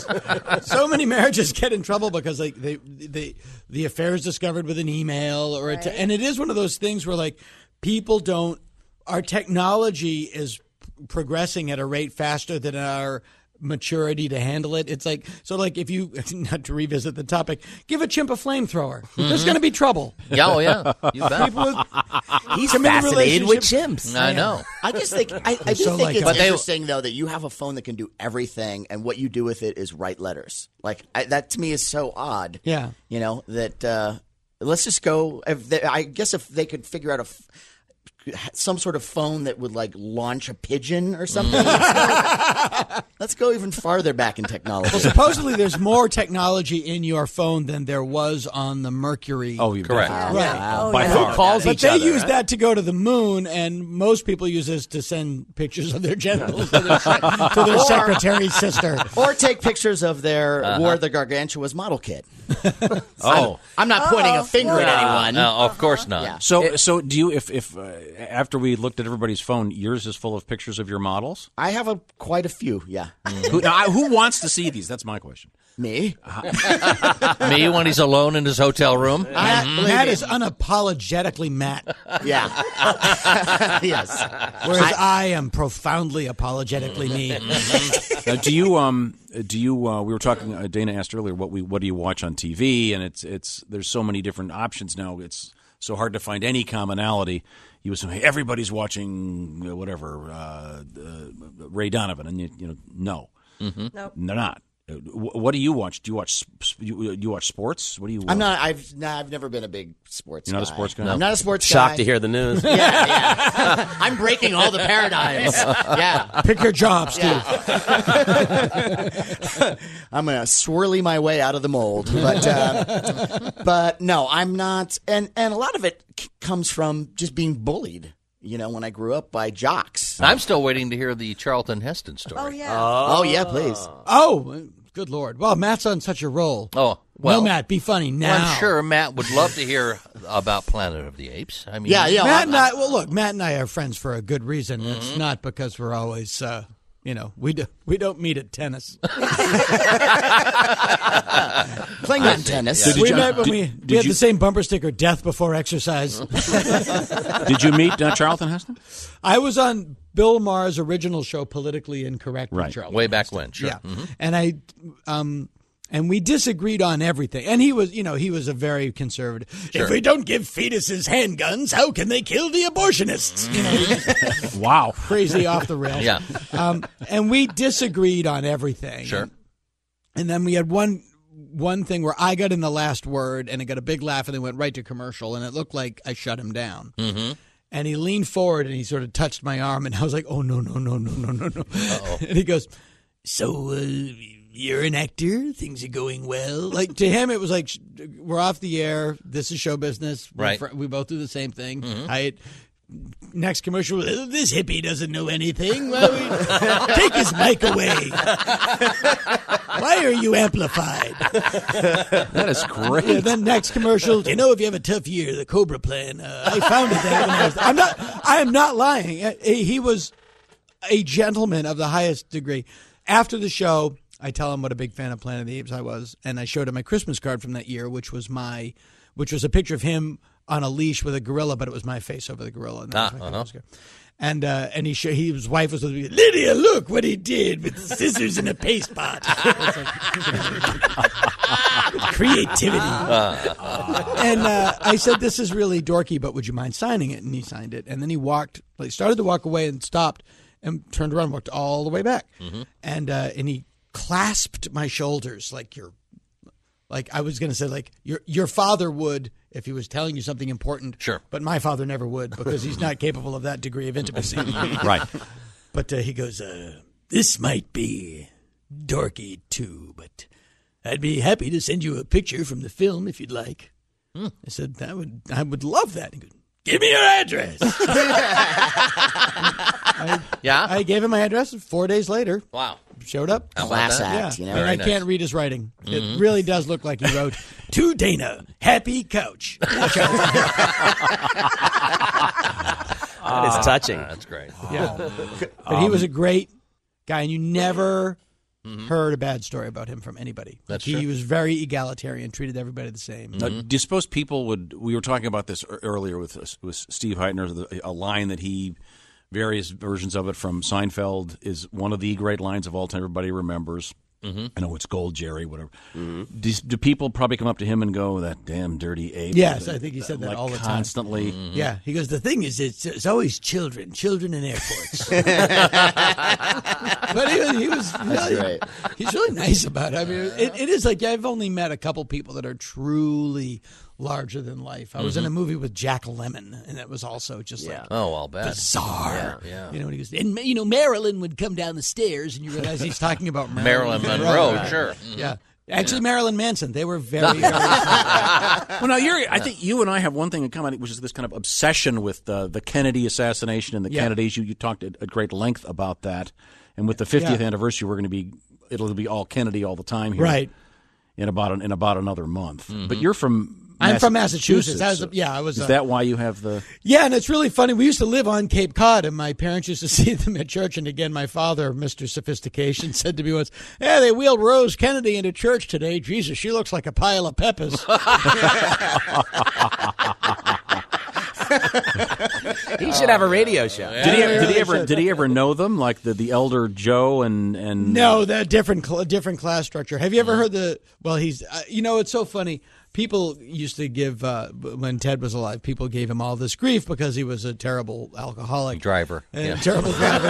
get in trouble because like the affair is discovered with an email or and it is one of those things where like people don't. Our technology is progressing at a rate faster than our maturity to handle it. It's like if you, not to revisit the topic, give a chimp a flamethrower. There's going to be trouble. Yeah, oh yeah. You bet. He's fascinated with chimps. I know. I just think I do think it's interesting though that you have a phone that can do everything, and what you do with it is write letters. Like that to me is so odd. Yeah, you know that. Let's just go. I guess if they could figure out some sort of phone that would like launch a pigeon or something. Let's go even farther back in technology. Well, supposedly there's more technology in your phone than there was on the Mercury. Oh, you're correct. Right. By far. Calls but each they other, use right? that to go to the moon, and most people use this to send pictures of their genitals to their secretary's sister. Or take pictures of their War of the Gargantuas model kit. Oh. I'm not pointing a finger at anyone. No, of course not. Yeah. So do you? If after we looked at everybody's phone, yours is full of pictures of your models? I have quite a few. Yeah. Who wants to see these? That's my question. Me. Me when he's alone in his hotel room. Matt is unapologetically Matt. Yeah. Yes. Whereas I am profoundly apologetically me. Now, do you? We were talking. Dana asked earlier, what do you watch on TV? And it's there's so many different options now. It's so hard to find any commonality. You would say, hey, everybody's watching Ray Donovan, and you know, no, Nope. they're not. What do you watch? Do you watch you watch sports? What do you watch? I'm not. I've never been a big sports. You're not guy. a sports guy. No. I'm not a sports Shocked guy. to hear the news. Yeah. I'm breaking all the paradigms. Yeah. Pick your job, Steve. I'm gonna swirly my way out of the mold, but no, I'm not. And a lot of it comes from just being bullied. You know, when I grew up by jocks. I'm still waiting to hear the Charlton Heston story. Oh, yeah. Oh yeah, please. Oh, good Lord. Well, Matt's on such a roll. Oh, well. No, Matt, be funny now. Well, I'm sure Matt would love to hear about Planet of the Apes. I mean, Yeah. Matt and I are friends for a good reason. It's not because we're always, we don't meet at tennis. Playing on tennis. Yeah. We met when we had the same bumper sticker, death before exercise. Did you meet Charlton Heston? I was on Bill Maher's original show, Politically Incorrect. Right. With Charlton way back Heston. when, sure. Yeah. Mhm. And and we disagreed on everything. And he was a very conservative. Sure. If we don't give fetuses handguns, how can they kill the abortionists? Wow. Crazy off the rails. Yeah. And we disagreed on everything. Sure. And then we had one thing where I got in the last word, and it got a big laugh, and it went right to commercial, and it looked like I shut him down. Mm-hmm. And he leaned forward, and he sort of touched my arm, and I was like, oh, no. Uh-oh. And he goes, so you're an actor? Things are going well? Like, to him, it was like, we're off the air. This is show business. Right. We both do the same thing. Mm-hmm. Next commercial, this hippie doesn't know anything. Take his mic away. Why are you amplified? That is great. Yeah, then next commercial, if you have a tough year, the Cobra Plan. I founded that when I am not lying. He was a gentleman of the highest degree. After the show, I tell him what a big fan of Planet of the Apes I was, and I showed him my Christmas card from that year, which was a picture of him on a leash with a gorilla, but it was my face over the gorilla. And his wife was with me. Lydia, look what he did with scissors and a paste pot. Creativity. And I said, this is really dorky, but would you mind signing it? And he signed it. And then he started to walk away and stopped and turned around and walked all the way back. Mm-hmm. And he clasped my shoulders like I was going to say, like your father would if he was telling you something important. Sure. But my father never would because he's not capable of that degree of intimacy. Right. But he goes, this might be dorky too, but I'd be happy to send you a picture from the film if you'd like. I said, I would love that. He goes, Give me your address. I gave him my address. 4 days later, wow, showed up. How about Class that? act, you know? And I can't read his writing. It really does look like he wrote, "To Dana, happy couch." That is touching. That's great. Yeah, but he was a great guy, and you never heard a bad story about him from anybody. That's he true. was very egalitarian, treated everybody the same. Now, do you suppose people would? We were talking about this earlier with Steve Heitner. A line that he, various versions of it from Seinfeld, is one of the great lines of all time. Everybody remembers. I know it's gold, Jerry. Whatever. Do people probably come up to him and go, "That damn dirty ape"? Yes, I think he said that like all the time. constantly. Yeah, he goes, the thing is, it's always children in airports. But he was really, great. He's really nice about it. I mean, it is like I've only met a couple people that are truly larger than life. I was in a movie with Jack Lemmon, and it was also just like I'll bet. bizarre. Yeah. You know, when he goes, and Marilyn would come down the stairs, and you realize he's talking about Marilyn Monroe, sure. Yeah. Actually, Marilyn Manson. They were very, very Well, now I think you and I have one thing in common, which is this kind of obsession with the Kennedy assassination and the Kennedys. You talked at great length about that, and with the 50th anniversary, it'll be all Kennedy all the time here, right? In about another month. But you're from. I'm from Massachusetts. Is that why you have the? Yeah, and it's really funny. We used to live on Cape Cod, and my parents used to see them at church. And again, my father, Mr. Sophistication, said to me once, "Yeah, they wheeled Rose Kennedy into church today. Jesus, she looks like a pile of peppers." He should have a radio show. Did he ever know them, like the elder Joe and? No, that different class structure. Have you ever heard the? Well, he's. It's so funny. People used to give, when Ted was alive, people gave him all this grief because he was a terrible alcoholic. Driver. Terrible driver.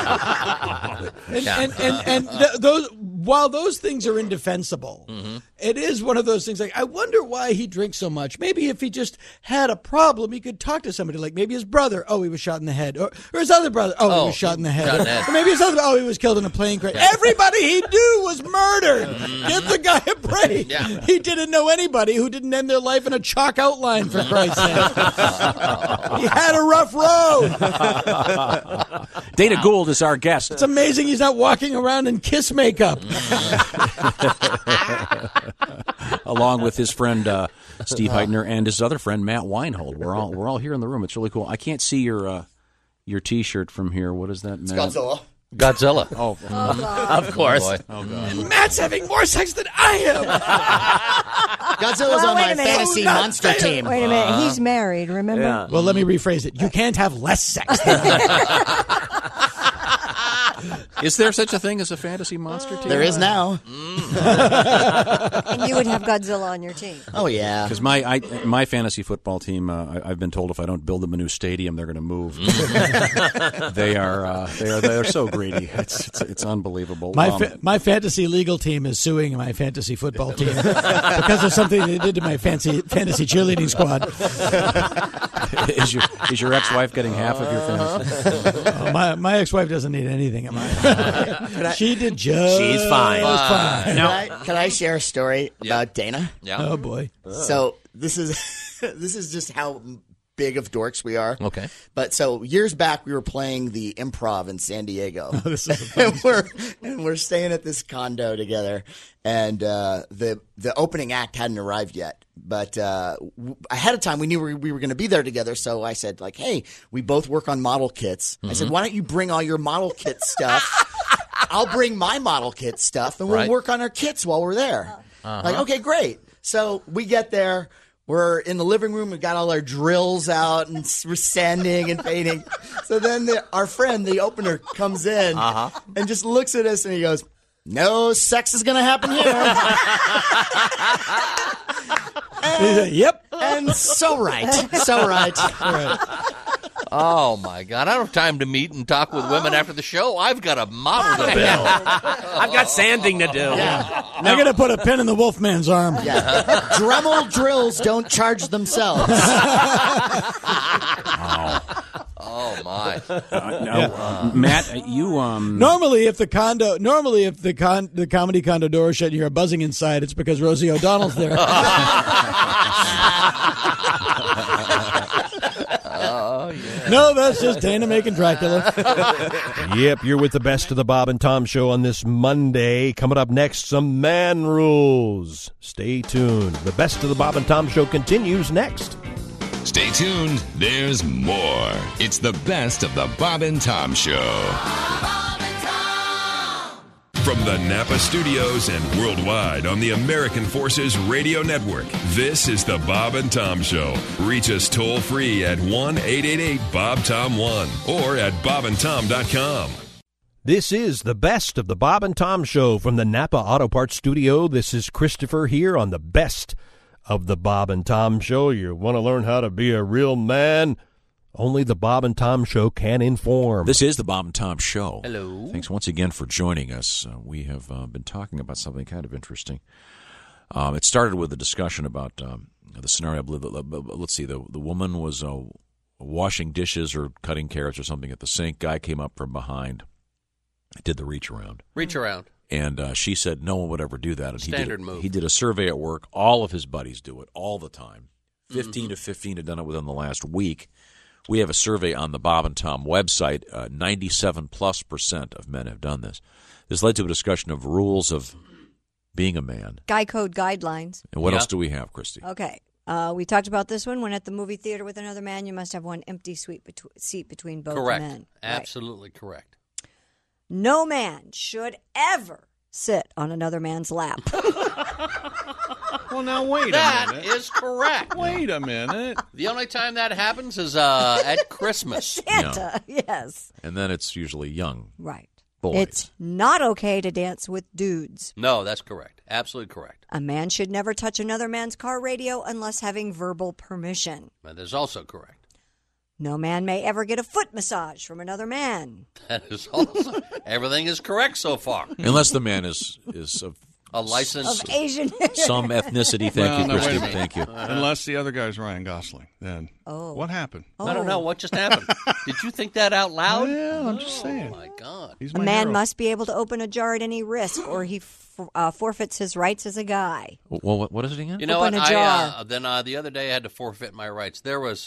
While those things are indefensible, it is one of those things like, I wonder why he drinks so much. Maybe if he just had a problem, he could talk to somebody, like maybe his brother, he was shot in the head. Or his other brother, he was shot in the head. Or maybe his other, he was killed in a plane crash. Yeah. Everybody he knew was murdered. Give the guy a break. Yeah. He didn't know anybody who didn't end their life in a chalk outline, for Christ's sake. He had a rough road. Dana Gould is our guest. It's amazing he's not walking around in Kiss makeup. Along with his friend Steve Heitner and his other friend Matt Weinhold. We're all here in the room. It's really cool. I can't see your T-shirt from here. What is that, Matt? Godzilla. Oh, of course. Oh, God. Matt's having more sex than I am. Godzilla's on my fantasy monster team. Wait a minute. He's married, remember? Yeah. Well, let me rephrase it. You can't have less sex than I am. Is there such a thing as a fantasy monster team? There is now. And you would have Godzilla on your team. Oh, yeah. Because my fantasy football team, I've been told if I don't build them a new stadium, they're going to move. They are so greedy. It's unbelievable. My fantasy legal team is suing my fantasy football team because of something they did to my fantasy cheerleading squad. Is your ex-wife getting half of your fantasy? My ex-wife doesn't need anything of mine. She did just. She's fine. Can I share a story about Dana? Yeah. Oh boy. So this is just how big of dorks we are. Okay. But so years back, we were playing the Improv in San Diego, and we're staying at this condo together. And the opening act hadn't arrived yet, but ahead of time we knew we were going to be there together. So I said, like, "Hey, we both work on model kits." I said, "Why don't you bring all your model kit stuff? I'll bring my model kit stuff, and we'll work on our kits while we're there." Like, okay, great. So we get there. We're in the living room. We got all our drills out, and we're sanding and painting. So then our friend, the opener, comes in and just looks at us, and he goes, "No sex is going to happen here." Yep. And so right. Oh, my God. I don't have time to meet and talk with women after the show. I've got a model to build. I've got sanding to do. Yeah. I'm going to put a pin in the Wolfman's arm. Yeah. Dremel drills don't charge themselves. Oh, my. Matt, you Normally, if the comedy condo door is shut and you're buzzing inside, it's because Rosie O'Donnell's there. No, that's just Dana making Dracula. Yep, you're with the best of the Bob and Tom Show on this Monday. Coming up next, some man rules. Stay tuned. The best of the Bob and Tom Show continues next. Stay tuned. There's more. It's the best of the Bob and Tom Show. From the Napa Studios and worldwide on the American Forces Radio Network, this is the Bob and Tom Show. Reach us toll-free at 1-888-BOB-TOM-1 or at bobandtom.com. This is the best of the Bob and Tom Show from the Napa Auto Parts Studio. This is Christopher here on the best of the Bob and Tom Show. You want to learn how to be a real man? Only the Bob and Tom Show can inform. This is the Bob and Tom Show. Hello. Thanks once again for joining us. We have been talking about something kind of interesting. It started with a discussion about the scenario. I believe let's see, the woman was washing dishes or cutting carrots or something at the sink. Guy came up from behind, did the reach around. Reach around. And she said no one would ever do that. And Standard move. He did a survey at work. All of his buddies do it all the time. 15 to 15 had done it within the last week. We have a survey on the Bob and Tom website. 97+% of men have done this. This led to a discussion of rules of being a man. Guy code guidelines. And what else do we have, Christy? Okay. We talked about this one. When at the movie theater with another man, you must have one empty seat between both Correct. men. Absolutely correct. No man should ever sit on another man's lap. Well, now wait a minute. That is correct. Wait a minute. The only time that happens is at Christmas. Santa, yes. And then it's usually young Right. boys. It's not okay to dance with dudes. No, that's correct. Absolutely correct. A man should never touch another man's car radio unless having verbal permission. That is also correct. No man may ever get a foot massage from another man. That is also everything is correct so far. Unless the man is of a license of Asian some ethnicity. Thank you, no, wait a Christy. minute. Thank you. Unless the other guy's Ryan Gosling, then what happened? I don't know what just happened. Did you think that out loud? Yeah, I'm just saying. Oh my God! He's A my man hero. must be able to open a jar at any risk, or he forfeits his rights as a guy. Well, what is it again? You know what? Open a jar. The other day I had to forfeit my rights. There was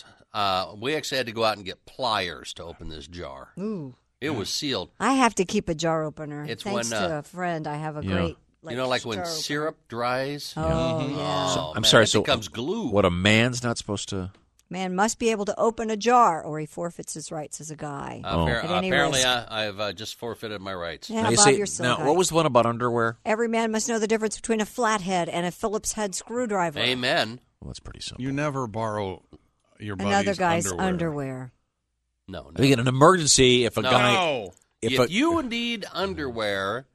we actually had to go out and get pliers to open this jar. Ooh. It was sealed. I have to keep a jar opener. It's Thanks when, to a friend, I have a great. Like when jar syrup dries. Oh, yeah. So, I'm man, sorry. it So becomes glue. What, a man's not supposed to? Man must be able to open a jar, or he forfeits his rights as a guy. At any Apparently, risk. I've just forfeited my rights. Yeah, Now, you Bob, say- you're so now, high. what was the one about underwear? Every man must know the difference between a flathead and a Phillips head screwdriver. Amen. Well, that's pretty simple. You never borrow your buddy's Another guy's underwear. No. You get an emergency if a guy. No. If you need underwear,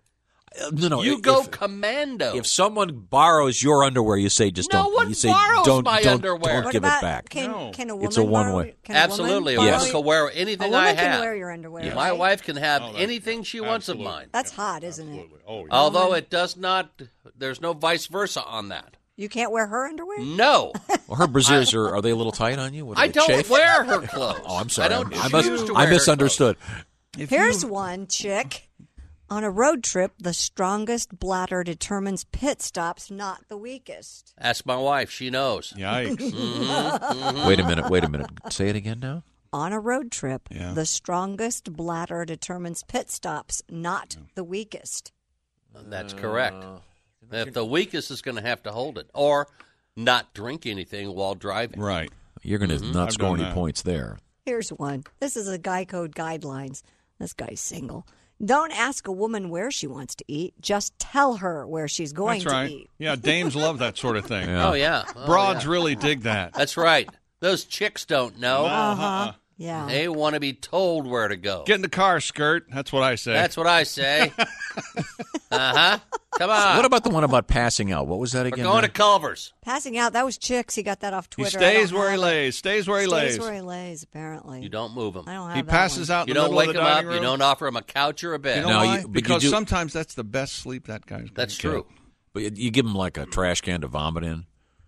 no, you go commando. If someone borrows your underwear, you say just No don't. one You say borrows don't. my don't, underwear. Don't What give about, it back. Can a woman It's a one way. borrow- can a Absolutely. woman A borrow woman can wear anything a woman I can have. wear your underwear. My right? wife can have anything she wants of mine. That's hot, isn't it? Although it does not, there's no vice versa on that. You can't wear her underwear? No. Well, her brasiers are they a little tight on you? What, do I they don't chafe? wear her clothes. Oh, I'm sorry. I don't I choose to wear I her misunderstood. Here's one chick. On a road trip, the strongest bladder determines pit stops, not the weakest. Ask my wife. She knows. Yikes. Mhm. Wait a minute. Say it again now. On a road trip, Yeah. the strongest bladder determines pit stops, not the weakest. That's correct. If the weakest is going to have to hold it or not drink anything while driving. Right. You're going to not I've score done any that. points there. Here's one. This is a Guy Code Guidelines. This guy's single. Don't ask a woman where she wants to eat. Just tell her where she's going That's right. to eat. Yeah, dames love that sort of thing. Oh, yeah. Oh, Broads yeah. really dig that. That's right. Those chicks don't know. Uh-huh. Yeah. They want to be told where to go. Get in the car, skirt. That's what I say. That's what I say. Uh-huh. Come on. What about the one about passing out? What was that We're again? going to Culver's. Passing out, that was chicks. He got that off He Twitter. stays where he lays. Stays where he lays. Stays where he lays, apparently. You don't move him. I don't have He that passes one. out in You the don't middle wake of the him up. dining room. You don't offer him a couch or a bed. You know No, why? you- but Because you do- sometimes that's the best sleep that guy's going That's to get. true. But you give him like a trash can to vomit in.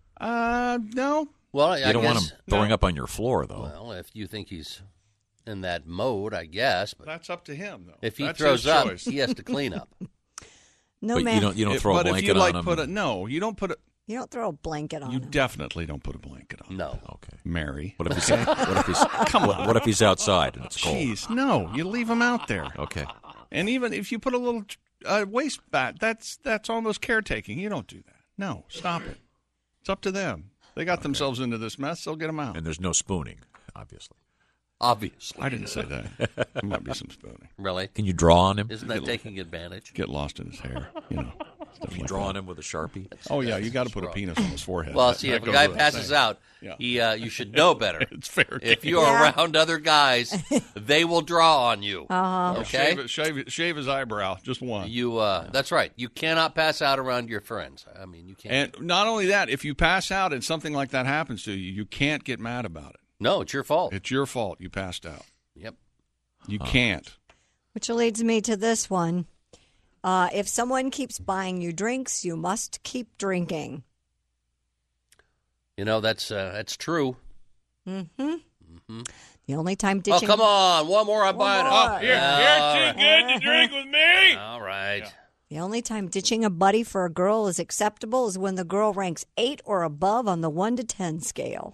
No. Well, You I don't guess, want him throwing up on your floor, though. Well, if you think he's in that mode, I guess. But That's up to him, though. if he That's throws his up, choice. he has to clean up. No But man. you don't throw a But if blanket you like on him. put a no, you don't put a. You don't throw a blanket on You him. definitely don't put a blanket on. No. Okay. Mary. What if he's Come on. What if he's outside and it's cold? Jeez, no. You leave him out there. Okay. And even if you put a little waste bat, that's almost caretaking. You don't do that. No, stop it. It's up to them. They got themselves into this mess. They'll get them out. And there's no spooning, obviously. Obviously. I didn't say that. There might be some spooning. Really? Can you draw on him? Isn't that taking advantage? Get lost in his hair, you know. Can you draw on him with a Sharpie? Oh, yeah, you got to put a penis on his forehead. Well, That- see, that if a goes guy without passes saying. out, Yeah. you should know better. It's fair If game. you are Yeah. around other guys, they will draw on you. Uh-huh. Okay? Shave his eyebrow, just one. That's right. You cannot pass out around your friends. I mean, you can't. And not only that, if you pass out and something like that happens to you, you can't get mad about it. No, it's your fault. It's your fault you passed out. Yep. You can't. Which leads me to this one. If someone keeps buying you drinks, you must keep drinking. You know, that's true. Mm-hmm. The only time Oh, ditching... come on. One more, I'm buying it. more. You're too good to drink with me. All right. The only time ditching a buddy for a girl is acceptable is when the girl ranks 8 or above on the 1 to 10 scale.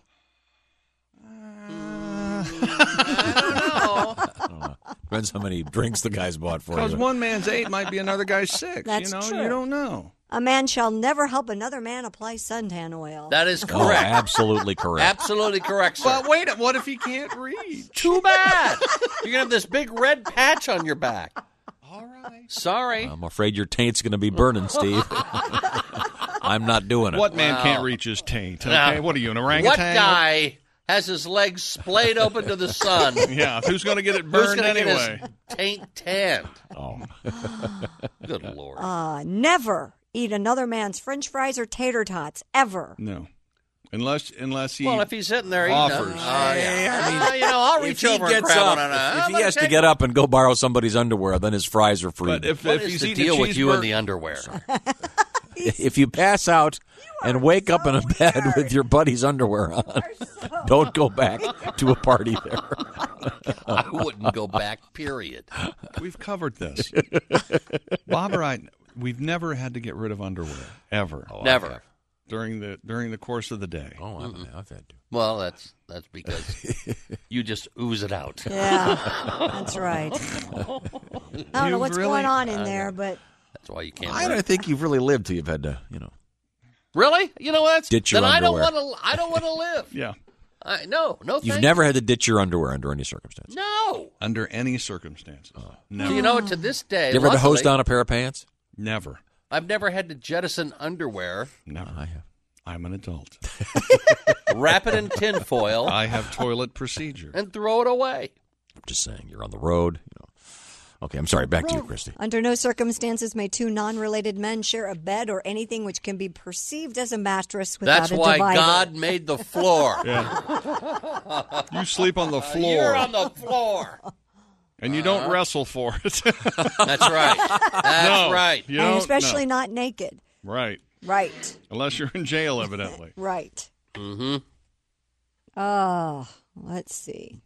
Depends how many drinks the guy's bought for Because you. one man's 8 might be another guy's 6. That's true. You don't know. A man shall never help another man apply suntan oil. That is Oh, correct. absolutely correct. Absolutely correct, sir. But wait, what if he can't read? Too bad. You're going to have this big red patch on your back. All right. Sorry. I'm afraid your taint's going to be burning, Steve. I'm not doing it. What man Wow. can't reach his taint? Okay, Now, what are you, an What orangutan? guy has his legs splayed open to the sun? Yeah, who's going to get it Who's burned gonna get anyway? his taint tanned? Oh. Good Lord. Never eat another man's french fries or tater tots, ever. No. Unless he Well, if he's sitting there eating offers. them, I'll reach If he over and gets grab up, one. And, if he has to get up and go borrow somebody's underwear, then his fries are free. But if What is he's the eating deal a with you and the cheeseburger- underwear? If you pass out and wake up in a bed with your buddy's underwear on, don't go back to a party there. I wouldn't go back, period. We've covered this. Bob or I, we've never had to get rid of underwear ever. Never. During the course of the day. Oh, I've had to. Well, that's because you just ooze it out. Yeah, that's right. I don't know You've what's really- going on in there, but That's why you can't. I don't think you've really lived till you've had to, Really? You know what? Ditch your then I don't underwear. want to. I don't want to live. Yeah. No. You've thank never had to ditch your underwear under any circumstance. No. Under any circumstances. So you know what? To this day, You ever had to hose luckily, down a pair of pants? Never. I've never had to jettison underwear, Never. I have. I'm an adult. wrap it in tinfoil, I have toilet procedure. and throw it away. I'm just saying, you're on the road. Okay, I'm sorry. Back to you, Christy. under no circumstances may two non-related men share a bed or anything which can be perceived as a mattress without That's a why divider. God made the floor. You sleep on the floor. You're on the floor. And you don't wrestle for it. That's right. That's No, right. you And don't- especially no. not naked. Right. Right. Unless you're in jail, evidently. Right. Mm-hmm. Oh, let's see.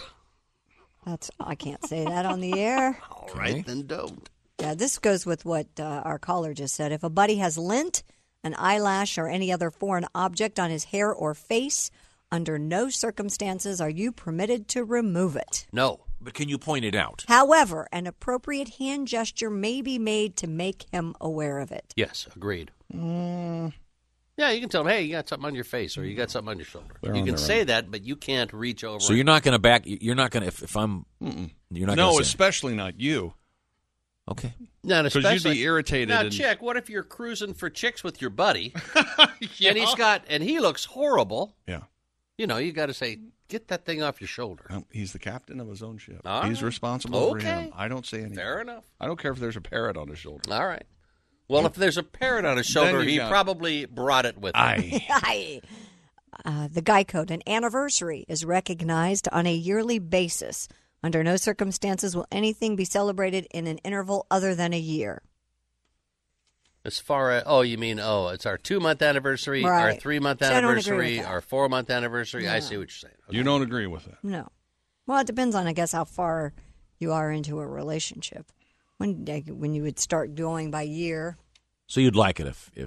I can't say that on the air. All right, then don't. Yeah, this goes with what our caller just said. If a buddy has lint, an eyelash, or any other foreign object on his hair or face, under no circumstances are you permitted to remove it. No. But can you point it out? However, an appropriate hand gesture may be made to make him aware of it. Yes, agreed. Yeah, you can tell him, hey, you got something on your face or you got something on your shoulder. They're You on can their say own. that, but you can't reach over. So you're not going to back. You're not going to. If I'm. You're not. No, gonna say especially not you. Okay. Not Because especially. you'd be irritated. Now, and- chick, what if you're cruising for chicks with your buddy, and he looks horrible? Yeah. You know, you got to say, get that thing off your shoulder. Well, he's the captain of his own ship. All He's right. responsible for Okay. him. I don't say anything. Fair enough. I don't care if there's a parrot on his shoulder. All right. Well, if there's a parrot on his Then shoulder, you he got- probably brought it with him. Aye. The Guy Code, an anniversary is recognized on a yearly basis. Under no circumstances will anything be celebrated in an interval other than a year. As far as, you mean, it's our 2-month anniversary, our Right. 3-month See, I don't agree with anniversary, that. our 4-month anniversary. I Yeah. see what you're saying. You don't agree with it. No. Well, it depends on, I guess, how far you are into a relationship. When you would start going by year. So you'd like it if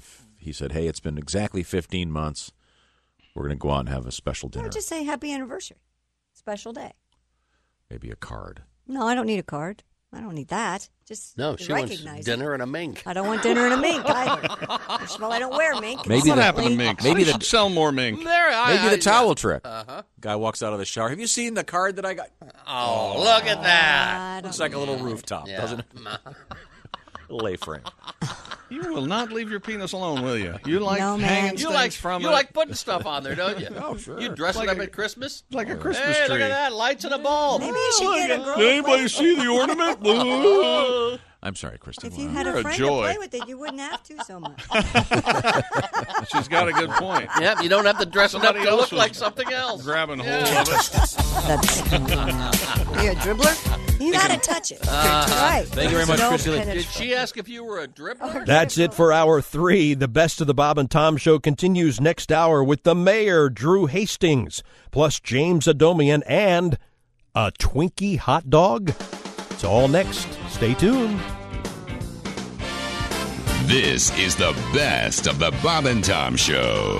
he said, "Hey, it's been exactly 15 months. We're going to go out and have a special dinner. Or just say happy anniversary. Special day. Maybe a card." No, I don't need a card. I don't need that. Just No, she recognize wants it. dinner and a mink. I don't want dinner and a mink either. First of all, I don't wear mink. Maybe what the- happened to minks? maybe They the- should sell more mink. Maybe the towel trick. Guy walks out of the shower. Have you seen the card that I got? Oh, look at that. Looks like a little rooftop, doesn't it? Little A-frame. You will not leave your penis alone, will you? You like No, man. hanging You things like from you it. like putting stuff on there, don't you? Oh, sure. You dress Like it up a- at Christmas? like a Christmas hey, tree. look at that. Lights and a bulb. Maybe you should get a girl. Did anybody see the ornament? I'm sorry, Kristen. If you had You're a a friend joy. to play with it, you wouldn't have to so much. She's got a good point. Yep, you don't have to dress it up Somebody to else look was like something else. Grabbing hold of it. You're a dribbler? You got to touch it. Right. Thank you very much, No Christy Lee. Did penetration. she ask if you were a dribbler? That's it for Hour 3. The best of the Bob and Tom Show continues next hour with the mayor, Drew Hastings, plus James Adomian and a Twinkie hot dog. It's all next. Stay tuned. This is the best of the Bob and Tom Show.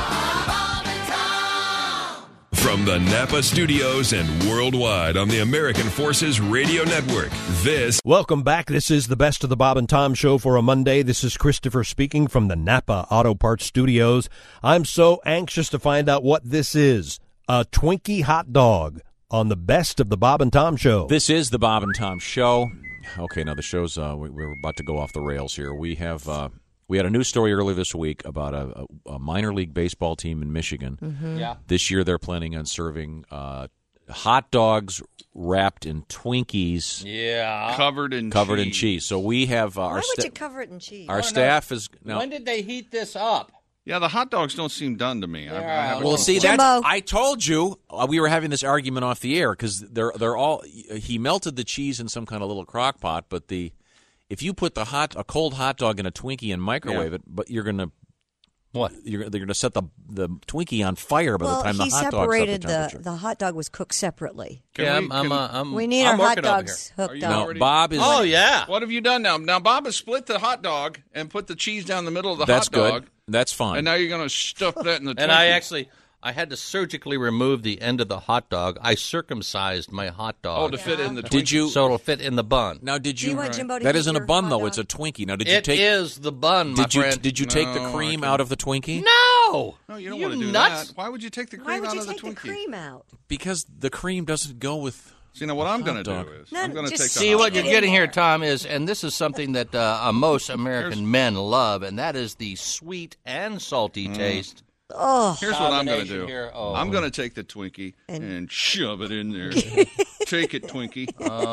From the Napa Studios and worldwide on the American Forces Radio Network, this Welcome back. This is the best of the Bob and Tom Show for a Monday. This is Christopher speaking from the Napa Auto Parts Studios. I'm so anxious to find out what this is. A Twinkie hot dog on the best of the Bob and Tom Show. This is the Bob and Tom Show. Okay, now the show's we're about to go off the rails here. We have we had a news story earlier this week about a minor league baseball team in Michigan. Mm-hmm. Yeah. This year they're planning on serving hot dogs wrapped in Twinkies, Yeah. Covered in cheese. So we have Why would you cover it in cheese? our staff is now. When did they heat this up? Yeah, the hot dogs don't seem done to me. I haven't Well, see, Jimbo. that's, I told you we were having this argument off the air because they're all. He melted the cheese in some kind of little crock pot, but if you put a cold hot dog in a Twinkie and microwave it, but you're gonna What? they're gonna set the Twinkie on fire by the time the he hot dog's up to separated temperature. the hot dog was cooked separately. We need I'm our hot working over dogs here. hooked you up. already- Bob is. Oh, yeah. What have you done now? Now, Bob has split the hot dog and put the cheese down the middle of the That's hot dog. good. That's fine. And now you're going to stuff that in the Twinkie. And I had to surgically remove the end of the hot dog. I circumcised my hot dog. Oh, to fit in the Twinkie. Did you? So it'll fit in the bun. Now, did Do you you? want Jimbo to That eat isn't a your bun hot though; dog? it's a Twinkie. Now, did you It take? is the bun, my Did you? friend. Did you take the No, cream I out of the Twinkie? No! No, you don't You want to do nuts? that. Why would you take the Why cream would out you of the take the Twinkie? cream out? Because the cream doesn't go with. See, now what I'm going to Hot do dog. is No, I'm going to just take the See, hot what dog. you're getting here, Tom, is, and this is something that most American men love, and that is the sweet and salty taste. Oh, Here's what I'm going to Combination do. here. Oh. I'm going to take the Twinkie and shove it in there. Take it, Twinkie.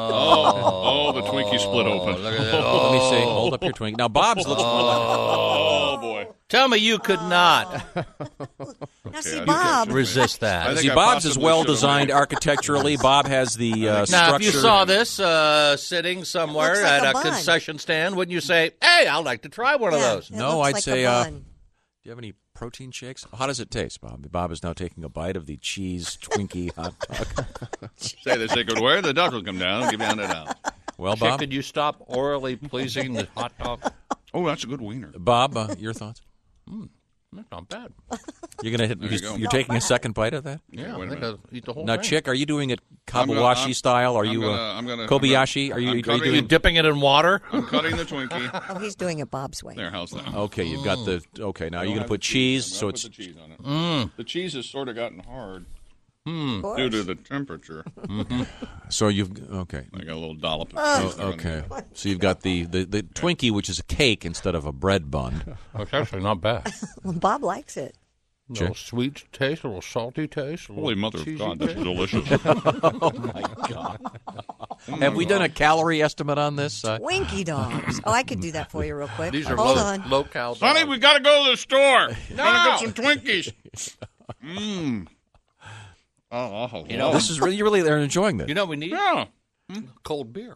Oh, the Twinkie split open. Look at that. Let me see. Hold up your Twinkie. Now, Bob's looks more like. Oh, boy. Tell me you could not now see, I Bob. resist that. I think See, I Bob's is possibly well should have designed made- architecturally. Bob has the Now, structure. if you saw this sitting somewhere It looks like at a a bun. concession stand, wouldn't you say, "Hey, I'd like to try one of Yeah, those"? it No, looks I'd like say, a bun. do you have any protein shakes? How does it taste, Bob? Bob is now taking a bite of the cheese Twinkie hot dog. Say they say, good where the duck will come down. Give you $100. Well, Chick, Bob. could you stop orally pleasing the hot dog? Oh, that's a good wiener. Bob, your thoughts? That's not bad. You're gonna hit. There you go. You're taking a second bite of that. Yeah, wait I a think minute. I'll eat the whole Now, thing. Chick, are you doing it I'm gonna- Kabawashi I'm- style? Are I'm you gonna- Kobayashi? Are you? I'm Are you cutting Are you doing? dipping it in water? I'm cutting the Twinkie. Oh, he's doing it Bob's way. There, how's that? Okay, you've got the. Okay, now I you're don't gonna have put the cheese, I'm so gonna it's. put the cheese on it. The cheese has sort of gotten hard due to the temperature. So you've okay. I got a little dollop of cheese there on Okay, there. so you've got the Twinkie, which is a cake instead of a bread bun. Oh, it's actually not bad. Well, Bob likes it. A little sweet taste, a little salty taste. A Holy little mother of cheesy God, this is taste. delicious. Oh my God! Have we done a calorie estimate on this? Winky dogs. Oh, I could do that for you real quick. These are Hold on. low cal. Honey, we got to go to the store. No. Gonna get some Twinkies. Mmm. Oh, You know, This is really they're enjoying this. You know, what we need yeah. cold beer.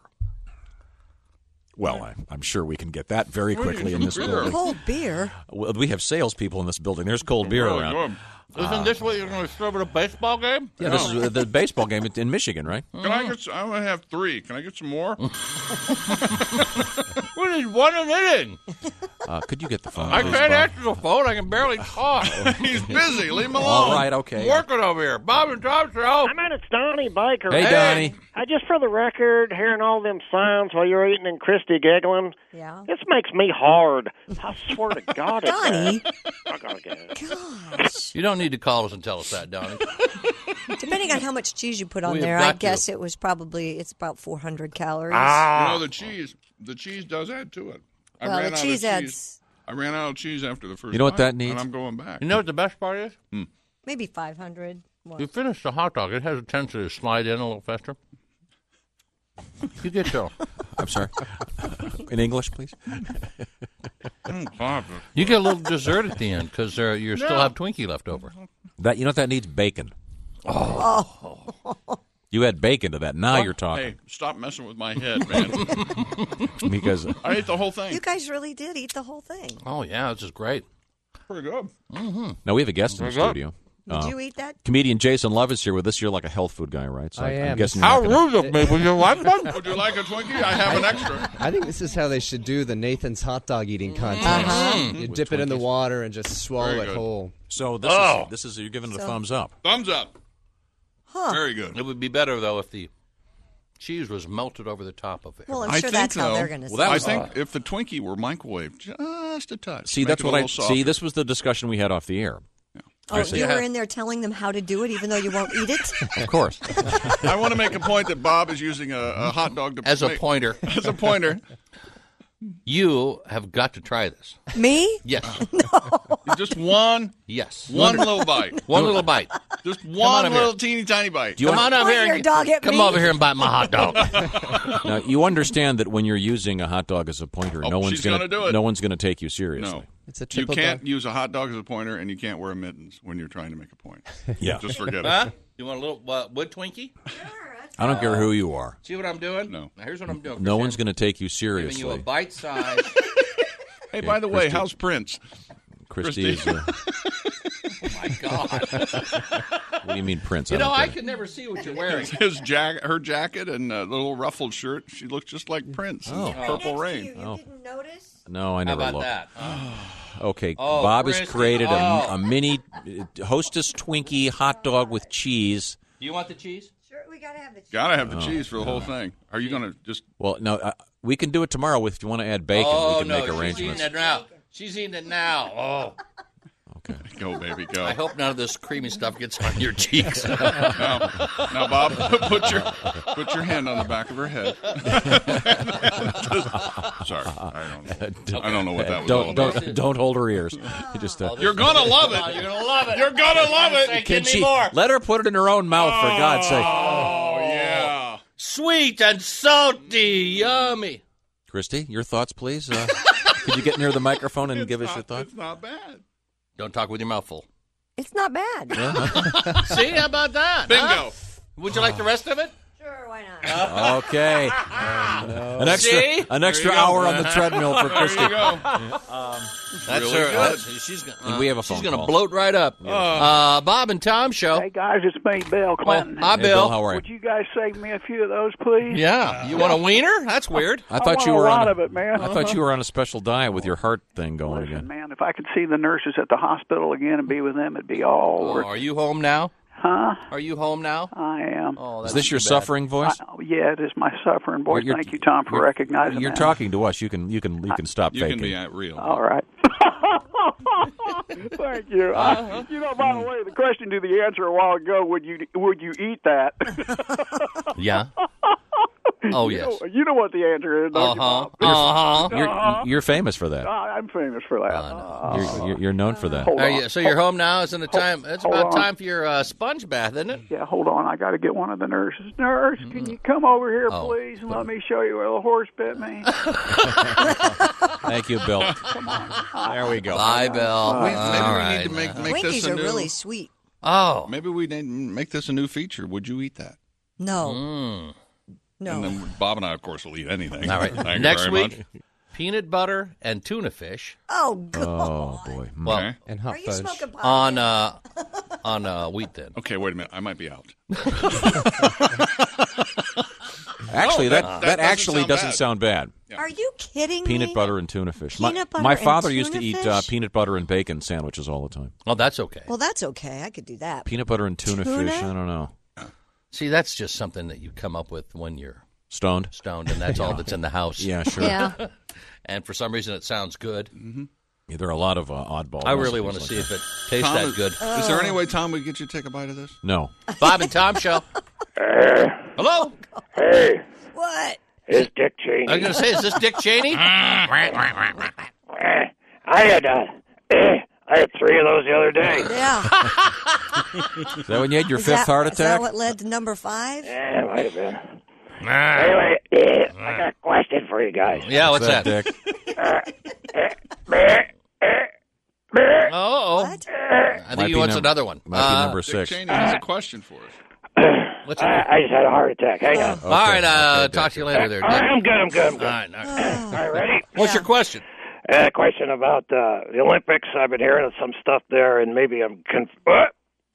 Well, I'm sure we can get that very quickly in this building. Cold beer. Well, we have salespeople in this building. There's cold beer Really around. good. Isn't this what you're going to serve at a baseball game? Yeah, this is the baseball game in Michigan, right? Can I get? I want to have 3. Can I get some more? We need one an inning. Could you get the phone? I please, can't Bob? answer the phone. I can barely talk. He's busy. Leave him alone. All right, okay. I'm working over here. Bob and Tom Show. I mean, it's Donnie Baker. Hey, Donnie. Just for the record, hearing all them sounds while you're eating and Christy giggling, this makes me hard. I swear to God, it Donnie. I gotta go. Gosh. You don't need to call us and tell us that, Donnie. Depending on how much cheese you put on We have there, got I guess it's about 400 calories. The cheese does add to it. I Well, ran the out cheese of adds I ran out of cheese after the first You know what bite, that needs? And I'm going back. You know what the best part is? maybe 500. What? You finish the hot dog. It has a tendency to slide in a little faster. You get your... I'm sorry. In English, please. You get a little dessert at the end because you still have Twinkie left over. You know what that needs? Bacon. Oh. You add bacon to that. Now you're talking. Hey, stop messing with my head, man. Because I ate the whole thing. You guys really did eat the whole thing. Oh, yeah, this is great. Pretty good. Mm-hmm. now we have a guest in the studio. Did you eat that? Comedian Jason Love is here with us. You're like a health food guy, right? So I I'm am. guessing How you're not rude of me. Would you like one? Would you like a Twinkie? I have an extra. I think this is how they should do the Nathan's hot dog eating contest. You With dip it in the Twinkies. water and just swallow Very it good. whole. So this is you're giving it a thumbs up. Thumbs up. Huh. Very good. It would be better, though, if the cheese was melted over the top of it. Well, I'm I sure think that's how so. they're going to Well, that I was- think if the Twinkie were microwaved just a touch. See, make that's it a what I little softer. see. This was the discussion we had off the air. Oh, you were in there telling them how to do it, even though you won't eat it? Of course. I want to make a point that Bob is using a hot dog to As a make- pointer. As a pointer. You have got to try this. Me? Yes. Just one. Yes. One little bite. One little bite. Just on one over little here. teeny tiny bite. Come on over Point here. your dog at Come me. over here and bite my hot dog. Now you understand that when you're using a hot dog as a pointer, Oh, no one's she's gonna do it. No one's going to take you seriously. No. It's a You triple can't dog. use a hot dog as a pointer, and you can't wear mittens when you're trying to make a point. Yeah. Just forget Huh? it. You want a little wood Twinkie? I don't care who you are. See what I'm doing? No. Now, here's what I'm doing. No Christian. one's going to take you Giving you a seriously. bite size. Hey, by the way, Christy. how's Prince? Christy is. Oh, my God. What do you mean, Prince? You know, don't I get it. can never see what you're wearing. Her jacket and a little ruffled shirt. She looks just like Prince. Oh. in Purple Rain. Oh. Didn't notice? No, I How never about looked. that? Okay, Oh, Bob has Christy. created Oh. a mini Hostess Twinkie hot dog with cheese. Do you want the cheese? Sure, we got to have the cheese. Gotta have the cheese for the whole thing. Are you gonna just? Well, no, we can do it tomorrow if you want to add bacon. Oh, we can no, make she's arrangements. eating it now. She's eating it now. Oh. Go, baby, go. I hope none of this creamy stuff gets on your cheeks. Now, Bob, put your hand on the back of her head. Sorry, I don't know what that was all about. Don't hold her ears. You just, You're gonna love it. You're gonna love it. You're gonna love it. Say, can give she me more. let her put it in her own mouth for God's sake? Oh yeah. Sweet and salty, yummy. Christy, your thoughts, please. Could you get near the microphone and give us your thoughts? It's not bad. Don't talk with your mouth full. It's not bad. See, how about that? Bingo. Huh? Would you like the rest of it? Sure, why not? Okay. An extra See? hour on the treadmill for There Christy. you go. That's Really her. good. She's gonna. And we have a phone She's gonna call. bloat right up. Bob and Tom show. Hey guys, it's me, Bill Clinton. Hi, Hey, Bill. how are you? Would you guys save me a few of those, please? Yeah. You want a wiener? That's weird. I thought want you a were lot on. of it, man. I thought you were on a special diet with your heart thing going Listen, again. man, if I could see the nurses at the hospital again and be with them, it'd be all Oh, worth. are you home now? Huh? Are you home now? I am. Oh, Is that's this your too bad. suffering voice? Yeah, it is my suffering voice. You're- Thank you, Tom, for recognizing You're that. talking to us. You can stop You faking. can be real. All right. Thank you. You know, by the way, the question to the answer a while ago: Would you eat that? Yeah. Oh, yes. You know what the answer is, don't you, Bob? You're famous for that. I'm famous for that. You're known for that. Hold Are on. you, so you're home now? Isn't it time? It's hold about on. time for your sponge bath, isn't it? Yeah, hold on. I got to get one of the nurses. Nurse, can you come over here, Oh. please, and let me show you where the horse bit me? Thank you, Bill. There we go. Bye, Bill. Maybe All we right. need to make this Twinkies a are new. really sweet. Oh. Maybe we need to make this a new feature. Would you eat that? No. Mm. No. And then Bob and I, of course, will eat anything. All right. Thank you Next very week, much. peanut butter and tuna fish. Oh, God. Oh boy. Well, Okay. And hot Are you fudge. smoking pot? on wheat thin. Okay, wait a minute. I might be out. Actually, No, that actually doesn't sound bad. Are you kidding Peanut me? butter and tuna fish. Peanut butter my and father used to tuna eat fish? peanut butter and bacon sandwiches all the time. Oh, that's okay. Well, that's okay. I could do that. Peanut butter and tuna fish. I don't know. See, that's just something that you come up with when you're stoned, and that's all that's in the house. Yeah, sure. Yeah. And for some reason, it sounds good. Mm-hmm. Yeah, there are a lot of oddball. I really want to see if it tastes that good. Is there any way, Tom, we get you to take a bite of this? No. Bob and Tom Show. Hello. Hey, What? it's Dick Cheney. I was going to say, is this Dick Cheney? I had 3 of those the other day. Yeah. Is that when you had your Is fifth that- heart Is that attack? what led to number 5? Yeah, it might have been. Anyway, I got a question for you guys. Yeah, what's that? Dick? Oh, I Might think he be wants number- another one. Might be number Dick 6. Cheney has a question for us. What's I just had a heart attack. Hang on. All right, okay, talk to you later there, All right, Dick. I'm good. All right, all right. All right, ready? What's your question? A question about the Olympics. I've been hearing some stuff there, and maybe I'm what?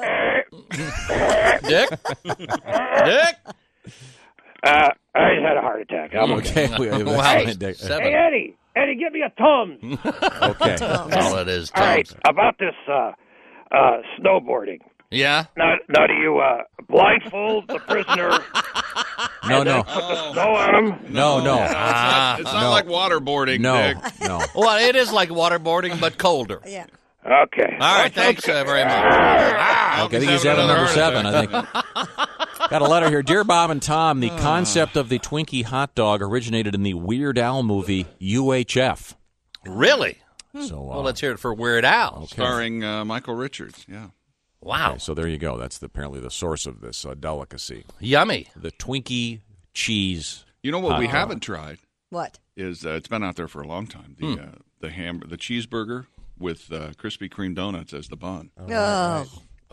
Dick? Dick? I just had a heart attack. I'm Okay. Wow. Dick. Hey, Eddie, give me a Tums. Okay. That's all it is, All right, Tom. about this snowboarding. Yeah? Now do you blindfold the prisoner? No, and then no. put the snow on him? No. It's not like waterboarding, No. Dick. No. Well, it is like waterboarding, but colder. Yeah. Okay. All right, thanks very much. Okay, I think he's having number heart 7, I think. Got a letter here. Dear Bob and Tom, the concept of the Twinkie hot dog originated in the Weird Al movie UHF. Really? So, Well, let's hear it for Weird Al. Starring Michael Richards, yeah. Wow. Okay, so there you go. That's apparently the source of this delicacy. Yummy. The Twinkie cheese. You know what hot we dog. haven't tried What? is it's been out there for a long time. The the cheeseburger with Krispy Kreme donuts as the bun. Oh.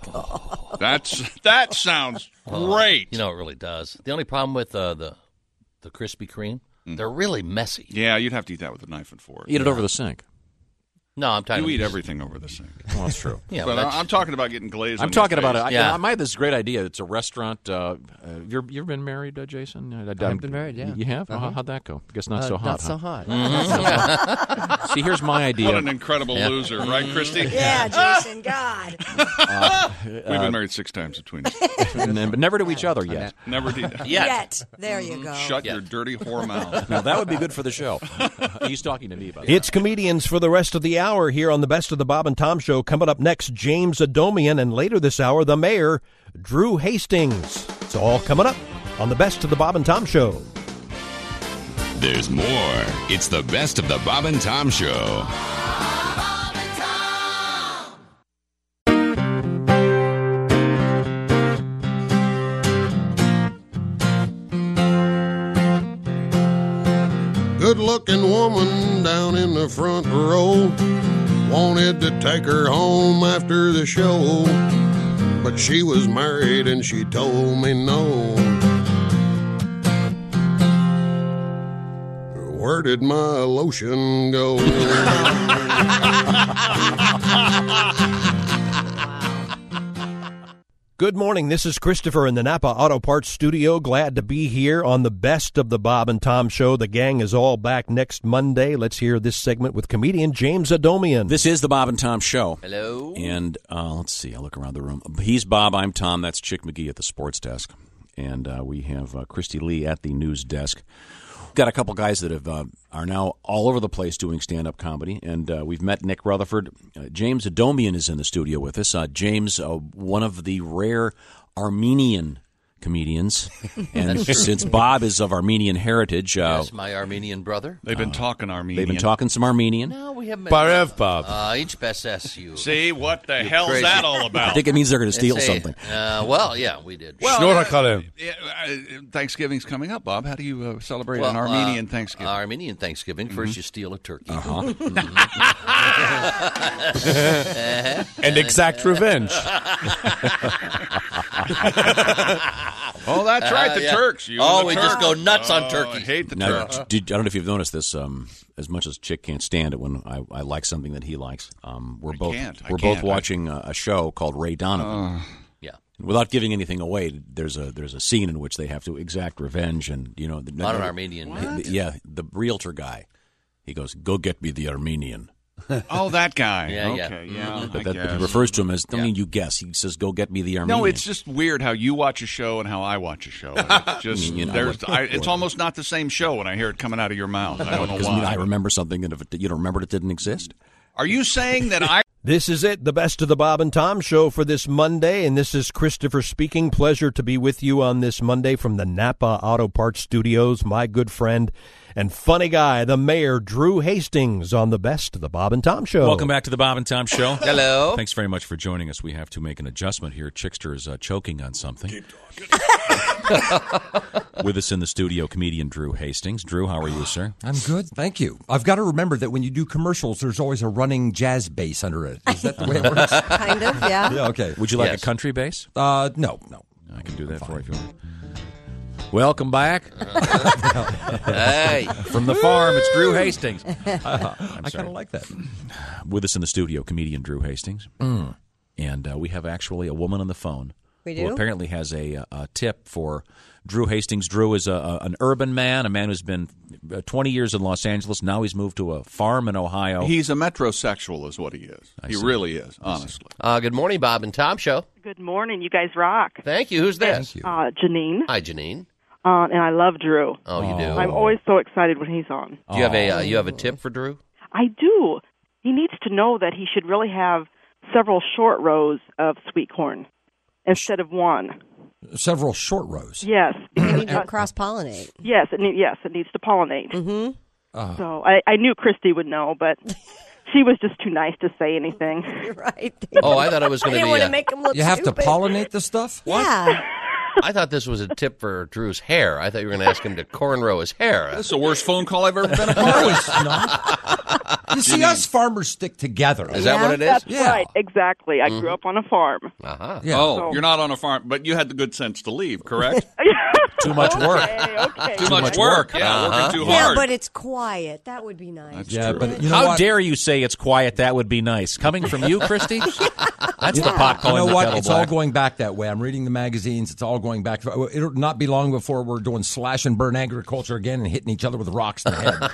That sounds great. You know, it really does. The only problem with the Krispy Kreme, they're really messy. Yeah, you'd have to eat that with a knife and fork. Eat it over the sink. No, I'm talking. You eat everything over the sink. Well, that's true. Yeah, but that's- I'm talking about getting glazed. I'm on talking your about face. it. I might have this great idea. It's a restaurant. You've been married, Jason? I've been married, yeah. You have? Uh-huh. How'd that go? I guess not so hot. Not huh? so hot. See, here's my idea. What an incredible loser, right, Christy? Yeah, Jason, God. We've been married 6 times between us. But never to each other yet. Never did. Yet. There you go. Shut your dirty whore mouth. Now, that would be good for the show. He's talking to me about that. It's comedians for the rest of the hour here on the Best of the Bob and Tom Show. Coming up next, James Adomian, and later this hour, the mayor, Drew Hastings. It's all coming up on the Best of the Bob and Tom Show. There's more. It's the Best of the Bob and Tom Show. Good-looking woman down in the front row wanted to take her home after the show, but she was married and she told me no. Where did my lotion go? Good morning. This is Christopher in the Napa Auto Parts Studio. Glad to be here on the Best of the Bob and Tom Show. The gang is all back next Monday. Let's hear this segment with comedian James Adomian. This is the Bob and Tom Show. Hello. And let's see. I look around the room. He's Bob. I'm Tom. That's Chick McGee at the sports desk. And we have Christy Lee at the news desk. Got a couple guys that are now all over the place doing stand-up comedy, and we've met Nick Rutherford. James Adomian is in the studio with us. James, one of the rare Armenian comedians, and since Bob is of Armenian heritage, Yes, my Armenian brother. They've been talking Armenian. They've been talking some Armenian. No, we haven't. Barev, Bob. Each best you. See, what the You hell's crazy. that all about? I think it means they're going to steal It's something. Well, yeah, we did. Well, Thanksgiving's coming up, Bob. How do you celebrate an Armenian Thanksgiving? Armenian Thanksgiving. First, you steal a turkey. And exact revenge. Oh, that's right, the yeah. Turks. You Oh, and the we Turks. just go nuts on Oh, turkey. I hate the Now, Turks. I don't know if you've noticed this. As much as Chick can't stand it when I like something that he likes, we're both can't. I we're can't. both watching a show called Ray Donovan. Without giving anything away, there's a scene in which they have to exact revenge, and Not an Armenian man. The realtor guy, he goes, "Go get me the Armenian." Oh, that guy. Yeah, yeah. Okay, yeah. But he refers to him as, you guess. He says, "Go get me the Armenian." No, it's just weird how you watch a show and how I watch a show. It's just it's almost not the same show when I hear it coming out of your mouth. I don't know why. I remember something, and if you don't remember it didn't exist. Are you saying that I... This is it, the best of the Bob and Tom Show for this Monday, and this is Christopher speaking. Pleasure to be with you on this Monday from the Napa Auto Parts Studios. My good friend and funny guy, the mayor, Drew Hastings, on the best of the Bob and Tom Show. Welcome back to the Bob and Tom Show. Hello. Thanks very much for joining us. We have to make an adjustment here. Chickster is choking on something. Keep talking. With us in the studio, comedian Drew Hastings. Drew, how are you, sir? I'm good, thank you. I've got to remember that when you do commercials, there's always a running jazz bass under it. Is that the way it works? Kind of, yeah. Yeah, okay. Would you like a country bass? No. I can do that for you if you want. Welcome back. Hey. From the farm, it's Drew Hastings. I kind of like that. With us in the studio, comedian Drew Hastings. And we have actually a woman on the phone. We do? Who apparently has a tip for Drew Hastings. Drew is an urban man, a man who's been 20 years in Los Angeles. Now he's moved to a farm in Ohio. He's a metrosexual is what he is. He really is, honestly. Good morning, Bob and Tom Show. Good morning. You guys rock. Thank you. Who's this? Janine. Hi, Janine. And I love Drew. Oh, you do? I'm always so excited when he's on. Do you have a tip for Drew? I do. He needs to know that he should really have several short rows of sweet corn instead of one. Several short rows. Yes. You need to cross-pollinate. Yes, it needs to pollinate. Mm-hmm. So I knew Christy would know, but she was just too nice to say anything. You're right. Oh, I thought it was going to be. Want to make him look You have stupid. to pollinate the stuff? Yeah. I thought this was a tip for Drew's hair. I thought you were going to ask him to cornrow his hair. That's the worst phone call I've ever been a part No, of. it's not. You see, us farmers stick together. Is that what it is? That's Yeah. right. Exactly. I grew up on a farm. Uh-huh. Yeah. Oh, you're not on a farm, but you had the good sense to leave, correct? Too much work. Okay. Too much work. Yeah, working too Yeah, hard. but it's quiet. That would be nice. That's Yeah, true. but you know How what? dare you say it's quiet? That would be nice. Coming from you, Christy? That's the pot You calling know the what? kettle It's all black. going back that way. I'm reading the magazines. It's all going back. It'll not be long before we're doing slash and burn agriculture again and hitting each other with rocks in the head.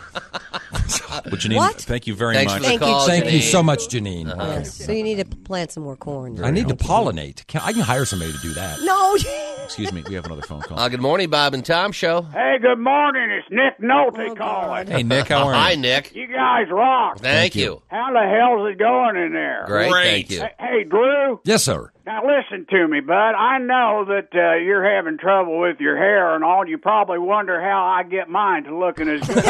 But Janine, What? thank you very Thanks much. for the call, Thank you Janine. so much, Janine. Yes. So you need to plant some more corn. I need to pollinate. I can hire somebody to do that. No. Excuse me, we have another phone call. Good morning, Bob and Tom Show. Hey, good morning. It's Nick Nolte calling. Hey, Nick, how are you? Hi, Nick. You guys rock. Thank you. How the hell's it going in there? Great. Thank you. Hey, Drew. Yes, sir. Now listen to me, bud. I know that you're having trouble with your hair and all. You probably wonder how I get mine to looking as good.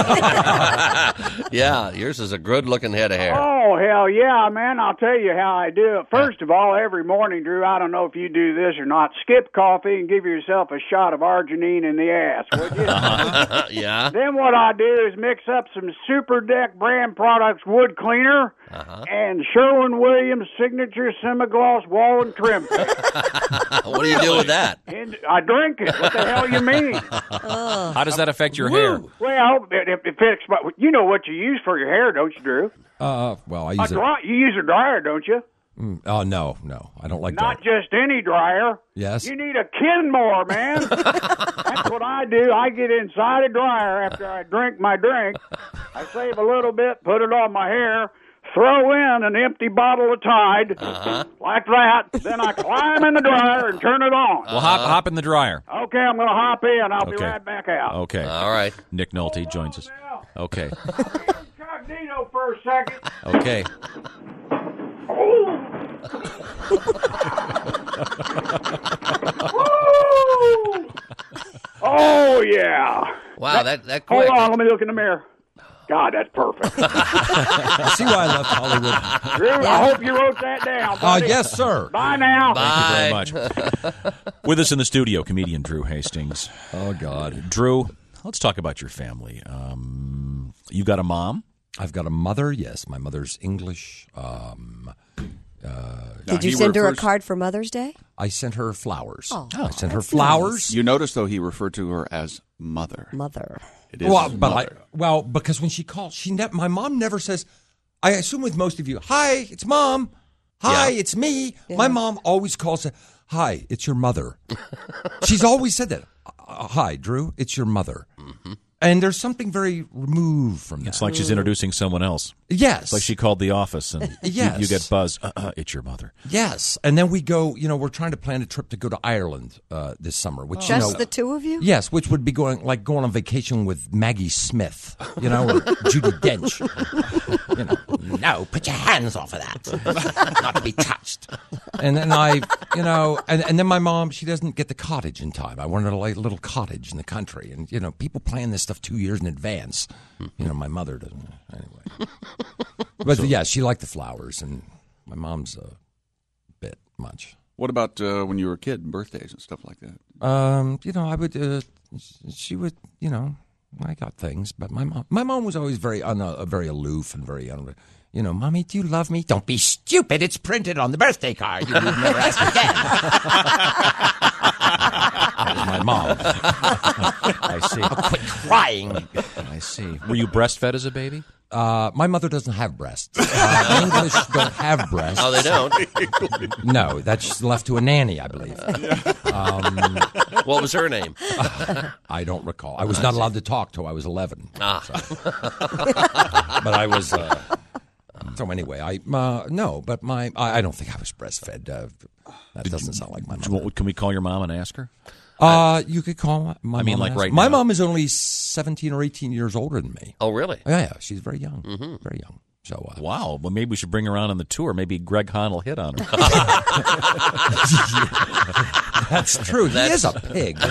Yeah, yours is a good-looking head of hair. Oh, hell yeah, man. I'll tell you how I do it. First of all, every morning, Drew, I don't know if you do this or not, skip coffee and give yourself a shot of arginine in the ass, would you? Yeah. Then what I do is mix up some Super Deck brand products wood cleaner and Sherwin-Williams signature semi-gloss wall and trim paint. What do you do with that? And I drink it. What the hell you mean? How does that affect your hair? Well, it affects, you know what you use for your hair, don't you, Drew? Well, I use it. You use a dryer, don't you? Oh, no. I don't like Not that. just any dryer. Yes. You need a Kenmore, man. That's what I do. I get inside a dryer after I drink my drink. I save a little bit, put it on my hair, throw in an empty bottle of Tide, like that. Then I climb in the dryer and turn it on. Well, hop in the dryer. Okay, I'm going to hop in. I'll be Okay. right back out. Okay. All right. Nick Nolte joins us. Okay. Incognito for a second. Okay. Oh, yeah. Wow, that Hold quick. on, let me look in the mirror. God, that's perfect. See why I left Hollywood. Drew, I hope you wrote that down. buddy. Yes, sir. Bye now. Thank you very much. With us in the studio, comedian Drew Hastings. Oh, God. Drew, let's talk about your family. You got a mom? I've got a mother, yes. My mother's English. Did you send her a card for Mother's Day? I sent her flowers. Oh, I sent her that's flowers. You notice, though, he referred to her as mother. Mother. It is Well, mother. because when she calls, my mom never says, I assume with most of you, hi, it's Mom. Hi, it's me. Yeah. My mom always calls, hi, it's your mother. She's always said that. Hi, Drew, it's your mother. Mm-hmm. And there's something very removed from that. It's like she's introducing someone else. Yes. It's like she called the office and Yes. you get buzzed. It's your mother. Yes. And then we go, we're trying to plan a trip to go to Ireland this summer. Which, Just the two of you? Yes, which would be going on vacation with Maggie Smith, or Judi Dench. No, put your hands off of that. Not to be touched. And then and then my mom, she doesn't get the cottage in time. I wanted a little cottage in the country. And, people plan this stuff 2 years in advance. My mother doesn't. Anyway. But, she liked the flowers, and my mom's a bit much. What about when you were a kid and birthdays and stuff like that? I would, she would, I got things, but my mom was always very aloof and very, Mommy, do you love me? Don't be stupid. It's printed on the birthday card. You would never ask again. That was my mom. I see. Quit crying. I see. Were you breastfed as a baby? My mother doesn't have breasts. English don't have breasts. Oh, they don't? No, that's left to a nanny, I believe. What was her name? I don't recall. I was not allowed to talk till I was 11. Ah. But I was... So anyway, I don't think I was breastfed. That doesn't sound like my mom. Can we call your mom and ask her? You could call my mom. Right my now. mom is only 17 or 18 years older than me. Oh, really? Yeah, she's very young. Mm-hmm. Very young. So wow. Well, maybe we should bring her on the tour. Maybe Greg Hahn will hit on her. That's true. He is a pig.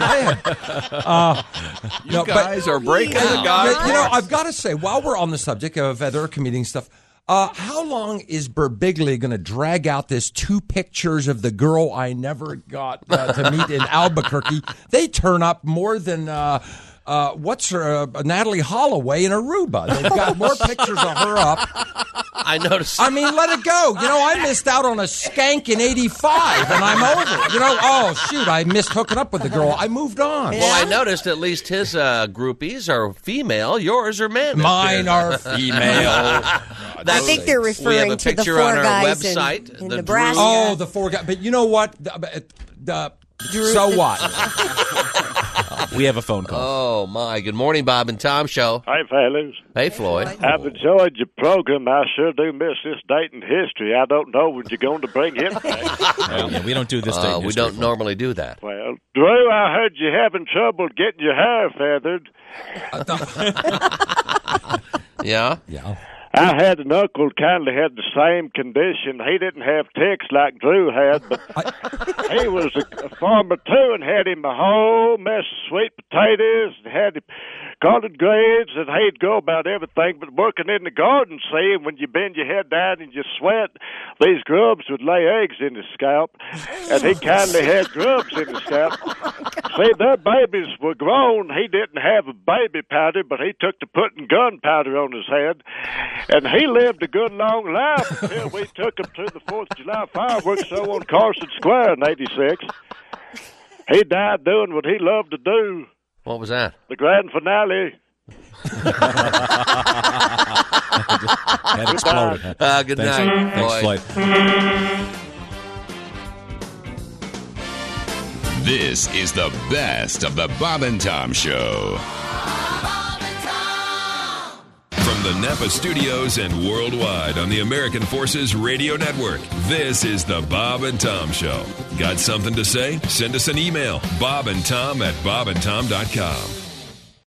You guys are breaking the guy. I've got to say, while we're on the subject of other comedian stuff, how long is Birbiglia going to drag out this 2 pictures of the girl I never got to meet in Albuquerque? They turn up more than Natalie Holloway in Aruba. They've got more pictures of her up. I noticed. I mean, let it go. I missed out on a skank in '85, and I'm over. Oh shoot, I missed hooking up with the girl. I moved on. Well, I noticed at least his groupies are female. Yours are men. Mine are female. I think they're referring to the 4 guys in Nebraska. Oh, the 4 guys. But you know what? So what? We have a phone call. Oh, my. Good morning, Bob and Tom Show. Hi, fellas. Hey, Floyd. I've enjoyed your program. I sure do miss this date in history. I don't know when you're going to bring him back. We don't do this date in We history. don't normally do that. Well, Drew, I heard you having trouble getting your hair feathered. Yeah? Yeah. I had an uncle kind of had the same condition. He didn't have ticks like Drew had, but he was a farmer too and had him a whole mess of sweet potatoes and had him collard greens, and he'd go about everything but working in the garden, see, and when you bend your head down and you sweat, these grubs would lay eggs in his scalp, and he kind of had grubs in his scalp. See, their babies were grown. He didn't have a baby powder, but he took to putting gunpowder on his head. And he lived a good long life until we took him to the 4th of July fireworks show on Carson Square in '86. He died doing what he loved to do. What was that? The grand finale. That exploded. Good Thanks, night. Thanks, Floyd. This is the best of the Bob and Tom Show. From the Napa Studios and worldwide on the American Forces Radio Network, this is the Bob and Tom Show. Got something to say? Send us an email, bobandtom@bobandtom.com.